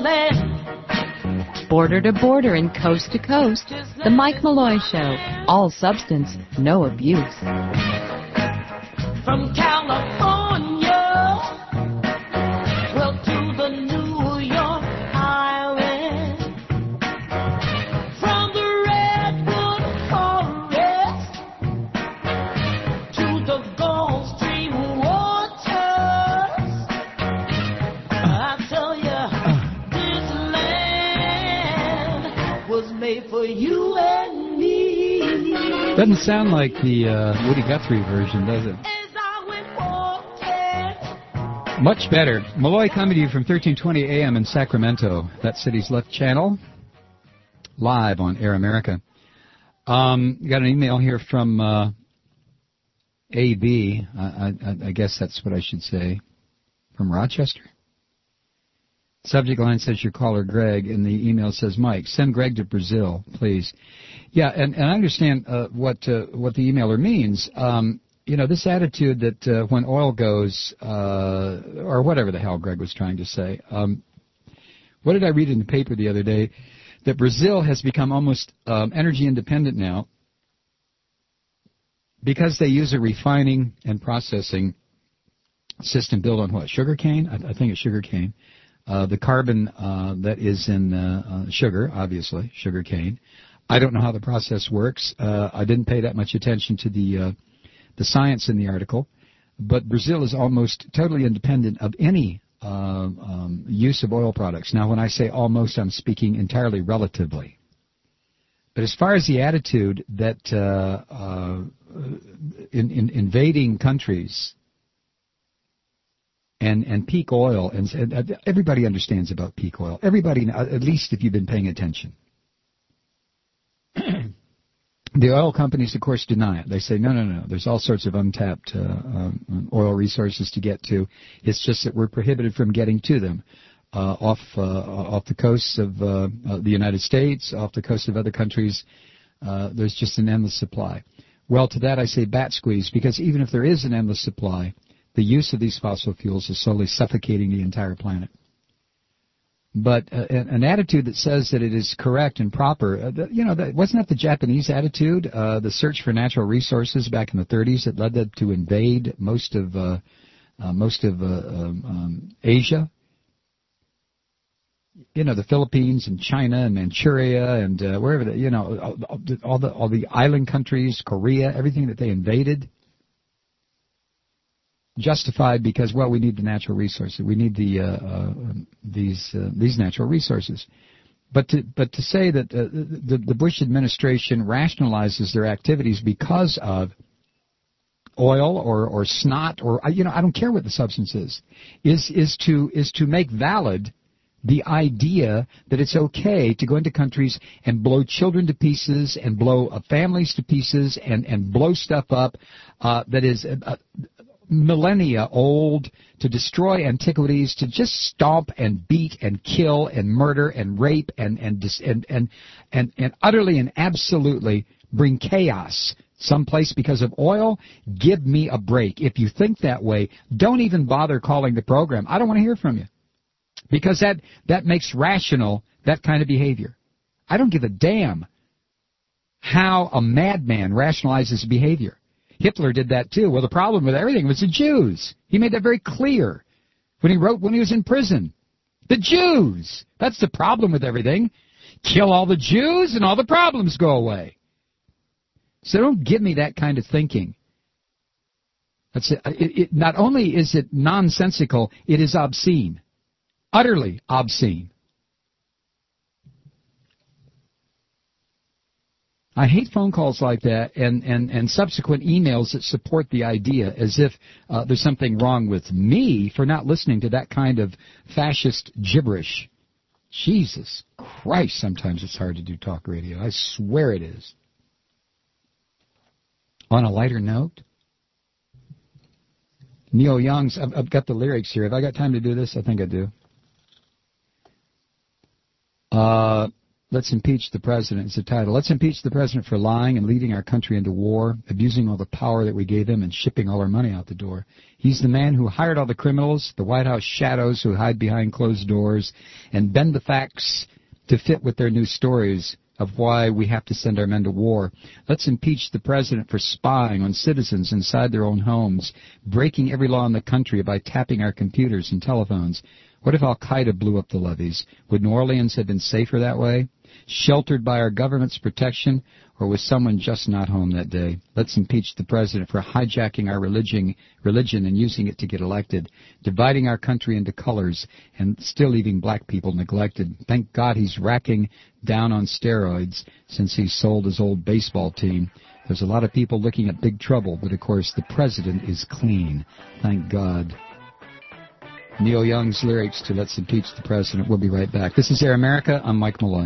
S7: land.
S18: Border to border and coast to coast, The Mike Malloy Show. All substance, no abuse.
S7: From California, well, to the New York Island. From the Redwood Forest to the Gulf Stream waters. I tell you, you and me.
S2: Doesn't sound like the uh, Woody Guthrie version, does it? Much better. Malloy coming to you from thirteen twenty A M in Sacramento, that city's left channel, live on Air America. Um, got an email here from uh, A B. I, I, I guess that's what I should say. From Rochester. Subject line says your caller Greg, and the email says Mike, send Greg to Brazil, please. Yeah, and, and I understand uh, what uh, what the emailer means. Um, you know, this attitude that uh, when oil goes, uh, or whatever the hell Greg was trying to say. Um, what did I read in the paper the other day? That Brazil has become almost um, energy independent now because they use a refining and processing system built on what? Sugarcane? I, I think it's sugarcane. Uh, the carbon uh, that is in uh, uh, sugar, obviously, sugarcane. I don't know how the process works. Uh, I didn't pay that much attention to the uh, the science in the article, but Brazil is almost totally independent of any uh, um, use of oil products. Now, when I say almost, I'm speaking entirely relatively. But as far as the attitude that uh, uh, in, in invading countries and and peak oil, and, and everybody understands about peak oil. Everybody, at least if you've been paying attention. The oil companies, of course, deny it. They say, no, no, no, there's all sorts of untapped uh, um, oil resources to get to. It's just that we're prohibited from getting to them uh, off uh, off the coasts of uh, uh, the United States, off the coast of other countries. Uh, there's just an endless supply. Well, to that I say bat squeeze, because even if there is an endless supply, the use of these fossil fuels is slowly suffocating the entire planet. But uh, an attitude that says that it is correct and proper, uh, you know, that, wasn't that the Japanese attitude, uh, the search for natural resources back in the thirties that led them to invade most of uh, uh, most of uh, um, um, Asia? You know, the Philippines and China and Manchuria and uh, wherever, the, you know, all, all the all the island countries, Korea, everything that they invaded. Justified because, well, we need the natural resources. We need the uh, uh, these uh, these natural resources. But to but to say that uh, the the Bush administration rationalizes their activities because of oil or or snot or you know I don't care what the substance is is is to is to make valid the idea that it's okay to go into countries and blow children to pieces and blow uh, families to pieces and and blow stuff up uh, that is. Uh, millennia old, to destroy antiquities, to just stomp and beat and kill and murder and rape and and and and and, and utterly and absolutely bring chaos someplace because of oil. Give me a break. If you think that way, don't even bother calling the program. I don't want to hear from you, because that that makes rational that kind of behavior. I don't give a damn how a madman rationalizes behavior. Hitler did that too. Well, the problem with everything was the Jews. He made that very clear when he wrote when he was in prison. The Jews. That's the problem with everything. Kill all the Jews and all the problems go away. So don't give me that kind of thinking. That's it. It, it, not only is it nonsensical, it is obscene. Utterly obscene. I hate phone calls like that and, and, and subsequent emails that support the idea as if uh, there's something wrong with me for not listening to that kind of fascist gibberish. Jesus Christ, sometimes it's hard to do talk radio. I swear it is. On a lighter note, Neil Young's, I've, I've got the lyrics here. Have I got time to do this? I think I do. Uh... Let's impeach the president. It's the title. Let's impeach the president for lying and leading our country into war, abusing all the power that we gave him, and shipping all our money out the door. He's the man who hired all the criminals, the White House shadows who hide behind closed doors, and bend the facts to fit with their new stories of why we have to send our men to war. Let's impeach the president for spying on citizens inside their own homes, breaking every law in the country by tapping our computers and telephones. What if Al-Qaeda blew up the levees? Would New Orleans have been safer that way? Sheltered by our government's protection? Or was someone just not home that day? Let's impeach the president for hijacking our religion, religion and using it to get elected, dividing our country into colors, and still leaving black people neglected. Thank God he's racking down on steroids since he sold his old baseball team. There's a lot of people looking at big trouble, but of course the president is clean. Thank God. Neil Young's lyrics to Let's Impeach the President. We'll be right back. This is Air America. I'm Mike Malloy.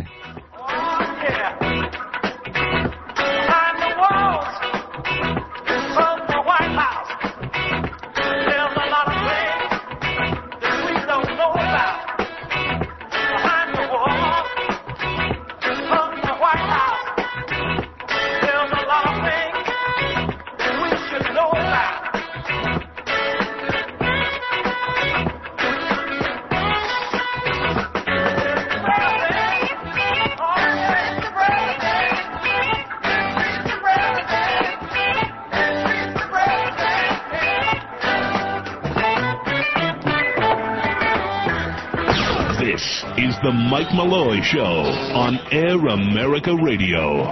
S11: The Mike Malloy Show on Air America Radio.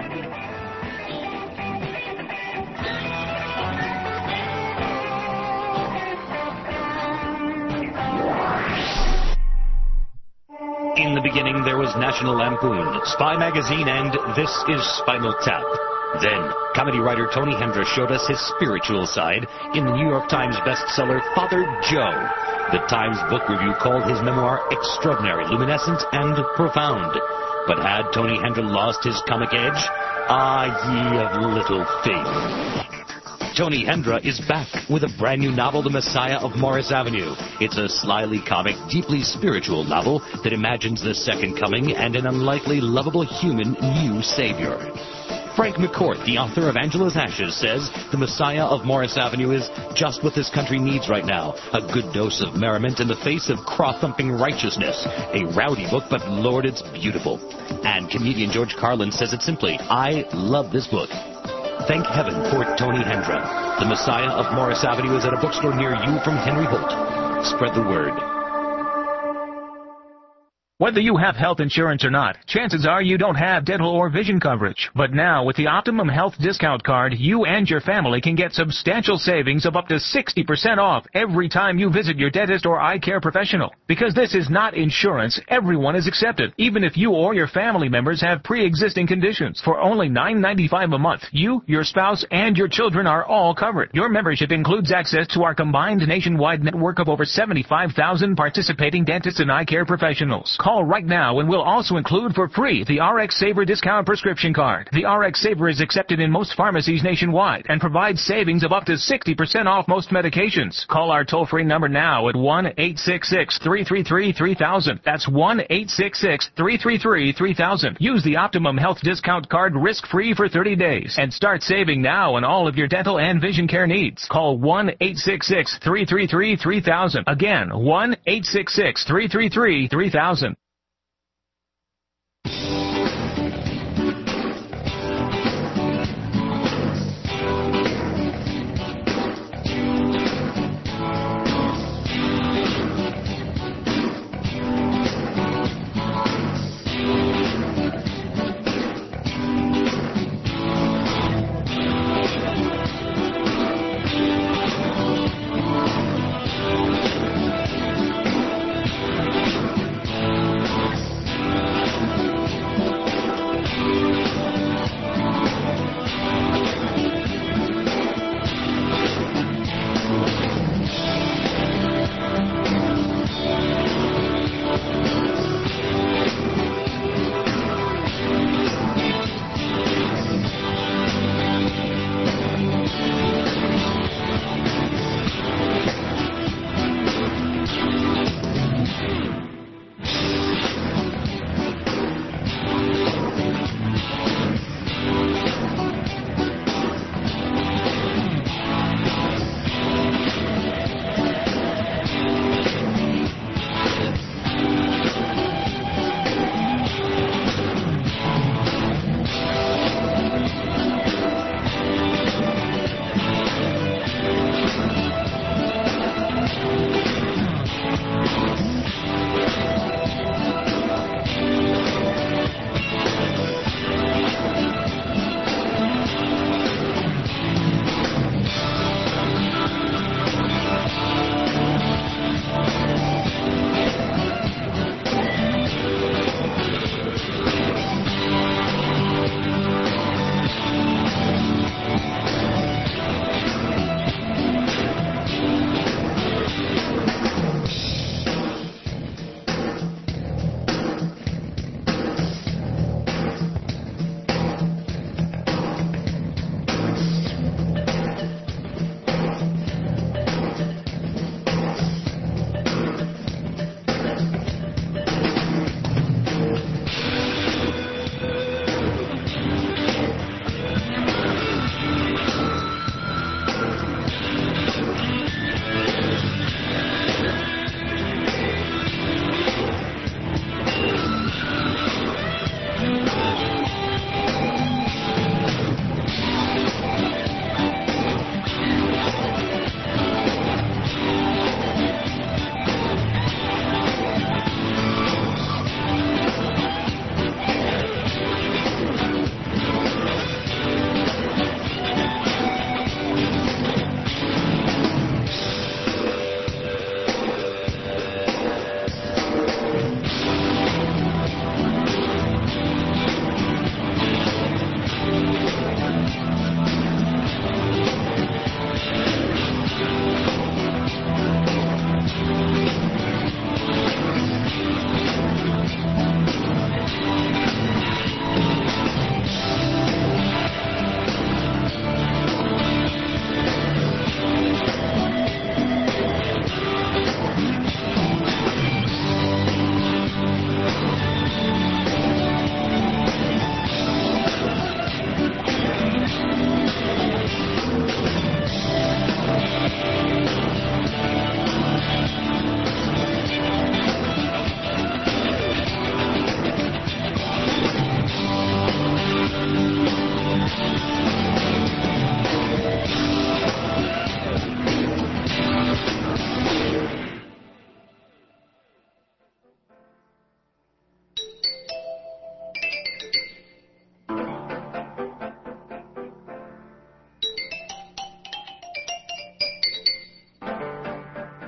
S13: In the beginning, there was National Lampoon, Spy Magazine, and This is Spinal Tap. Then, comedy writer Tony Hendra showed us his spiritual side in the New York Times bestseller Father Joe. The Times Book Review called his memoir extraordinary, luminescent, and profound. But had Tony Hendra lost his comic edge? Ah, ye of little faith. Tony Hendra is back with a brand new novel, The Messiah of Morris Avenue. It's a slyly comic, deeply spiritual novel that imagines the second coming and an unlikely, lovable human new savior. Frank McCourt, the author of Angela's Ashes, says The Messiah of Morris Avenue is just what this country needs right now. A good dose of merriment in the face of craw-thumping righteousness. A rowdy book, but Lord, it's beautiful. And comedian George Carlin says it simply, I love this book. Thank heaven for Tony Hendra. The Messiah of Morris Avenue is at a bookstore near you from Henry Holt. Spread the word.
S22: Whether you have health insurance or not, chances are you don't have dental or vision coverage. But now, with the Optimum Health Discount Card, you and your family can get substantial savings of up to sixty percent off every time you visit your dentist or eye care professional. Because this is not insurance, everyone is accepted, even if you or your family members have pre-existing conditions. For only nine ninety-five a month, you, your spouse, and your children are all covered. Your membership includes access to our combined nationwide network of over seventy-five thousand participating dentists and eye care professionals. Call right now and we'll also include for free the R X Saver Discount Prescription Card. The R X Saver is accepted in most pharmacies nationwide and provides savings of up to sixty percent off most medications. Call our toll-free number now at one eight six six, three three three, three thousand. That's one eight six six, three three three, three thousand. Use the Optimum Health Discount Card risk-free for thirty days and start saving now on all of your dental and vision care needs. Call one eight six six, three three three, three thousand. Again, one eight six six, three three three, three thousand.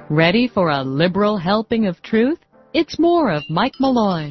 S18: Ready for a liberal helping of truth? It's more of Mike Malloy.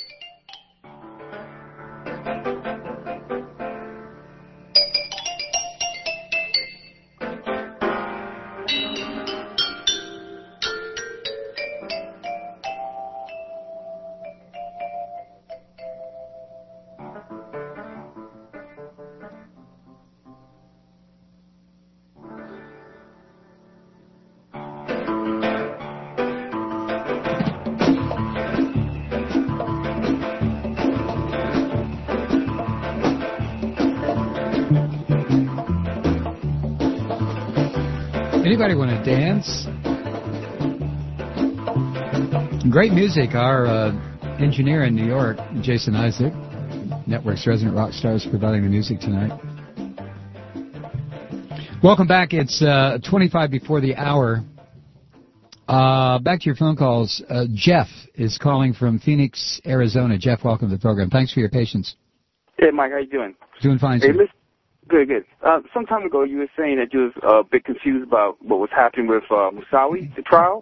S2: Anybody want to dance? Great music. Our uh, engineer in New York, Jason Isaac, Network's resident rock stars, providing the music tonight. Welcome back. It's uh, twenty-five before the hour. Uh, back to your phone calls. Uh, Jeff is calling from Phoenix, Arizona. Jeff, welcome to the program. Thanks for your patience.
S6: Hey, Mike, how you doing?
S2: Doing fine,
S6: Hey,
S2: sir.
S6: listen, good, good. Uh, some time ago, you were saying that you was uh, a bit confused about what was happening with uh, Moussaoui, the trial.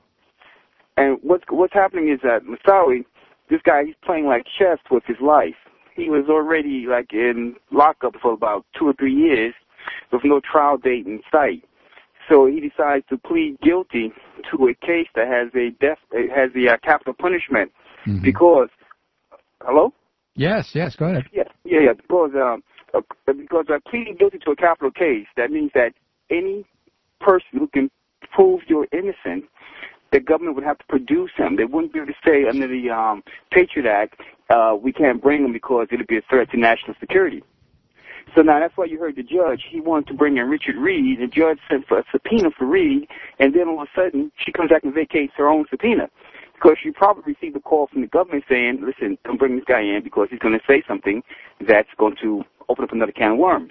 S6: And what's what's happening is that Moussaoui, this guy, he's playing like chess with his life. He was already like in lockup for about two or three years with no trial date in sight. So he decides to plead guilty to a case that has a death, it has the uh, capital punishment
S2: Mm-hmm.
S6: because. Hello.
S2: Yes, yes, go ahead.
S6: Yeah, yeah, yeah. Because um, uh, because uh, pleading guilty to a capital case, that means that any person who can prove you're innocent, the government would have to produce him. They wouldn't be able to say under the um, Patriot Act, uh, we can't bring him because it would be a threat to national security. So now that's why you heard the judge. He wanted to bring in Richard Reed. The judge sent for a subpoena for Reed, and then all of a sudden she comes back and vacates her own subpoena. Because she probably received a call from the government saying, listen, don't bring this guy in because he's going to say something that's going to open up another can of worms.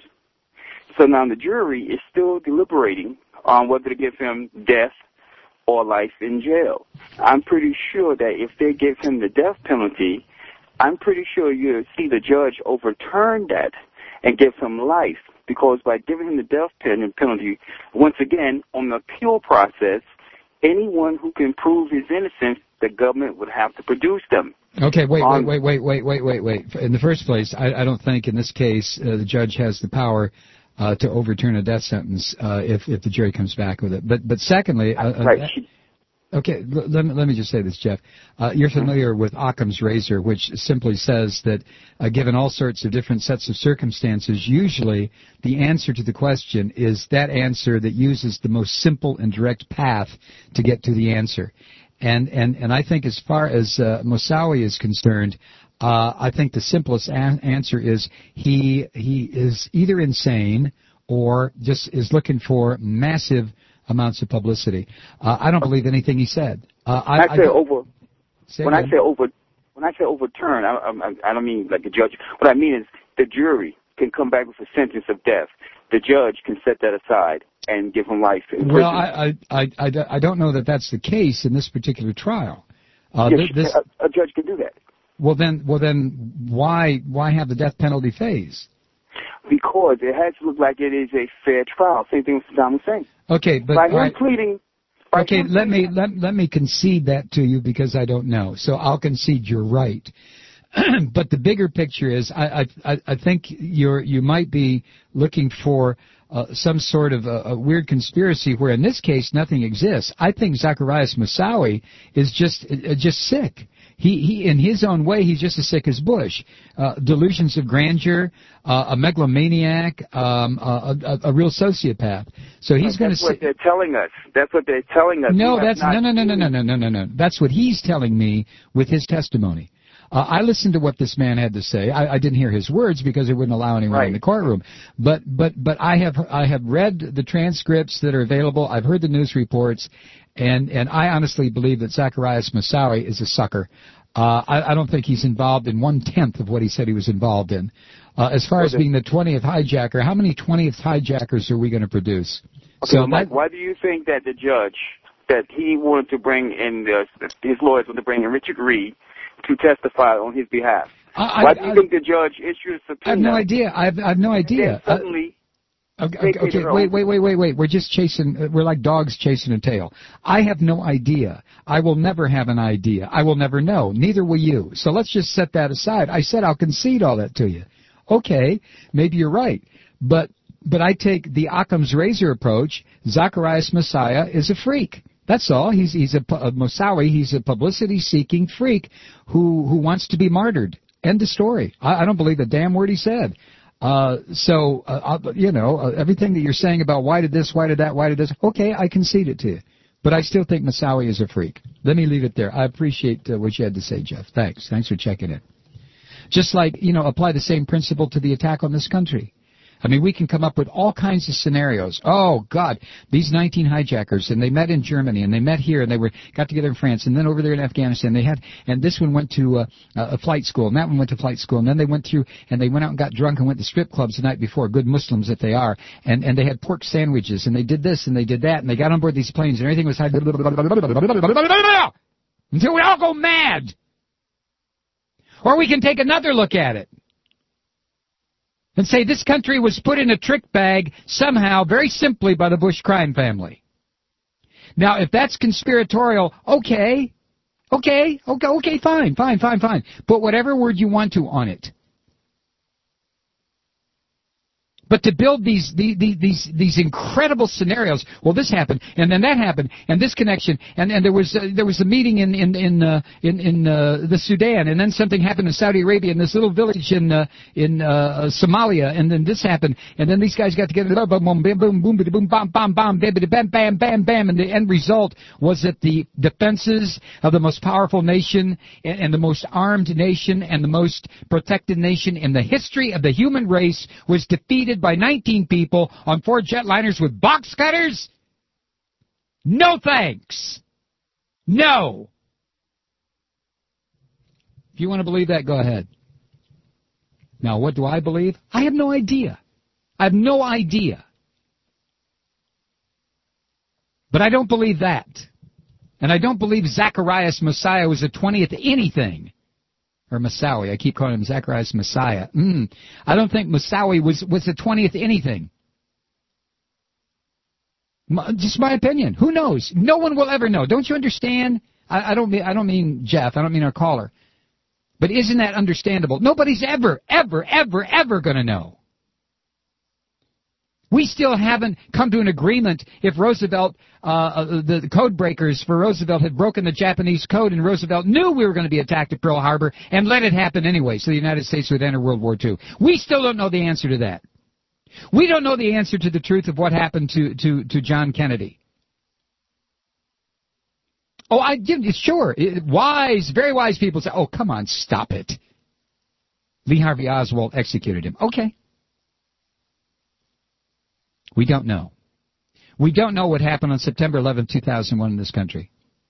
S6: So now the jury is still deliberating on whether to give him death or life in jail. I'm pretty sure that if they give him the death penalty, I'm pretty sure you'll see the judge overturn that and give him life. Because by giving him the death penalty, once again, on the appeal process, anyone who can prove his innocence, the government would have to produce them.
S2: Okay, wait,
S6: Um,
S2: wait, wait, wait, wait, wait, wait, wait. In the first place, I, I don't think in this case uh, the judge has the power uh, to overturn a death sentence uh, if if the jury comes back with it. But but secondly, uh,
S6: Right.
S2: uh, okay, l- let me let me just say this, Jeff. Uh, you're familiar with Occam's razor, which simply says that uh, given all sorts of different sets of circumstances, usually the answer to the question is that answer that uses the most simple and direct path to get to the answer. And and and I think as far as uh, Moussaoui is concerned, uh, I think the simplest an- answer is he he is either insane or just is looking for massive amounts of publicity. Uh, I don't believe anything he said. Uh, I,
S6: When I say
S2: I,
S6: over,
S2: say
S6: when I
S2: again.
S6: say over, when I say overturn, I, I, I don't mean like a judge. What I mean is the jury can come back with a sentence of death. The judge can set that aside and give him life in prison.
S2: Well, I, I, I, I, I don't know that that's the case in this particular trial. Uh,
S6: Yes,
S2: th- this,
S6: a, a judge can do that
S2: well then, well then, why why have the death penalty phase?
S6: because it has to look like it is a fair trial. Same thing with Saddam Hussein.
S2: Okay, but
S6: By
S2: all
S6: him
S2: right.
S6: pleading. by
S2: Okay,
S6: him
S2: let me
S6: pleading-
S2: let, let me concede that to you because I don't know. So I'll concede you're right. But the bigger picture is, I I I think you're you might be looking for uh, some sort of a, a weird conspiracy where in this case nothing exists. I think Zacharias Moussaoui is just uh, just sick. He he in his own way he's just as sick as Bush. Uh, delusions of grandeur, uh, a megalomaniac, um, a, a, a real sociopath. So he's going to
S6: That's what they're telling us. That's what they're telling us.
S2: no,
S6: We have
S2: that's
S6: not
S2: no, no, no, no,
S6: seen-
S2: no, no, no, no, no. That's what he's telling me with his testimony. Uh, I listened to what this man had to say. I, I didn't hear his words because it wouldn't allow anyone in the courtroom. But but but I have I have read the transcripts that are available. I've heard the news reports, and and I honestly believe that Zacharias Moussaoui is a sucker. Uh, I, I don't think he's involved in one tenth of what he said he was involved in. Uh, as far as being the twentieth hijacker, how many twentieth hijackers are we going to produce?
S6: Okay,
S2: so
S6: Mike,
S2: that,
S6: why do you think that the judge, that he wanted to bring in, the, his lawyers wanted to bring in Richard Reed to testify on his behalf?
S2: I-
S6: why
S2: I-
S6: do you
S2: I-
S6: think the judge issued a subpoena?
S2: I have no idea. I have, I have no idea.
S6: Then suddenly,
S2: Okay, okay, okay. wait, wait, wait, wait, wait. We're just chasing, we're like dogs chasing a tail. I have no idea. I will never have an idea. I will never know. Neither will you. So let's just set that aside. I said I'll concede all that to you. Okay, maybe you're right. But, but I take the Occam's razor approach. Zacharias Messiah is a freak. That's all. He's, he's a, a Moussaoui. He's a publicity-seeking freak who, who wants to be martyred. End of story. I, I don't believe a damn word he said. Uh, so, uh, you know, uh, everything that you're saying about why did this, why did that, why did this, okay, I concede it to you. But I still think Moussaoui is a freak. Let me leave it there. I appreciate uh, what you had to say, Jeff. Thanks. Thanks for checking in. Just like, you know, apply the same principle to the attack on this country. I mean, we can come up with all kinds of scenarios. Oh, God, these nineteen hijackers, and they met in Germany, and they met here, and they were got together in France, and then over there in Afghanistan, they had, and this one went to uh, a flight school, and that one went to flight school, and then they went through, and they went out and got drunk and went to strip clubs the night before, good Muslims that they are, and, and they had pork sandwiches, and they did this, and they did that, and they got on board these planes, and everything was high, until we all go mad. Or we can take another look at it and say this country was put in a trick bag somehow, very simply, by the Bush crime family. Now, if that's conspiratorial, okay, okay, okay, okay, fine, fine, fine, fine. Put whatever word you want to on it. But to build these these these these incredible scenarios, well, this happened, and then that happened, and this connection, and, and there was uh, there was a meeting in in in uh, in, in uh, the Sudan, and then something happened in Saudi Arabia, in this little village in uh, in uh, Somalia, and then this happened, and then these guys got together, boom, boom, boom, boom, boom, boom, bam, bam, bam, bam, bam, bam, bam, and the end result was that the defenses of the most powerful nation and, and the most armed nation and the most protected nation in the history of the human race was defeated by nineteen people on four jetliners with box cutters? No thanks. No. If you want to believe that, go ahead. Now, what do I believe? I have no idea. I have no idea. But I don't believe that. And I don't believe Zacharias Messiah was the twentieth anything. Or Moussaoui. I keep calling him Zacharias Messiah. Mm. I don't think Moussaoui was, was the twentieth anything. M- just my opinion. Who knows? No one will ever know. Don't you understand? I, I don't mean I don't mean Jeff. I don't mean our caller. But isn't that understandable? Nobody's ever, ever, ever, ever going to know. We still haven't come to an agreement if Roosevelt, uh, the, the code breakers for Roosevelt had broken the Japanese code, and Roosevelt knew we were going to be attacked at Pearl Harbor and let it happen anyway, so the United States would enter World War Two. We still don't know the answer to that. We don't know the answer to the truth of what happened to, to, to John Kennedy. Oh, I give you, sure, wise, very wise people say, oh, come on, stop it. Lee Harvey Oswald executed him. Okay. We don't know. We don't know what happened on September eleventh, two thousand one in this country.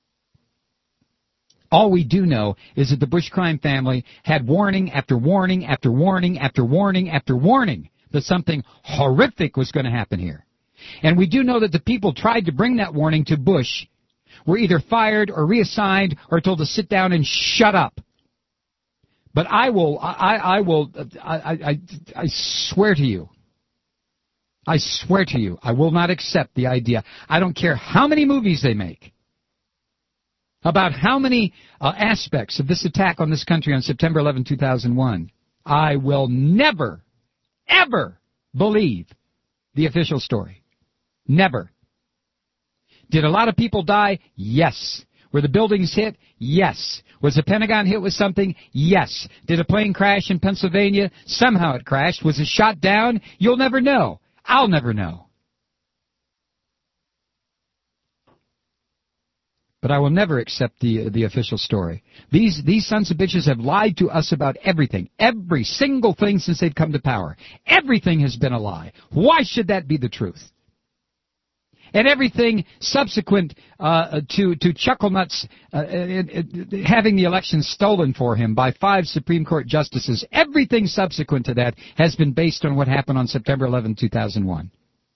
S2: All we do know is that the Bush crime family had warning after warning after warning after warning after warning that something horrific was going to happen here. And we do know that the people tried to bring that warning to Bush were either fired or reassigned or told to sit down and shut up. But I will, I, I will, I, I, I swear to you, I swear to you, I will not accept the idea. I don't care how many movies they make about how many uh, aspects of this attack on this country on September eleventh, two thousand one. I will never, ever believe the official story. Never. Did a lot of people die? Yes. Were the buildings hit? Yes. Was the Pentagon hit with something? Yes. Did a plane crash in Pennsylvania? Somehow it crashed. Was it shot down? You'll never know. I'll never know. But I will never accept the the official story. These these sons of bitches have lied to us about everything. Every single thing since they've come to power. Everything has been a lie. Why should that be the truth? And everything subsequent uh, to to Chucklenuts uh, uh, uh, having the election stolen for him by five Supreme Court justices, everything subsequent to that has been based on what happened on September eleventh, two thousand one.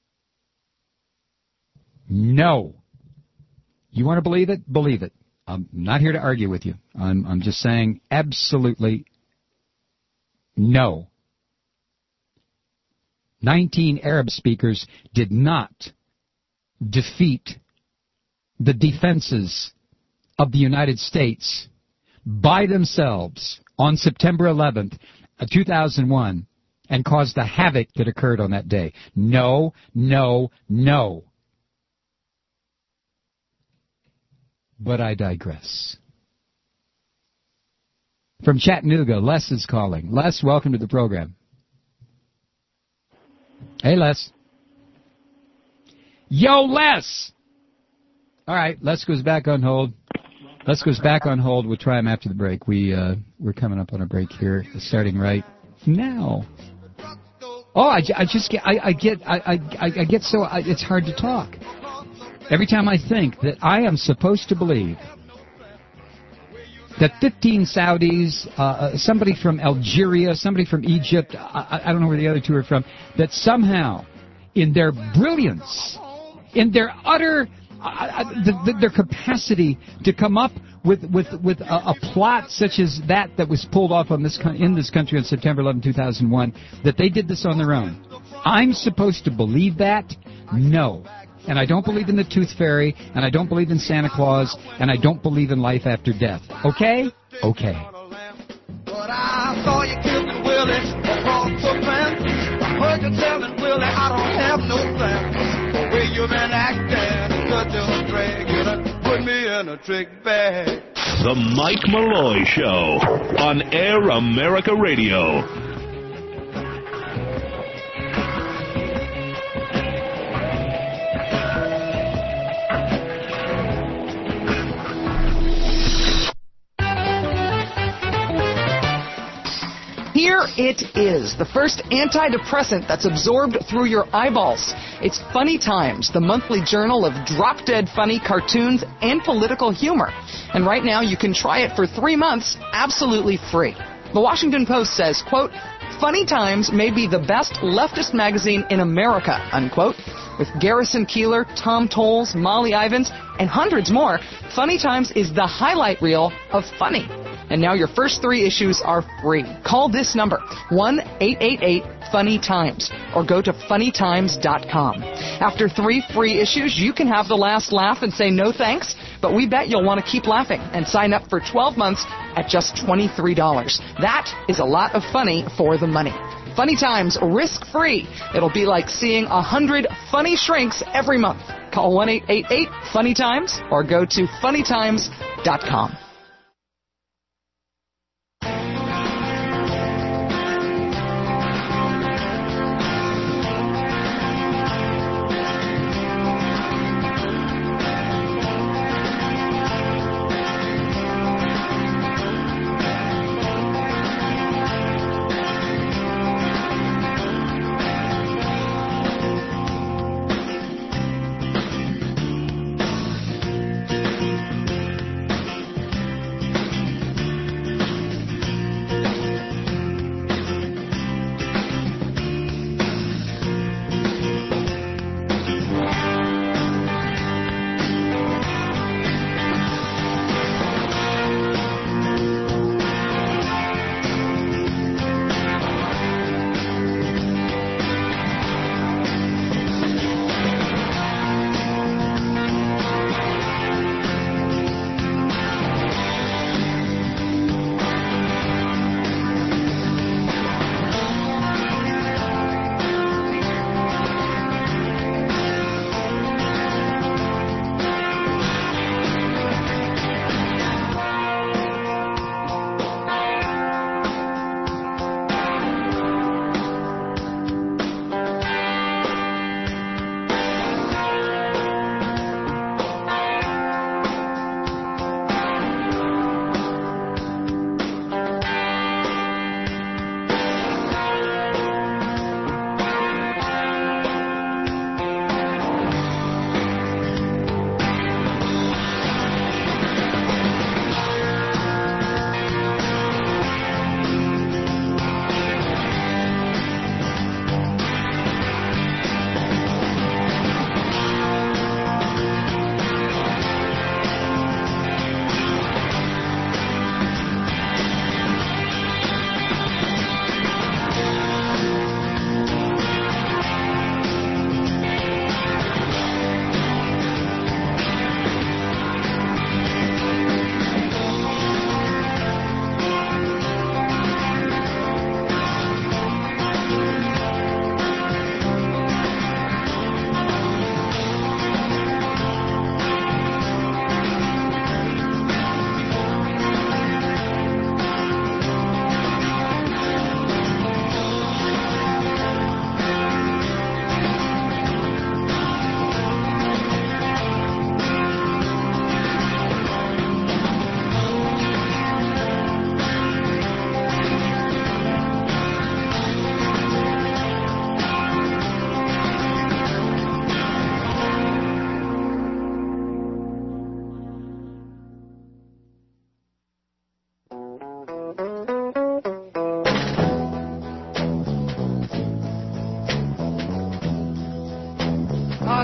S2: No. You want to believe it? Believe it. I'm not here to argue with you. I'm, I'm just saying absolutely no. nineteen Arab speakers did not defeat the defenses of the United States by themselves on September eleventh, two thousand one, and caused the havoc that occurred on that day. No, no, no. But I digress. From Chattanooga, Les is calling. Les, welcome to the program. Hey, Les. Yo, Les! All right, Les goes back on hold. Les goes back on hold. We'll try him after the break. We, uh, we're coming up on a break here, starting right now. Oh, I, I just get, I, I get, I, I, I get so, I, it's hard to talk. Every time I think that I am supposed to believe that fifteen Saudis, uh, somebody from Algeria, somebody from Egypt, I, I don't know where the other two are from, that somehow, in their brilliance, in their utter, uh, the, the, their capacity to come up with with with a, a plot such as that that was pulled off on this in this country on September eleventh, two thousand one, that they did this on their own. I'm supposed to believe that? No. And I don't believe in the Tooth Fairy, and I don't believe in Santa Claus, and I don't believe in life after death. Okay? Okay.
S7: But I saw you kissing Willie across the fence. I heard you telling Willie I don't have no plans. The way you've been acting, such a drag, you done put me in a trick bag.
S11: The Mike Malloy Show on Air America Radio.
S8: Here it is, the first antidepressant that's absorbed through your eyeballs. It's Funny Times, the monthly journal of drop-dead funny cartoons and political humor. And right now you can try it for three months absolutely free. The Washington Post says, quote, Funny Times may be the best leftist magazine in America, unquote. With Garrison Keillor, Tom Tolles, Molly Ivins, and hundreds more, Funny Times is the highlight reel of funny. And now your first three issues are free. Call this number, one eight eight eight funny times, or go to funny times dot com. After three free issues, you can have the last laugh and say no thanks, but we bet you'll want to keep laughing and sign up for twelve months at just twenty-three dollars. That is a lot of funny for the money. Funny Times, risk-free. It'll be like seeing a hundred funny shrinks every month. Call one eight eight eight funny times or go to funny times dot com.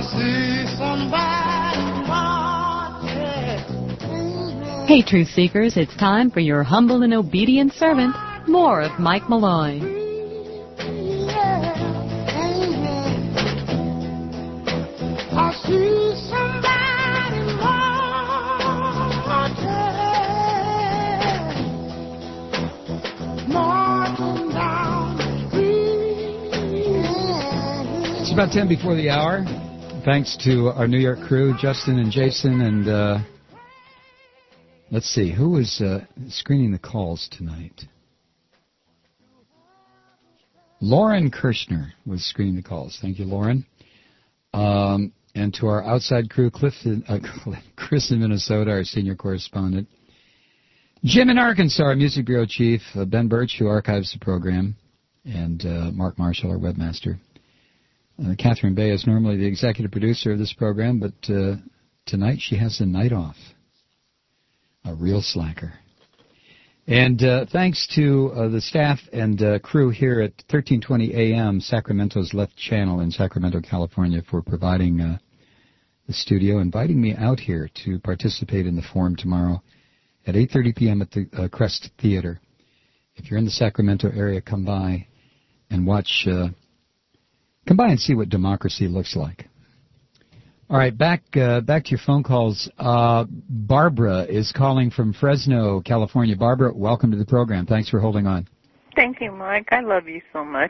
S7: see somebody watching.
S18: Hey, Truth Seekers, it's time for your humble and obedient servant, more of Mike Malloy.
S7: I see somebody watching, marching down the street.
S2: It's about ten before the hour. Thanks to our New York crew, Justin and Jason, and uh, let's see, who was uh, screening the calls tonight? Lauren Kirshner was screening the calls. Thank you, Lauren. Um, and to our outside crew, Clifton, uh, Chris in Minnesota, our senior correspondent. Jim in Arkansas, our Music Bureau Chief. Uh, Ben Birch, who archives the program. And uh, Mark Marshall, our webmaster. Uh, Catherine Bay is normally the executive producer of this program, but uh, tonight she has the night off. A real slacker. And uh, thanks to uh, the staff and uh, crew here at thirteen twenty A M, Sacramento's Left Channel in Sacramento, California, for providing uh, the studio, inviting me out here to participate in the forum tomorrow at eight thirty p.m. at the uh, Crest Theater. If you're in the Sacramento area, come by and watch, uh, come by and see what democracy looks like. All right, back uh, back to your phone calls. Uh, Barbara is calling from Fresno, California. Barbara, welcome to the program. Thanks for holding on.
S12: Thank you, Mike. I love you so much.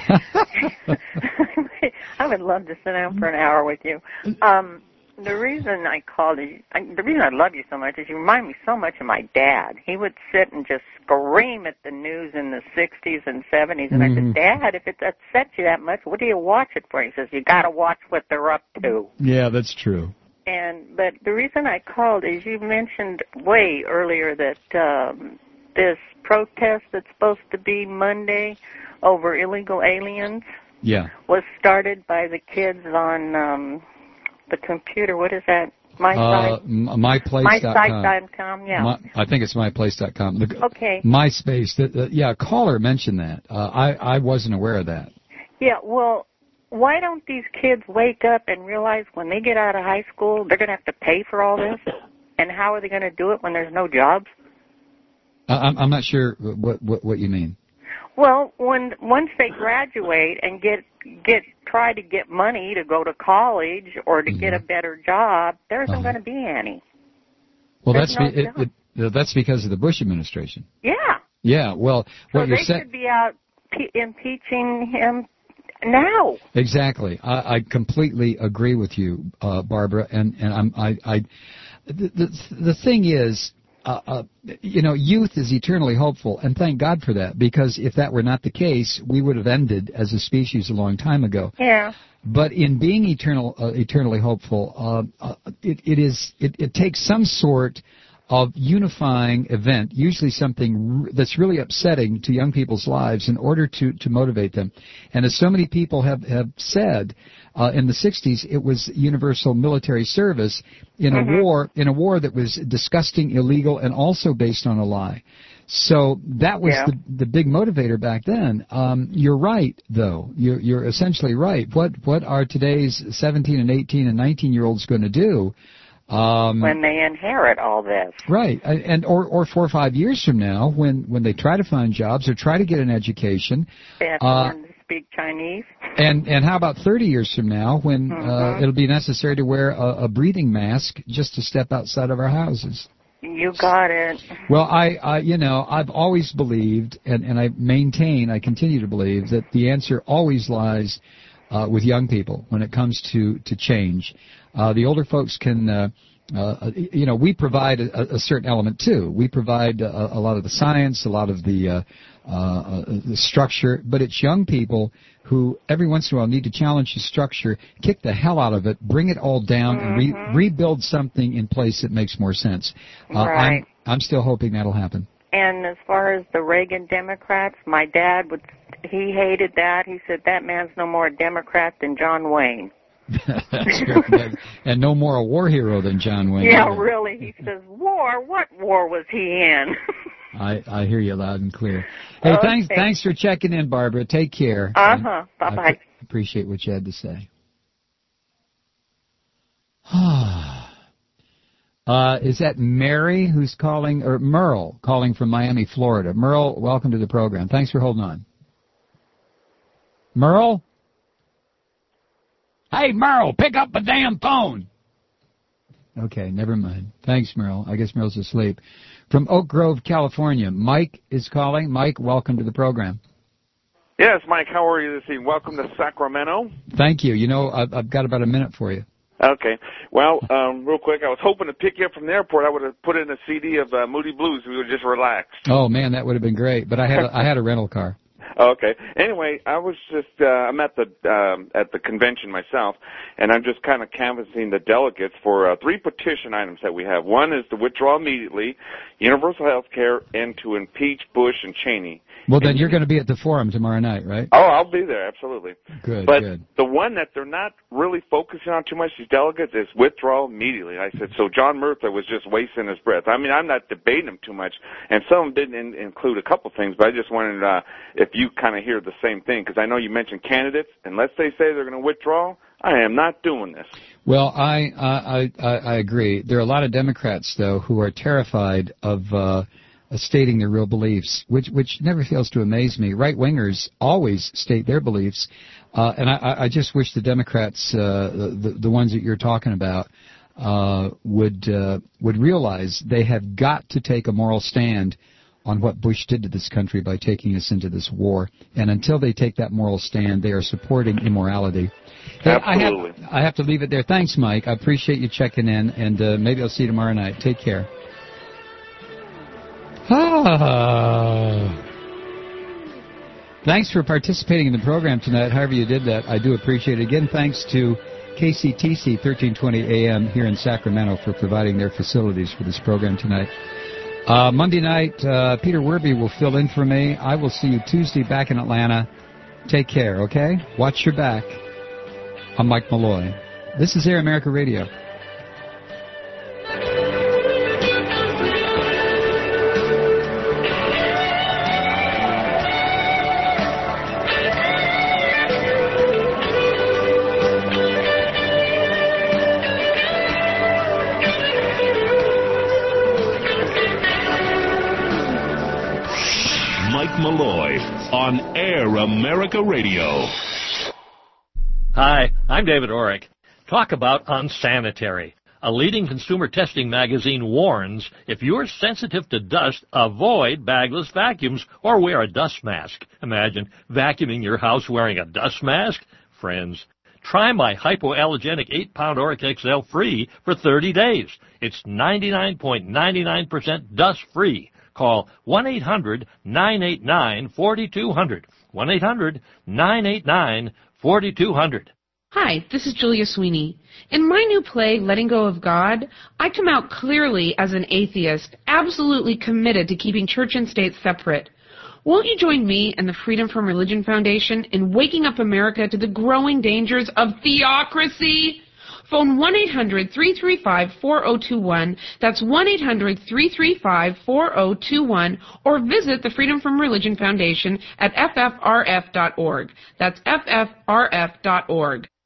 S12: I would love to sit down for an hour with you. Um, the reason I called you, I, the reason I love you so much is you remind me so much of my dad. He would sit and just scream at the news in the sixties and seventies, and
S2: Mm-hmm.
S12: I said, Dad, if it upsets you that much, what do you watch it for? He says, you got to watch what they're up to.
S2: Yeah, that's true.
S12: And but the reason I called is you mentioned way earlier that um, this protest that's supposed to be Monday over illegal aliens
S2: Yeah.
S12: was started by the kids on um, the computer. What is that? My
S2: Uh,
S12: site?
S2: m- myplace dot com.
S12: My site dot com, yeah.
S2: My, I think it's myplace dot com. The,
S12: Okay.
S2: MySpace. The, the, yeah, a caller mentioned that. Uh, I, I wasn't aware of that.
S12: Yeah, well, why don't these kids wake up and realize when they get out of high school, they're going to have to pay for all this? And how are they going to do it when there's no jobs?
S2: Uh, I'm, I'm not sure what, what, what you mean.
S12: Well, when once they graduate and get get try to get money to go to college or to
S2: Mm-hmm.
S12: get a better job, there isn't
S2: Uh-huh.
S12: going to be any.
S2: Well,
S12: There's
S2: that's
S12: no
S2: be, it,
S12: job.
S2: it, that's because of the Bush administration.
S12: Yeah.
S2: Yeah, well,
S12: So
S2: what you're
S12: they
S2: saying...
S12: should be out pe- impeaching him now.
S2: Exactly. I, I completely agree with you, uh, Barbara. And, and I'm, I, I, the, the, the thing is, uh, uh, you know, youth is eternally hopeful, and thank God for that, because if that were not the case, we would have ended as a species a long time ago.
S12: Yeah.
S2: But in being eternal, uh, eternally hopeful, uh, uh, it, it is, it, it takes some sort of unifying event, usually something r- that's really upsetting to young people's lives, in order to, to motivate them. And as so many people have, have said, uh, in the sixties, it was universal military service in a
S12: Mhm.
S2: war, in a war that was disgusting, illegal, and also based on a lie. So that was
S12: Yeah.
S2: the, the big motivator back then. Um, you're right, though. You're, you're essentially right. What, what are today's seventeen and eighteen and nineteen year olds going to do? Um,
S12: When they inherit all this.
S2: Right, and and- or or four or five years from now, when when they try to find jobs or try to get an education,
S12: They have to
S2: uh,
S12: learn to speak Chinese.
S2: and and how about thirty years from now, when uh,
S12: Mhm.
S2: it'll be necessary to wear a, a breathing mask just to step outside of our houses?
S12: You got it.
S2: Well, I, I you know I've always believed, and and I maintain, I continue to believe, that the answer always lies uh, with young people when it comes to to change. Uh, the older folks can, uh, uh, you know, we provide a, a certain element too. We provide a, a lot of the science, a lot of the, uh, uh, the structure, but it's young people who every once in a while need to challenge the structure, kick the hell out of it, bring it all down, and re-
S12: Mhm.
S2: rebuild something in place that makes more sense. Uh,
S12: Right.
S2: I'm, I'm still hoping that'll happen.
S12: And as far as the Reagan Democrats, my dad would, he hated that. He said that man's no more a Democrat than John Wayne.
S2: That's good. And no more a war hero than John Wayne.
S12: Yeah,
S2: either.
S12: really. He says, war? What war was he in?
S2: I, I hear you loud and clear. Hey,
S12: Okay.
S2: thanks thanks for checking in, Barbara. Take care.
S12: Uh-huh.
S2: I
S12: Bye-bye.
S2: pre- appreciate what you had to say. uh, is that Mary who's calling, or Merle calling from Miami, Florida? Merle, welcome to the program. Thanks for holding on. Merle? Hey, Merle, pick up the damn phone. Okay, never mind. Thanks, Merle. I guess Merle's asleep. From Oak Grove, California, Mike is calling. Mike, welcome to the program.
S16: Yes, Mike, how are you this evening? Welcome to Sacramento.
S2: Thank you. You know, I've, I've got about a minute for you.
S16: Okay. Well, um, real quick, I was hoping to pick you up from the airport. I would have put in a C D of uh, Moody Blues. We would just relax.
S2: Oh, man, that would have been great. But I had a, I had a rental car.
S16: Okay. Anyway, I was just uh, I'm at the um, at the convention myself, and I'm just kind of canvassing the delegates for uh, three petition items that we have. One is to withdraw immediately universal health care and to impeach Bush and Cheney.
S2: Well, then you're going to be at the forum tomorrow night, right?
S16: Oh, I'll be there, absolutely.
S2: Good,
S16: but
S2: good.
S16: the one that they're not really focusing on too much, these delegates, is withdraw immediately. I said, so John Murtha was just wasting his breath. I mean, I'm not debating him too much, and some of them didn't in- include a couple things, but I just wanted uh, if you kind of hear the same thing, because I know you mentioned candidates, unless they say they're going to withdraw, I am not doing this.
S2: Well, I, I, I, I agree. There are a lot of Democrats, though, who are terrified of uh, stating their real beliefs, which which never fails to amaze me. Right-wingers always state their beliefs, uh, and I, I just wish the Democrats, uh, the, the ones that you're talking about, uh, would uh, would realize they have got to take a moral stand on what Bush did to this country by taking us into this war. And until they take that moral stand, they are supporting immorality. Hey,
S16: Absolutely.
S2: I have, I have to leave it there. Thanks, Mike. I appreciate you checking in, and uh, maybe I'll see you tomorrow night. Take care. Ah. Thanks for participating in the program tonight, however you did that. I do appreciate it. Again, thanks to K C T C thirteen twenty A M here in Sacramento for providing their facilities for this program tonight. Uh, Monday night, uh, Peter Werby will fill in for me. I will see you Tuesday back in Atlanta. Take care, okay? Watch your back. I'm Mike Malloy. This is Air America Radio.
S11: Malloy on Air America Radio.
S17: Hi, I'm David Orrick. Talk about unsanitary. A leading consumer testing magazine warns if you're sensitive to dust, avoid bagless vacuums or wear a dust mask. Imagine vacuuming your house wearing a dust mask. Friends, try my hypoallergenic eight pound Orrick X L free for thirty days. It's ninety-nine point nine nine percent dust-free. Call one eight hundred nine eight nine four two zero zero. one eight hundred nine eight nine four two zero zero.
S19: Hi, this is Julia Sweeney. In my new play, Letting Go of God, I come out clearly as an atheist, absolutely committed to keeping church and state separate. Won't you join me and the Freedom from Religion Foundation in waking up America to the growing dangers of theocracy? Phone one eight hundred three three five four zero two one. That's one eight hundred three three five four zero two one. Or visit the Freedom from Religion Foundation at F F R F dot org. That's F F R F dot org.